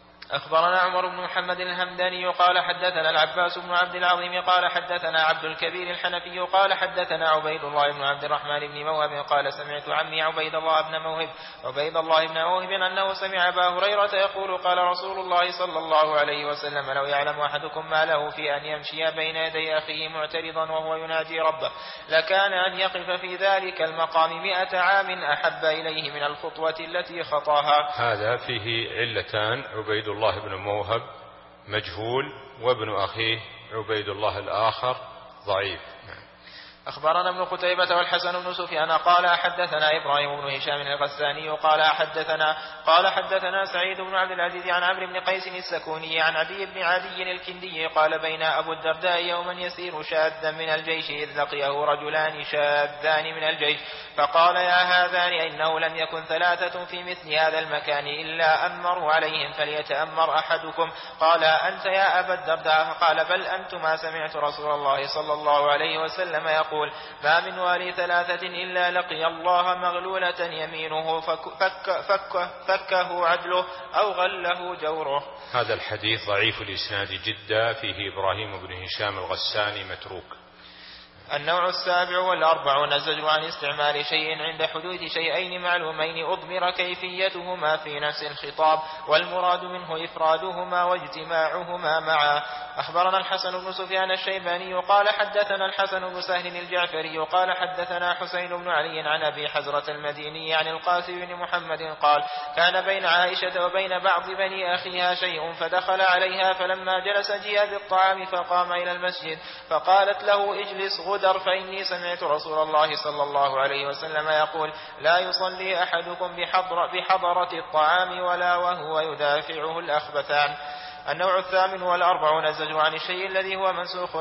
Speaker 3: أخبرنا عمر بن محمد الهمداني قال حدثنا العباس بن عبد العظيم قال حدثنا عبد الكبير الحنفي قال حدثنا عبيد الله بن عبد الرحمن بن موهب قال سمعت عمي عبيد الله بن موهب أنه سمع أبا هريرة يقول قال رسول الله صلى الله عليه وسلم لو يعلم أحدكم ما له في أن يمشي بين يدي أخيه معترضا وهو يناجي ربه لكان أن يقف في ذلك المقام 100 عام أحب إليه من الخطوة التي خطاها.
Speaker 1: هذا فيه علتان عبيد الله بن موهب مجهول وابن أخيه عبيد الله الآخر ضعيف.
Speaker 3: أخبرنا ابن قتيبة والحسن بن سفيان قال حدثنا إبراهيم بن هشام الغساني قال حدثنا سعيد بن عبد العزيز عن عمرو بن قيس السكوني عن عدي بن عدي الكندي قال بين أبو الدرداء يوما يسير شاذا من الجيش إذ لقيه رجلان شاذان من الجيش فقال يا هذان إنه لم يكن ثلاثة في مثل هذا المكان إلا أمروا عليهم فليتأمر أحدكم. قال أنت يا أبا الدرداء؟ فقال بل أنتما. سمعت رسول الله صلى الله عليه وسلم يقول ما من والي ثلاثة إلا لقي الله مغلولة يمينه فكه عدله أو غله جوره.
Speaker 1: هذا الحديث ضعيف الإسناد جدا، فيه إبراهيم بن هشام الغساني متروك.
Speaker 3: النوع 47 الزجر عن استعمال شيء عند حدوث شيئين معلومين أضمر كيفيتهما في نفس الخطاب والمراد منه إفرادهما واجتماعهما معا. أخبرنا الحسن بن سفيان الشيباني قال حدثنا الحسن بن سهل الجعفري قال حدثنا حسين بن علي عن أبي حزرة المديني عن القاسم بن محمد قال كان بين عائشة وبين بعض بني أخيها شيء فدخل عليها فلما جلس جيء بالطعام فقام إلى المسجد فقالت له اجلس غدر فإني سمعت رسول الله صلى الله عليه وسلم يقول لا يصلي أحدكم بحضرة الطعام ولا وهو يدافعه الأخبثان. النوع 48 الزجر عن الشيء الذي هو منسوخ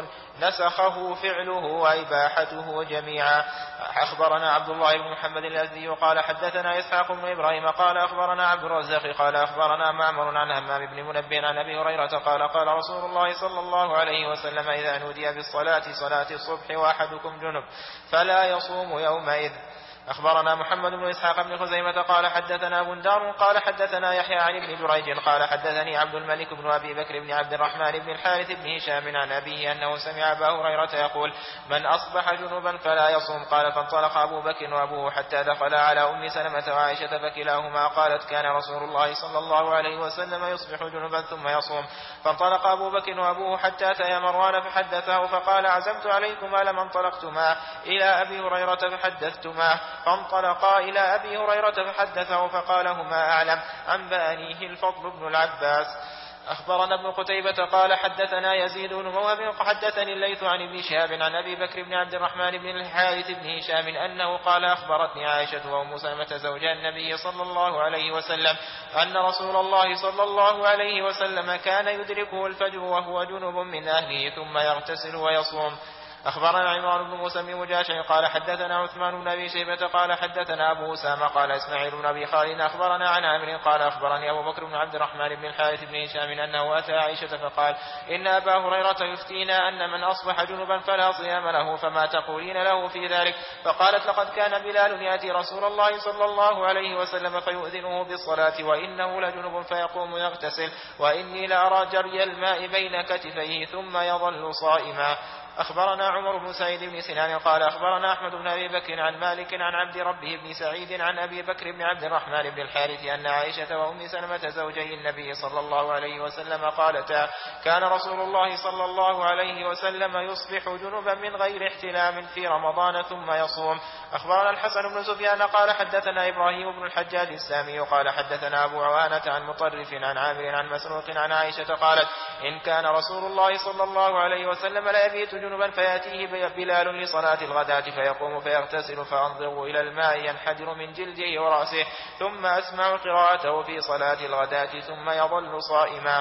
Speaker 3: نسخه فعله وإباحته جميعا. أخبرنا عبد الله بن محمد الأزدي قال حدثنا إسحاق بن إبراهيم قال أخبرنا عبد الرزاق قال أخبرنا معمر عن همام بن منبه عن أبي هريرة قال قال رسول الله صلى الله عليه وسلم إذا نودي بالصلاة صلاة الصبح وأحدكم جنب فلا يصوم يومئذ. أخبرنا محمد بن إسحاق بن خزيمة قال حدثنا بندار قال حدثنا يحيى عن ابن جريج قال حدثني عبد الملك بن أبي بكر بن عبد الرحمن بن الحارث بن هشام عن أبيه أنه سمع أبا هريرة يقول من أصبح جنبا فلا يصوم. قال فانطلق أبو بكر وأبوه حتى دخل على أم سلمة وعائشة فكلاهما قالت كان رسول الله صلى الله عليه وسلم يصبح جنبا ثم يصوم. فانطلق أبو بكر وأبوه حتى أتيا مروان فحدثه فقال عزمت عليكما لما انطلقتما إلى أبي هريرة فحدثتما. فانطلقا إلى أبي هريرة فحدثه فقال هما أعلم عن بانيه الفضل بن العباس. أخبرنا ابن قتيبة قال حدثنا يزيد بن موهب حدثني الليث عن ابن شهاب عن أبي بكر بن عبد الرحمن بن الحارث بن هشام أنه قال أخبرتني عائشة وأم سلمة زوجها النبي صلى الله عليه وسلم أن رسول الله صلى الله عليه وسلم كان يدركه الفجر وهو جنب من أهله ثم يغتسل ويصوم. أخبرنا عمران بن موسى بن مجاشع قال حدثنا عثمان بن أبي شيبة قال حدثنا أبو أسامة قال إسماعيل بن أبي خالد أخبرنا عن عامر قال أخبرني أبو بكر بن عبد الرحمن بن الحارث بن هشام أنه أتى عائشة فقال إن أبا هريرة يفتينا أن من أصبح جنبا فلا صيام له فما تقولين له في ذلك؟ فقالت لقد كان بلال يأتي رسول الله صلى الله عليه وسلم فيؤذنه بالصلاة وإنه لجنب فيقوم يغتسل وإني لأرى جري الماء بين كتفيه ثم يظل صائما. أخبرنا عمر بن سعيد بن سنان قال أخبرنا أحمد بن أبي بكر عن مالك عن عبد ربه بن سعيد عن أبي بكر بن عبد الرحمن بن الحارث أن عائشة وأم سلمة زوجي النبي صلى الله عليه وسلم قالتا كان رسول الله صلى الله عليه وسلم يصبح جنبا من غير احتلام في رمضان ثم يصوم. أخبرنا الحسن بن سفيان قال حدثنا إبراهيم بن الحجاج السامي قال حدثنا أبو عوانة عن مطرف عن عامر عن مسروق عن عائشة قالت إن كان رسول الله صلى الله عليه وسلم لا يبيت جنبا فيأتيه بلال لصلاة الغداة فيقوم فيغتسل فأنظر إلى الماء ينحدر من جلده ورأسه ثم أسمع قراءته في صلاة الغداة ثم يظل صائما.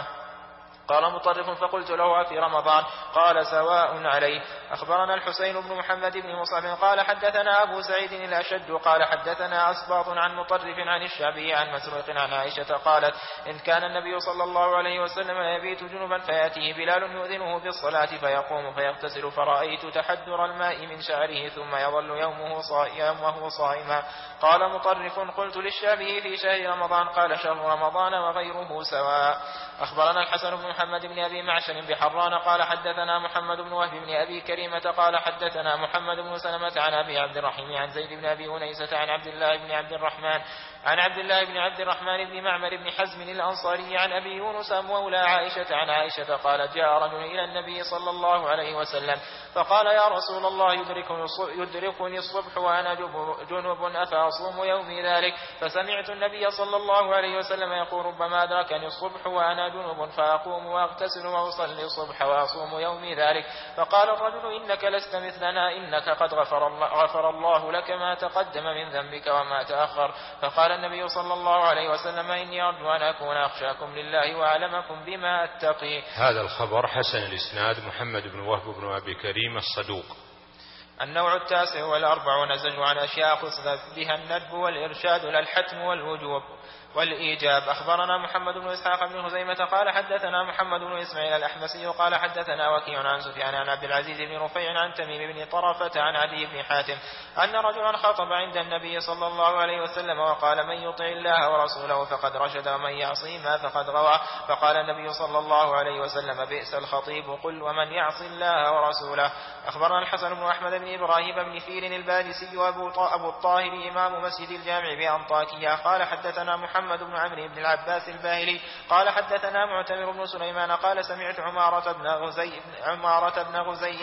Speaker 3: قال مطرف فقلت له في رمضان؟ قال سواء عليه. أخبرنا الحسين بن محمد بن مصعب قال حدثنا أبو سعيد الأشد قال حدثنا أسباط عن مطرف عن الشعبي عن مسروق عن عائشة قالت إن كان النبي صلى الله عليه وسلم يبيت جنبا فيأتيه بلال يؤذنه بالصلاة فيقوم فيغتسل فرأيت تحدر الماء من شعره ثم يظل يومه صائما. قال مطرف قلت للشعبي في شهر رمضان؟ قال شهر رمضان وغيره سواء. أخبرنا الحسن بن محمد بن أبي معشر بحران قال حدثنا محمد بن وهب بن أبي كريمة قال حدثنا محمد بن سلمة عن أبي عبد الرحيم عن زيد بن أبي أنيسة عن عبد الله بن عبد الرحمن بن معمر بن حزم الأنصاري عن أبي يونس مولى عائشة عن عائشة قالت جاء رجل إلى النبي صلى الله عليه وسلم فقال يا رسول الله يدركني الصبح وأنا جنب أفأصوم يومي ذلك؟ فسمعت النبي صلى الله عليه وسلم يقول ربما أدركني الصبح وأنا جنب فأقوم وأغتسل وأصلي الصبح وأصوم يومي ذلك. فقال الرجل إنك لست مثلنا، إنك قد غفر الله لك ما تقدم من ذنبك وما تأخر. فقال النبي صلى الله عليه وسلم إني أرجو أن أكون أخشاكم لله وأعلمكم بما أتقي.
Speaker 1: هذا الخبر حسن الإسناد، محمد بن وهب بن أبي كريم الصدوق.
Speaker 3: النوع 49 نزج عن أشياء خص بها الندب والإرشاد لا الحتم والوجوب والإيجاب. أخبرنا محمد بن إسحاق بن خزيمة قال حدثنا محمد بن إسماعيل الأحمسي قال حدثنا وكيع عن سفيان عن عبد العزيز بن رفيع عن تميم بن طرفة عن عدي بن حاتم أن رجلا خطب عند النبي صلى الله عليه وسلم وقال من يطع الله ورسوله فقد رشد ومن يعصيهما فقد غوى. فقال النبي صلى الله عليه وسلم بئس الخطيب قل ومن يعص الله ورسوله. أخبرنا الحسن بن أحمد بن إبراهيم بن فيل البارسي أبو الطاهر إمام مسجد الجامع بأنطاكية قال حدثنا محمد بن عمرو بن العباس الباهلي قال حدثنا معتمر بن سليمان قال سمعت عمارة بن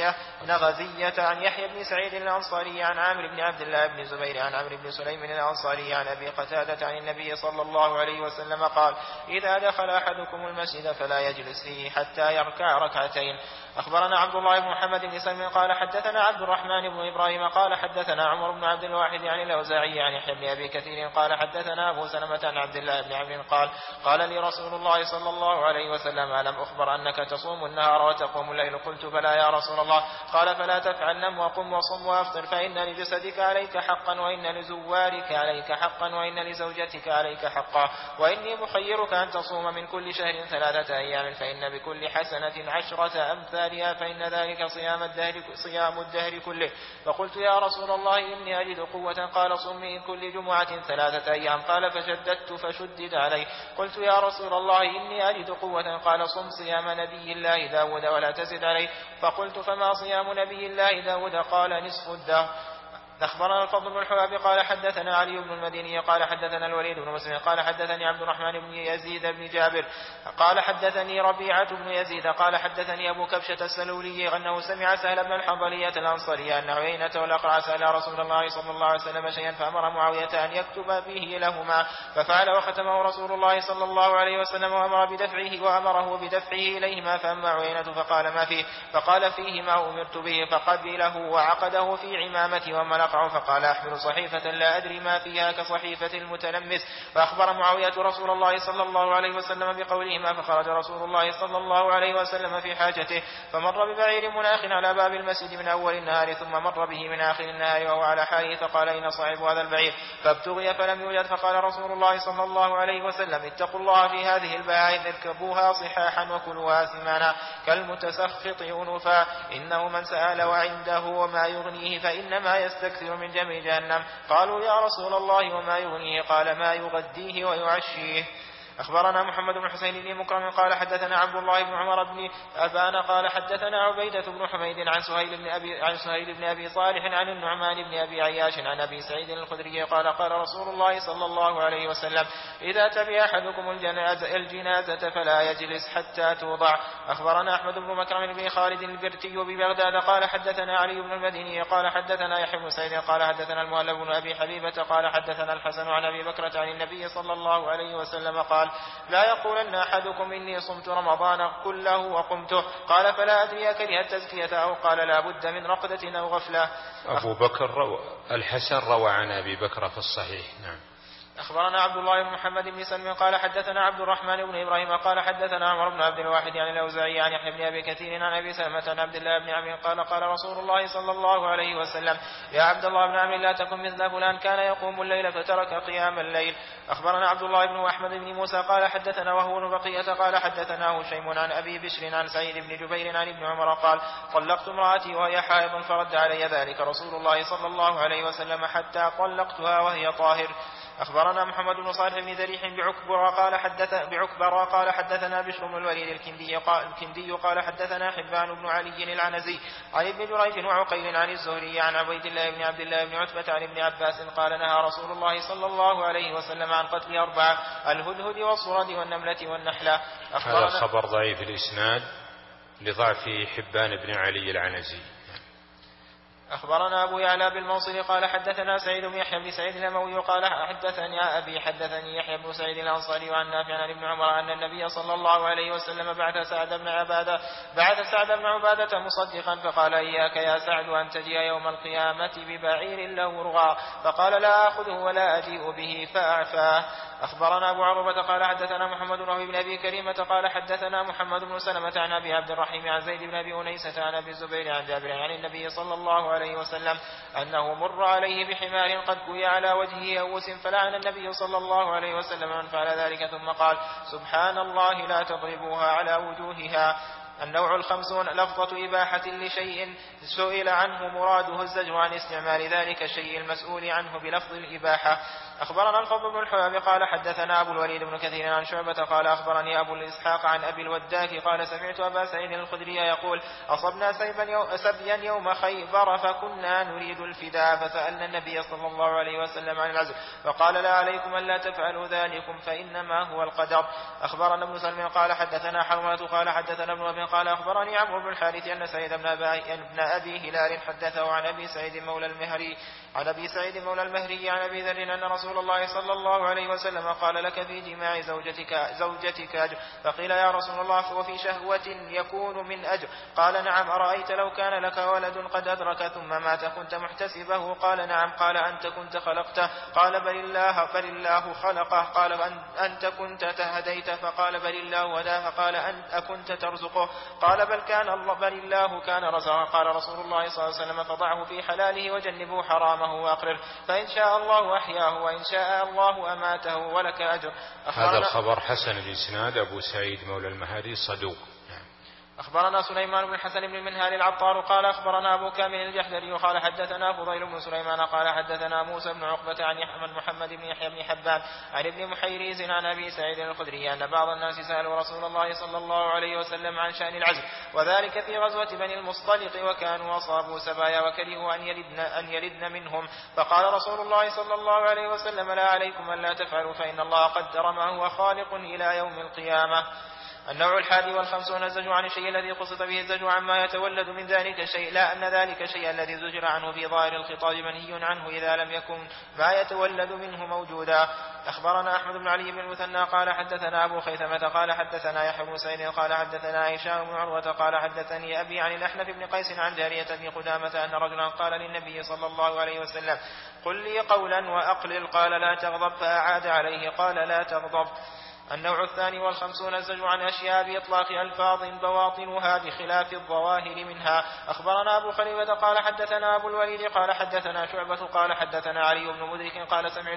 Speaker 3: غزية عن يحيى بن سعيد الأنصاري عن عامر بن عبد الله بن زبير عن عمرو بن سليم الأنصاري عن أبي قتادة عن النبي صلى الله عليه وسلم قال إذا دخل أحدكم المسجد فلا يجلس فيه حتى يركع ركعتين. أخبرنا عبد الله بن محمد بن سلم قال حدثنا عبد الرحمن بن إبراهيم قال حدثنا عمر بن عبد الواحد عن الأوزاعي عن يحيى بن أبي كثير قال حدثنا أبو سلمة عن عبد الله بن عمرو قال لي رسول الله صلى الله عليه وسلم ألم أخبر أنك تصوم النهار وتقوم الليل؟ قلت فلا يا رسول الله. قال فلا تفعل نم وقم وصم وأفطر فإن لجسدك عليك حقا وإن لزوارك عليك حقا وإن لزوجتك عليك حقا وإني مخيرك أن تصوم من كل شهر 3 أيام فإن بكل حسنة 10 أمثالها فإن ذلك صيام الدهر كله. فقلت يا رسول الله إني أجد قوة. قال صم من كل جمعة 3 أيام. قال فشددت فشدد علي. قلت يا رسول الله إني أجد قوة. قال صم صيام نبي الله داود ولا تزد عليه. فقلت فما صيام نبي الله داود؟ قال نصف الدهر. أخبرنا الفضل بن الحباب قال حدثنا علي بن المديني قال حدثنا الوليد بن مسلم قال حدثني عبد الرحمن بن يزيد بن جابر قال حدثني ربيعة بن يزيد قال حدثني أبو كبشة السلولي أنه سمع سهل بن الحنظلية الأنصاري أن عيينة والأقرع سأل رسول الله صلى الله عليه وسلم شيئا فأمر معاوية أن يكتب به لهما ففعل وختمه رسول الله صلى الله عليه وسلم وأمره بدفعه إليهما. فأما عيينة فقال ما فيه؟ فقال فيه ما أمرت به فقبله وعقده في عمامته وملقه. فقال أحمل صحيفة لا أدري ما فيها كصحيفة المتلمس. فأخبر معاوية رسول الله صلى الله عليه وسلم بقولهما. فخرج رسول الله صلى الله عليه وسلم في حاجته فمر ببعير مناخ على باب المسجد من أول النهار ثم مر به من آخر النهار وهو على حاله فقال أين صاحب هذا البعير؟ فابتغي فلم يوجد. فقال رسول الله صلى الله عليه وسلم اتقوا الله في هذه البهائم اركبوها صحاحا وكلوها سمانا كالمتسخط أنفا إنه من سأل وعنده وما يغنيه فإنما يستكثر من جمع جهنم. قالوا يا رسول الله وما يغنيه؟ قال ما يغديه ويعشيه. أخبرنا محمد بن حسين بن مكرم قال حدثنا عبد الله بن عمر بن أبان قال حدثنا عبيدة بن حميد عن سهيل بن أبي صالح عن النعمان بن أبي عياش عن أبي سعيد الخدري قال قال رسول الله صلى الله عليه وسلم إذا تبع أحدكم الجنازة فلا يجلس حتى توضع. أخبرنا أحمد بن مكرم بن خالد البرتي ببغداد قال حدثنا علي بن المديني قال حدثنا يحيى بن سعيد قال حدثنا المؤلف بن أبي حبيبة قال حدثنا الحسن عن أبي بكرة عن النبي صلى الله عليه وسلم قال لا يقولن أحدكم إني صمت رمضان كله وقمته. قال فلا أدري أكره التزكية أو قال لا بد من رقدة أو غفلة.
Speaker 1: أبو بكر الحسن روى عن أبي بكر في الصحيح. نعم.
Speaker 3: أخبرنا عبد الله بن محمد بن سلم قال حدثنا عبد الرحمن بن إبراهيم قال حدثنا عمر بن عبد الواحد عن الأوزاعي عن يحيى بن أبي كثير عن أبي سلمة عن عبد الله بن عمرو قال قال رسول الله صلى الله عليه وسلم يا عبد الله بن عمرو لا تكن مثل فلان كان يقوم الليل فترك قيام الليل. أخبرنا عبد الله بن أحمد بن موسى قال حدثنا وهو بن بقية قال حدثنا هشيم عن أبي بشر عن سعيد بن جبير عن ابن عمر قال طلقت امرأتي وهي حائض فرد علي ذلك رسول الله صلى الله عليه وسلم حتى طلقتها وهي طاهر. أخبرنا محمد بن صالح بن ذريح بعكبر قال حدثنا بشر بن الوليد الكندي قال حدثنا حبان بن علي العنزي عن ابن جريج وعقيل عن الزهري عن عبيد الله بن عبد الله بن عتبة عن ابن عباس قال نهى رسول الله صلى الله عليه وسلم عن قتل 4 الهدهد والصرد والنملة والنحلة.
Speaker 1: هذا الخبر ضعيف الإسناد لضعف حبان بن علي العنزي.
Speaker 3: أخبرنا أبو يعلى بالموصل قال حدثنا سعيد بن يحيى بن سعيد الأموي قال حدثني أبي حدثني يحيى بن سعيد الأنصاري عن نافع عن ابن عمر أن النبي صلى الله عليه وسلم بعث سعد بن عبادة مصدقا فقال إياك يا سعد أن تجيء يوم القيامة ببعير له رغى فقال لا آخذه ولا أجيء به فأعفاه. أخبرنا أبو عروبة قال حدثنا محمد بن أبي كريمة قال حدثنا محمد بن سلمة عن أبي عبد الرحيم عن زيد بن أبي أنيسة عن أبي الزبير عن جابر عن النبي صلى الله عليه وسلم أنه مر عليه بحمار قد كوي على وجهه أوس فلعن النبي صلى الله عليه وسلم من فعل ذلك ثم قال سبحان الله لا تضربوها على وجوهها. النوع 50 لفظة إباحة لشيء سئل عنه مراده الزجر عن استعمال ذلك الشيء المسؤول عنه بلفظ الإباحة. أخبرنا الفضل بن الحباب قال حدثنا أبو الوليد بن كثير عن شعبة قال أخبرني أبو الإسحاق عن أبي الوداك قال سمعت أبا سعيد الخدري يقول أصبنا سبيا يوم خيبر فكنا نريد الفداء فسألنا النبي صلى الله عليه وسلم عن العزل فقال لا عليكم ألا تفعلوا ذلكم فإنما هو القدر. أخبرنا ابن سلم قال حدثنا حرملة قال حدثنا ابن أبي قال أخبرني عمرو بن الحارث أن سعيد بن أبي هلال حدثه عن أبي سعيد مولى المهري عن أبي ذر أن رسول الله صلى الله عليه وسلم قال لك في جماع زوجتك أجر فقيل يا رسول الله وفي شهوة يكون من أجر قال نعم أرأيت لو كان لك ولد قد أدرك ثم مات كنت محتسبه قال نعم قال أنت كنت خلقته قال بل الله خلقه قال أنت كنت تهديت فقال بل الله هداه قال أكنت ترزقه قال بل الله كان رزقه قال رسول الله صلى الله عليه وسلم فضعه في حلاله وجنبه حرامه وأقرر فإن شاء الله أحياه وإن شاء الله أماته ولك أجر.
Speaker 1: هذا الخبر حسن الإسناد أبو سعيد مولى المهري صدوق.
Speaker 3: أخبرنا سليمان بن حسن بن المنهال العطار قال أخبرنا أبو كامل الجحدري قال حدثنا فضيل بن سليمان قال حدثنا موسى بن عقبة عن محمد بن يحيى بن حبان عن ابن محيريز عن أبي سعيد الخدري أن بعض الناس سألوا رسول الله صلى الله عليه وسلم عن شأن العزل وذلك في غزوة بني المصطلق وكانوا أصابوا سبايا وكرهوا أن يلدن منهم فقال رسول الله صلى الله عليه وسلم لا عليكم ألا تفعلوا فإن الله قدر ما هو خالق إلى يوم القيامة. النوع 51 الزجر عن الشيء الذي قصد به الزجر عما يتولد من ذلك الشيء لا أن ذلك الشيء الذي زجر عنه في ظاهر الخطاب منهي عنه إذا لم يكن ما يتولد منه موجودا. أخبرنا أحمد بن علي بن المثنى قال حدثنا أبو خيثمة قال حدثنا يحيى بن سعيد قال حدثنا هشام بن عروة قال حدثني أبي عن الأحنف بن قيس عن جارية بن قدامة أن رجلا قال للنبي صلى الله عليه وسلم قل لي قولا وأقلل قال لا تغضب فأعاد عليه قال لا تغضب. النوع 52 الزجر عن أشياء بإطلاق ألفاظ بواطنها بخلاف الظواهر منها. أخبرنا أبو خليفة قال حدثنا أبو الوليد قال حدثنا شعبة قال حدثنا علي بن مدرك قال سمعت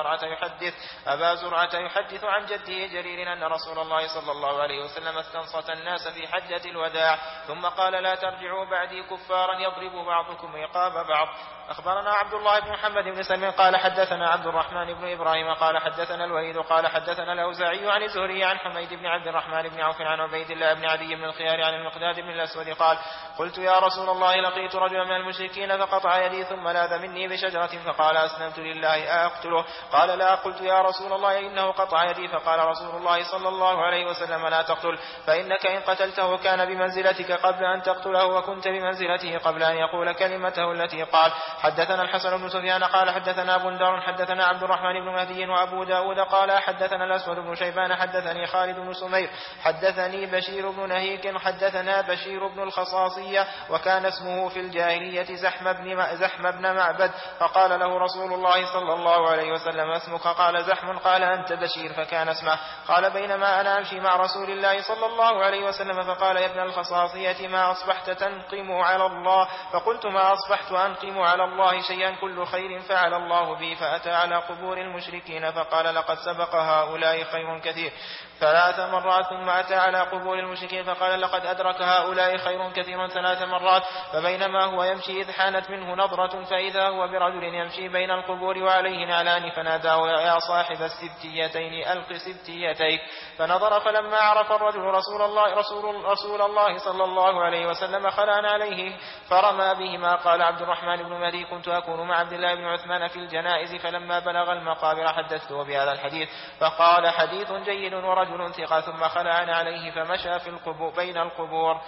Speaker 3: أبا زرعة يحدث عن جده جرير أن رسول الله صلى الله عليه وسلم استنصت الناس في حجة الوداع ثم قال لا ترجعوا بعدي كفارا يضرب بعضكم رقاب بعض. أخبرنا عبد الله بن محمد بن سلم قال حدثنا عبد الرحمن بن إبراهيم قال حدثنا الوليد قال حدثنا الأوزاعي عن الزهري عن حميد بن عبد الرحمن بن عوف عن عبيد الله بن عدي بن الخيار عن المقداد بن الأسود قال قلت يا رسول الله لقيت رجلا من المشركين فقطع يدي ثم لاذ مني بشجرة فقال أسلمت لله أقتله قال لا. قلت يا رسول الله إنه قطع يدي فقال رسول الله صلى الله عليه وسلم لا تقتل فإنك إن قتلته كان بمنزلتك قبل أن تقتله وكنت بمنزلته قبل أن يقول كلمته التي قال. حدثنا الحسن بن سفيان قال حدثنا أبو ندار حدثنا عبد الرحمن بن مهدي وأبو داود قال حدثنا الأسود بن شيبان حدثني خالد بن سمير حدثني بشير بن نهيك حدثنا بشير بن الخصاصية وكان اسمه في الجاهلية زحم بن معبد فقال له رسول الله صلى الله عليه وسلم اسمك قال زحم قال أنت بشير فكان اسمه. قال بينما أنا أمشي مع رسول الله صلى الله عليه وسلم فقال يا ابن الخصاصية ما أصبحت تنقم على الله فقلت ما أصبحت أنقم على الله شيئا كل خير فعل الله بي فأتى على قبور المشركين فقال لقد سبق هؤلاء خير كثير 3 مرات ثم أتى على قبور المشركين فقال لقد أدرك هؤلاء خير كثير 3 مرات فبينما هو يمشي إذ حانت منه نظرة فإذا هو برجل يمشي بين القبور وعليه نعلان فناداه يا صاحب السبتيتين ألق سبتيتيك فنظر فلما عرف الرجل رسول الله صلى الله عليه وسلم خلعن عليه فرمى بهما. قال عبد الرحمن بن مهدي كنت أكون مع عبد الله بن عثمان في الجنائز فلما بلغ المقابر حدثته بهذا الحديث فقال حديث جيد ورجل ثقة ثم خلعن عليه فمشى في بين القبور.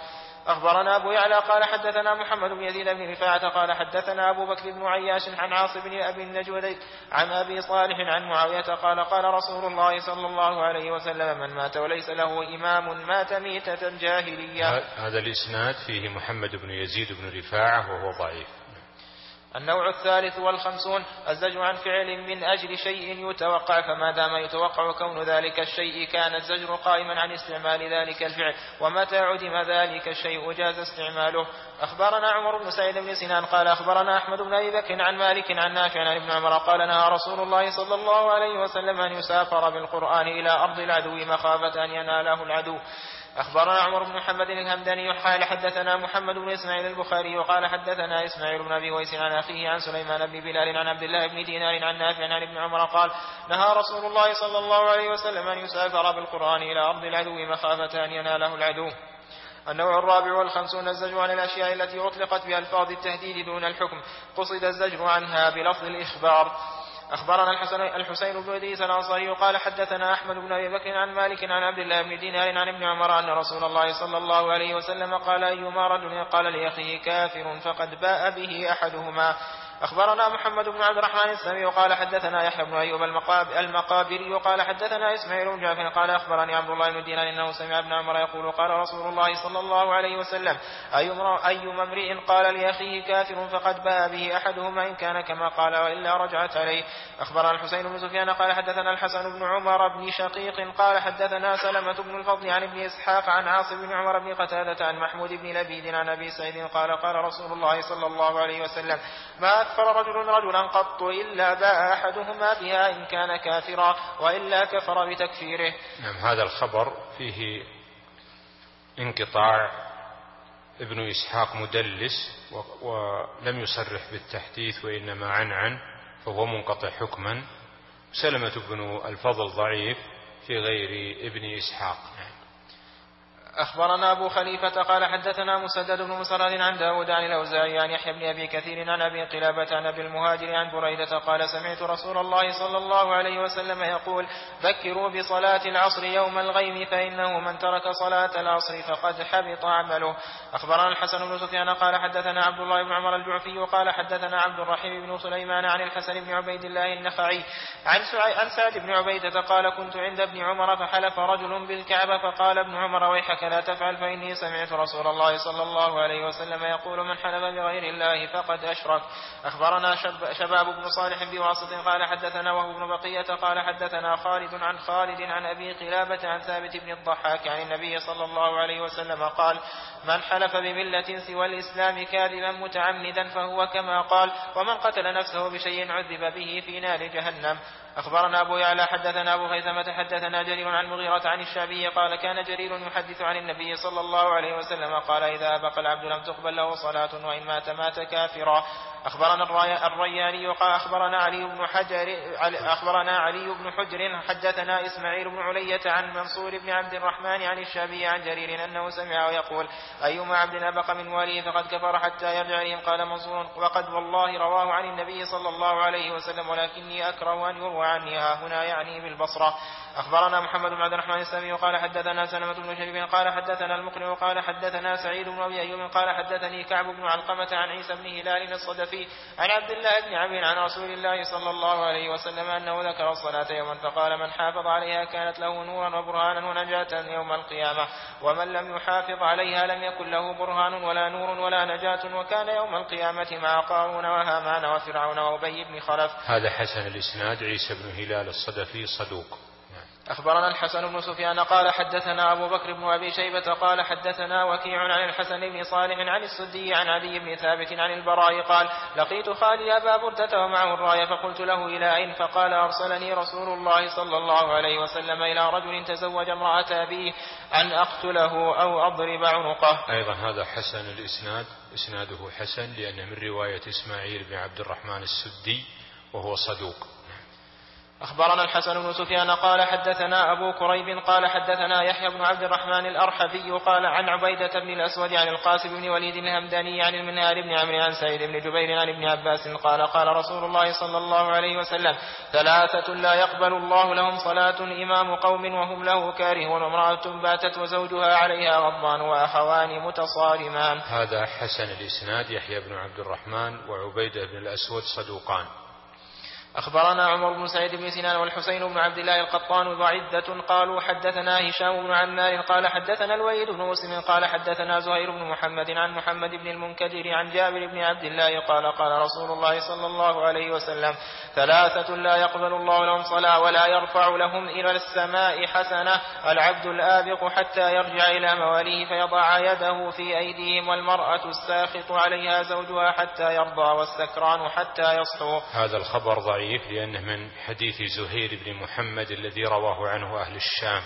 Speaker 3: أخبرنا أبو يعلى قال حدثنا محمد بن يزيد بن رفاعة قال حدثنا أبو بكر بن عياش عن عاصم بن أبي النجود عن أبي صالح عن معاوية قال قال رسول الله صلى الله عليه وسلم من مات وليس له إمام مات ميتة جاهلية.
Speaker 1: هذا الإسناد فيه محمد بن يزيد بن رفاعة وهو ضعيف.
Speaker 3: النوع 53 الزجر عن فعل من أجل شيء يتوقع فما دام يتوقع كون ذلك الشيء كان الزجر قائما عن استعمال ذلك الفعل ومتى عدم ذلك الشيء جاز استعماله. أخبرنا عمر بن سعيد بن سنان قال أخبرنا أحمد بن أبي بكر عن مالك عن نافع عن ابن عمر قال نهى رسول الله صلى الله عليه وسلم أن يسافر بالقرآن إلى أرض العدو مخافة أن يناله العدو. أخبرنا عمر بن محمد الهمداني قال حدثنا محمد بن إسماعيل البخاري وقال حدثنا إسماعيل بن أبي ويس عن أخيه عن سليمان بن بلال عن عبد الله بن دينار عن نافع عن ابن عمر قال نهى رسول الله صلى الله عليه وسلم أن يسافر بالقرآن إلى أرض العدو مخافة أن يناله العدو. النوع 54 الزجر عن الأشياء التي أطلقت بألفاظ التهديد دون الحكم قصد الزجر عنها بلفظ الإخبار. أخبرنا الحسين بن إدريس الأنصاري قال حدثنا أحمد بن أبي بكر عن مالك عن عبد الله بن دينار عن ابن عمر أن رسول الله صلى الله عليه وسلم قال أيما رجل قال لأخيه كافر فقد باء به أحدهما. أخبرنا محمد بن عبد الرحمن السمي قال حدثنا يحيى بن أيوب المقابري قال حدثنا إسماعيل بن جعفر قال أخبرني عبد الله بن دينار أنه سمع ابن عمر يقول قال رسول الله صلى الله عليه وسلم أيما امرئ قال لأخيه كافر فقد باء به أحدهما إن كان كما قال وإلا رجعت عليه. أخبرنا الحسين بن سفيان قال حدثنا الحسن بن عمر بن شقيق قال حدثنا سلمة بن الفضل عن ابن إسحاق عن عاصم بن عمر بن قتادة عن محمود بن لبيد عن أبي سعيد قال قال رسول الله صلى الله عليه وسلم ما أكثر رجلا قط إلا باء أحدهما بها إن كان كافرا وإلا كفر بتكفيره.
Speaker 1: نعم هذا الخبر فيه انقطاع ابن إسحاق مدلس ولم يصرح بالتحديث وإنما عن فهو منقطع حكما. سلمة بن الفضل ضعيف في غير ابن إسحاق.
Speaker 3: أخبرنا أبو خليفة قال حدثنا مسدد بن مسرد عن داود عن الأوزاعي عن يحيى بن أبي كثير عن أبي قلابة عن أبي المهاجر عن بريدة قال سمعت رسول الله صلى الله عليه وسلم يقول بكروا بصلاة العصر يوم الغيم فإنه من ترك صلاة العصر فقد حبط عمله. أخبرنا الحسن بن سفيان قال حدثنا عبد الله بن عمر الجعفي قال حدثنا عبد الرحيم بن سليمان عن الحسن بن عبيد الله النخعي عن سعد بن عبيدة قال كنت عند ابن عمر فحلف رجل بالكعبة فقال ابن عمر ويحك لا تفعل فإني سمعت رسول الله صلى الله عليه وسلم يقول من حلف بغير الله فقد أشرك. أخبرنا شباب بن صالح بواسط قال حدثنا وهو بن بقية قال حدثنا خالد عن خالد عن أبي قلابة عن ثابت بن الضحاك عن النبي صلى الله عليه وسلم قال من حلف بملة سوى الإسلام كاذبا متعمدا فهو كما قال ومن قتل نفسه بشيء عذب به في نار جهنم. أخبرنا أبو يعلى حدثنا أبو خيثمة حدثنا جرير عن المغيرة عن الشعبي قال كان جرير يحدث عن النبي صلى الله عليه وسلم قال إذا أبق العبد لم تقبل له صلاة وإن مات كافرا. أخبرنا الرياني قال أخبرنا علي بن حجر حدثنا إسماعيل بن علية عن منصور بن عبد الرحمن عن الشعبي عن جرير أنه سمعه يقول أيما عبد أبق من واليه فقد كفر حتى يرجع إليهم. قال منصور وقد والله رواه عن النبي صلى الله عليه وسلم ولكني أكره أن يروى عني هنا يعني بالبصرة. أخبرنا محمد بن عبد الرحمن السامي قال حدثنا سلمة بن شريف قال حدثنا المقرئ قال حدثنا سعيد بن أبي أيوب قال حدثني كعب بن علقمة عن عيسى بن هلال الصدفي عن عبد الله بن عمرو عن رسول الله صلى الله عليه وسلم أنه ذكر الصلاة يوما فقال من حافظ عليها كانت له نورا وبرهانا ونجاة يوم القيامة ومن لم يحافظ عليها لم يكن له برهان ولا نور ولا نجاة وكان يوم القيامة مع قارون وهامان وفرعون وأبي بن خلف.
Speaker 1: هذا حسن الإسناد. عيسى بن هلال الصدفي صدوق.
Speaker 3: أخبرنا الحسن بن سفيان قال حدثنا أبو بكر بن أبي شيبة قال حدثنا وكيع عن الحسن بن صالح عن السدي عن عدي بن ثابت عن البراء قال لقيت خالي أبا بردة ومعه الراية فقلت له إلى أين فقال أرسلني رسول الله صلى الله عليه وسلم إلى رجل تزوج امرأة أبيه أن أقتله أو أضرب عنقه.
Speaker 1: أيضا هذا حسن الإسناد. إسناده حسن لأنه من رواية إسماعيل بن عبد الرحمن السدي وهو صدوق.
Speaker 3: أخبرنا الحسن بن سفيان قال حدثنا أبو كريب قال حدثنا يحيى بن عبد الرحمن الأرحبي قال عن عبيدة بن الأسود عن القاسم بن وليد الهمداني عن المنهار بن عمرو عن سعيد بن جبير عن ابن عباس قال قال رسول الله صلى الله عليه وسلم: ثلاثة لا يقبل الله لهم صلاة: إمام قوم وهم له كارهون، وامرأة باتت وزوجها عليها غضبان، وأخوان متصارمان.
Speaker 1: هذا حسن الإسناد. يحيى بن عبد الرحمن وعبيدة بن الأسود صدوقان.
Speaker 3: أخبرنا عمر بن سعيد بن سنان والحسين بن عبد الله القطان وعدة قالوا حدثنا هشام بن عمار قال حدثنا الوليد بن مسلم قال حدثنا زهير بن محمد عن محمد بن المنكدر عن جابر بن عبد الله قال قال رسول الله صلى الله عليه وسلم: ثلاثة لا يقبل الله لهم صلاة ولا يرفع لهم إلى السماء حسنة: العبد الآبق حتى يرجع إلى مواليه فيضع يده في أيديهم، والمرأة الساخط عليها زوجها حتى يرضى، والسكران حتى يصحو.
Speaker 1: هذا الخبر ضعيف لأنه من حديث زهير بن محمد الذي رواه عنه أهل الشام،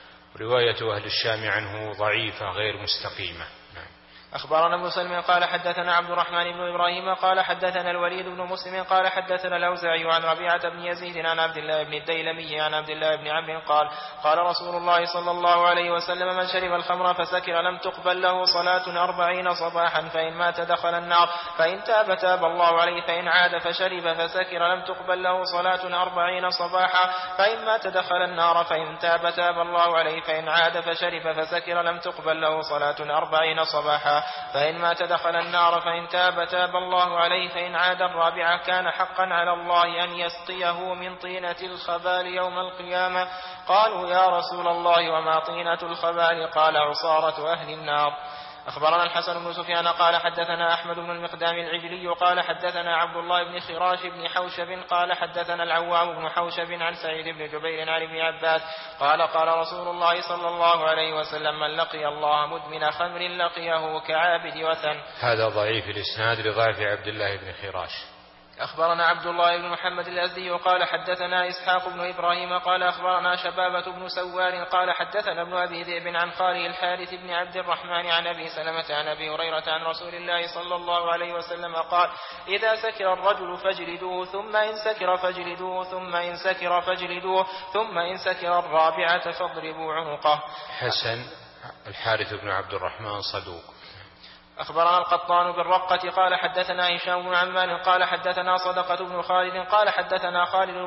Speaker 1: رواية أهل الشام عنه ضعيفة غير مستقيمة.
Speaker 3: أخبرنا ابن سلم قال حدثنا عبد الرحمن بن إبراهيم قال حدثنا الوليد بن مسلم قال حدثنا الأوزاعي عن ربيعة بن يزيد عن عبد الله بن الديلمي عن عبد الله بن عمرو قال قال رسول الله صلى الله عليه وسلم: من شرب الخمر فسكر لم تقبل له صلاة 40 صباحا، فإن مات دخل النار، فإن تاب تاب الله عليه، فإن عاد فشرب فسكر لم تقبل له صلاة 40 صباحا، فإن مات دخل النار، فإن تاب تاب الله عليه، فإن عاد فشرب فسكر لم تقبل له صلاة 40 صباحا، فإن مات دخل النار، فإن تاب تاب الله عليه، فإن عاد الرابعة كان حقا على الله أن يسقيه من طينة الخبال يوم القيامة. قالوا: يا رسول الله وما طينة الخبال؟ قال: عصارة أهل النار. أخبرنا الحسن بن سفيان قال حدثنا أحمد بن المقدام العجلي قال حدثنا عبد الله بن خراش بن حوشب قال حدثنا العوام بن حوشب عن سعيد بن جبير عن ابن عباس قال قال رسول الله صلى الله عليه وسلم: من لقي الله مدمن خمر لقيه كعابد وثن.
Speaker 1: هذا ضعيف الإسناد لضعف عبد الله بن خراش.
Speaker 3: أخبرنا عبد الله بن محمد الأزدي قال حدثنا إسحاق بن إبراهيم قال أخبرنا شبابة بن سوار قال حدثنا ابن أبي ذئب عن خاله الحارث بن عبد الرحمن عن أبي سلمة عن أبي هريرة عن رسول الله صلى الله عليه وسلم قال: إذا سكر الرجل فاجلدوه، ثم إن سكر فاجلدوه، ثم إن سكر فاجلدوه، ثم إن سكر الرابعة فاضربوا عنقه.
Speaker 1: حسن. الحارث بن عبد الرحمن صدوق.
Speaker 3: أخبرنا القطان بالرقة قال حدثنا هشام بن عمار قال حدثنا صدقة بن خالد قال حدثنا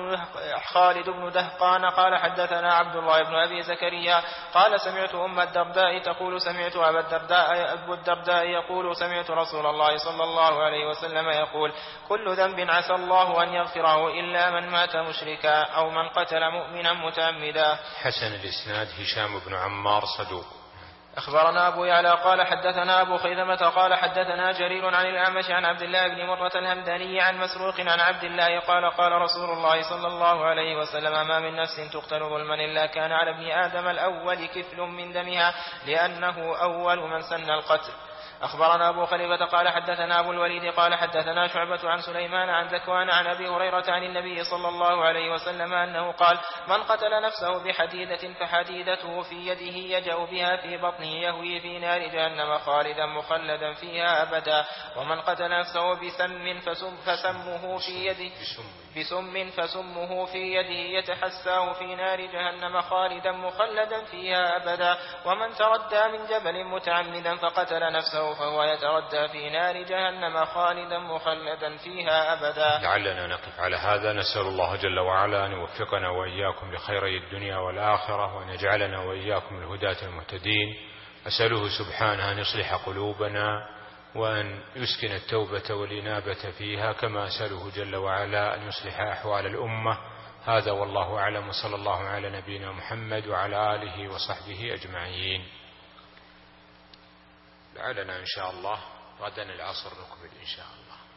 Speaker 3: خالد بن دهقان قال حدثنا عبد الله بن أبي زكريا قال سمعت أم الدرداء تقول سمعت أبو الدرداء يقول سمعت رسول الله صلى الله عليه وسلم يقول: كل ذنب عسى الله أن يغفره إلا من مات مشركا أو من قتل مؤمنا متعمدا.
Speaker 1: حسن الإسناد. هشام بن عمار صدوق.
Speaker 3: أخبرنا أبو يعلى قال حدثنا أبو خيثمة قال حدثنا جرير عن الأعمش عن عبد الله بن مرة الهمداني عن مسروق عن عبد الله قال قال رسول الله صلى الله عليه وسلم: ما من نفس تقتل ظلما إلا كان على ابن آدم الأول كفل من دمها، لأنه أول من سن القتل. أخبرنا أبو خليفة قال حدثنا أبو الوليد قال حدثنا شعبة عن سليمان عن ذكوان عن أبي هريرة عن النبي صلى الله عليه وسلم أنه قال: من قتل نفسه بحديدة فحديدته في يده يجأ بها في بطنه يهوي في نار جهنم خالدا مخلدا فيها أبدا، ومن قتل نفسه فسمه في يده يتحساه في نار جهنم خالدا مخلدا فيها أبدا، ومن تردى من جبل متعمدا فقتل نفسه فهو يتردى في نار جهنم خالدا مخلدا فيها أبدا.
Speaker 1: لعلنا نقف على هذا. نسأل الله جل وعلا أن يوفقنا وإياكم لخيري الدنيا والآخرة، وأن يجعلنا وإياكم الهداة المهتدين. أسأله سبحانه أن يصلح قلوبنا وأن يسكن التوبة والإنابة فيها، كما أسأله جل وعلا أن يصلح أحوال الأمة. هذا والله أعلم، وصلى الله على نبينا محمد وعلى آله وصحبه أجمعين. لعلنا إن شاء الله غدا العصر نكمل إن شاء الله.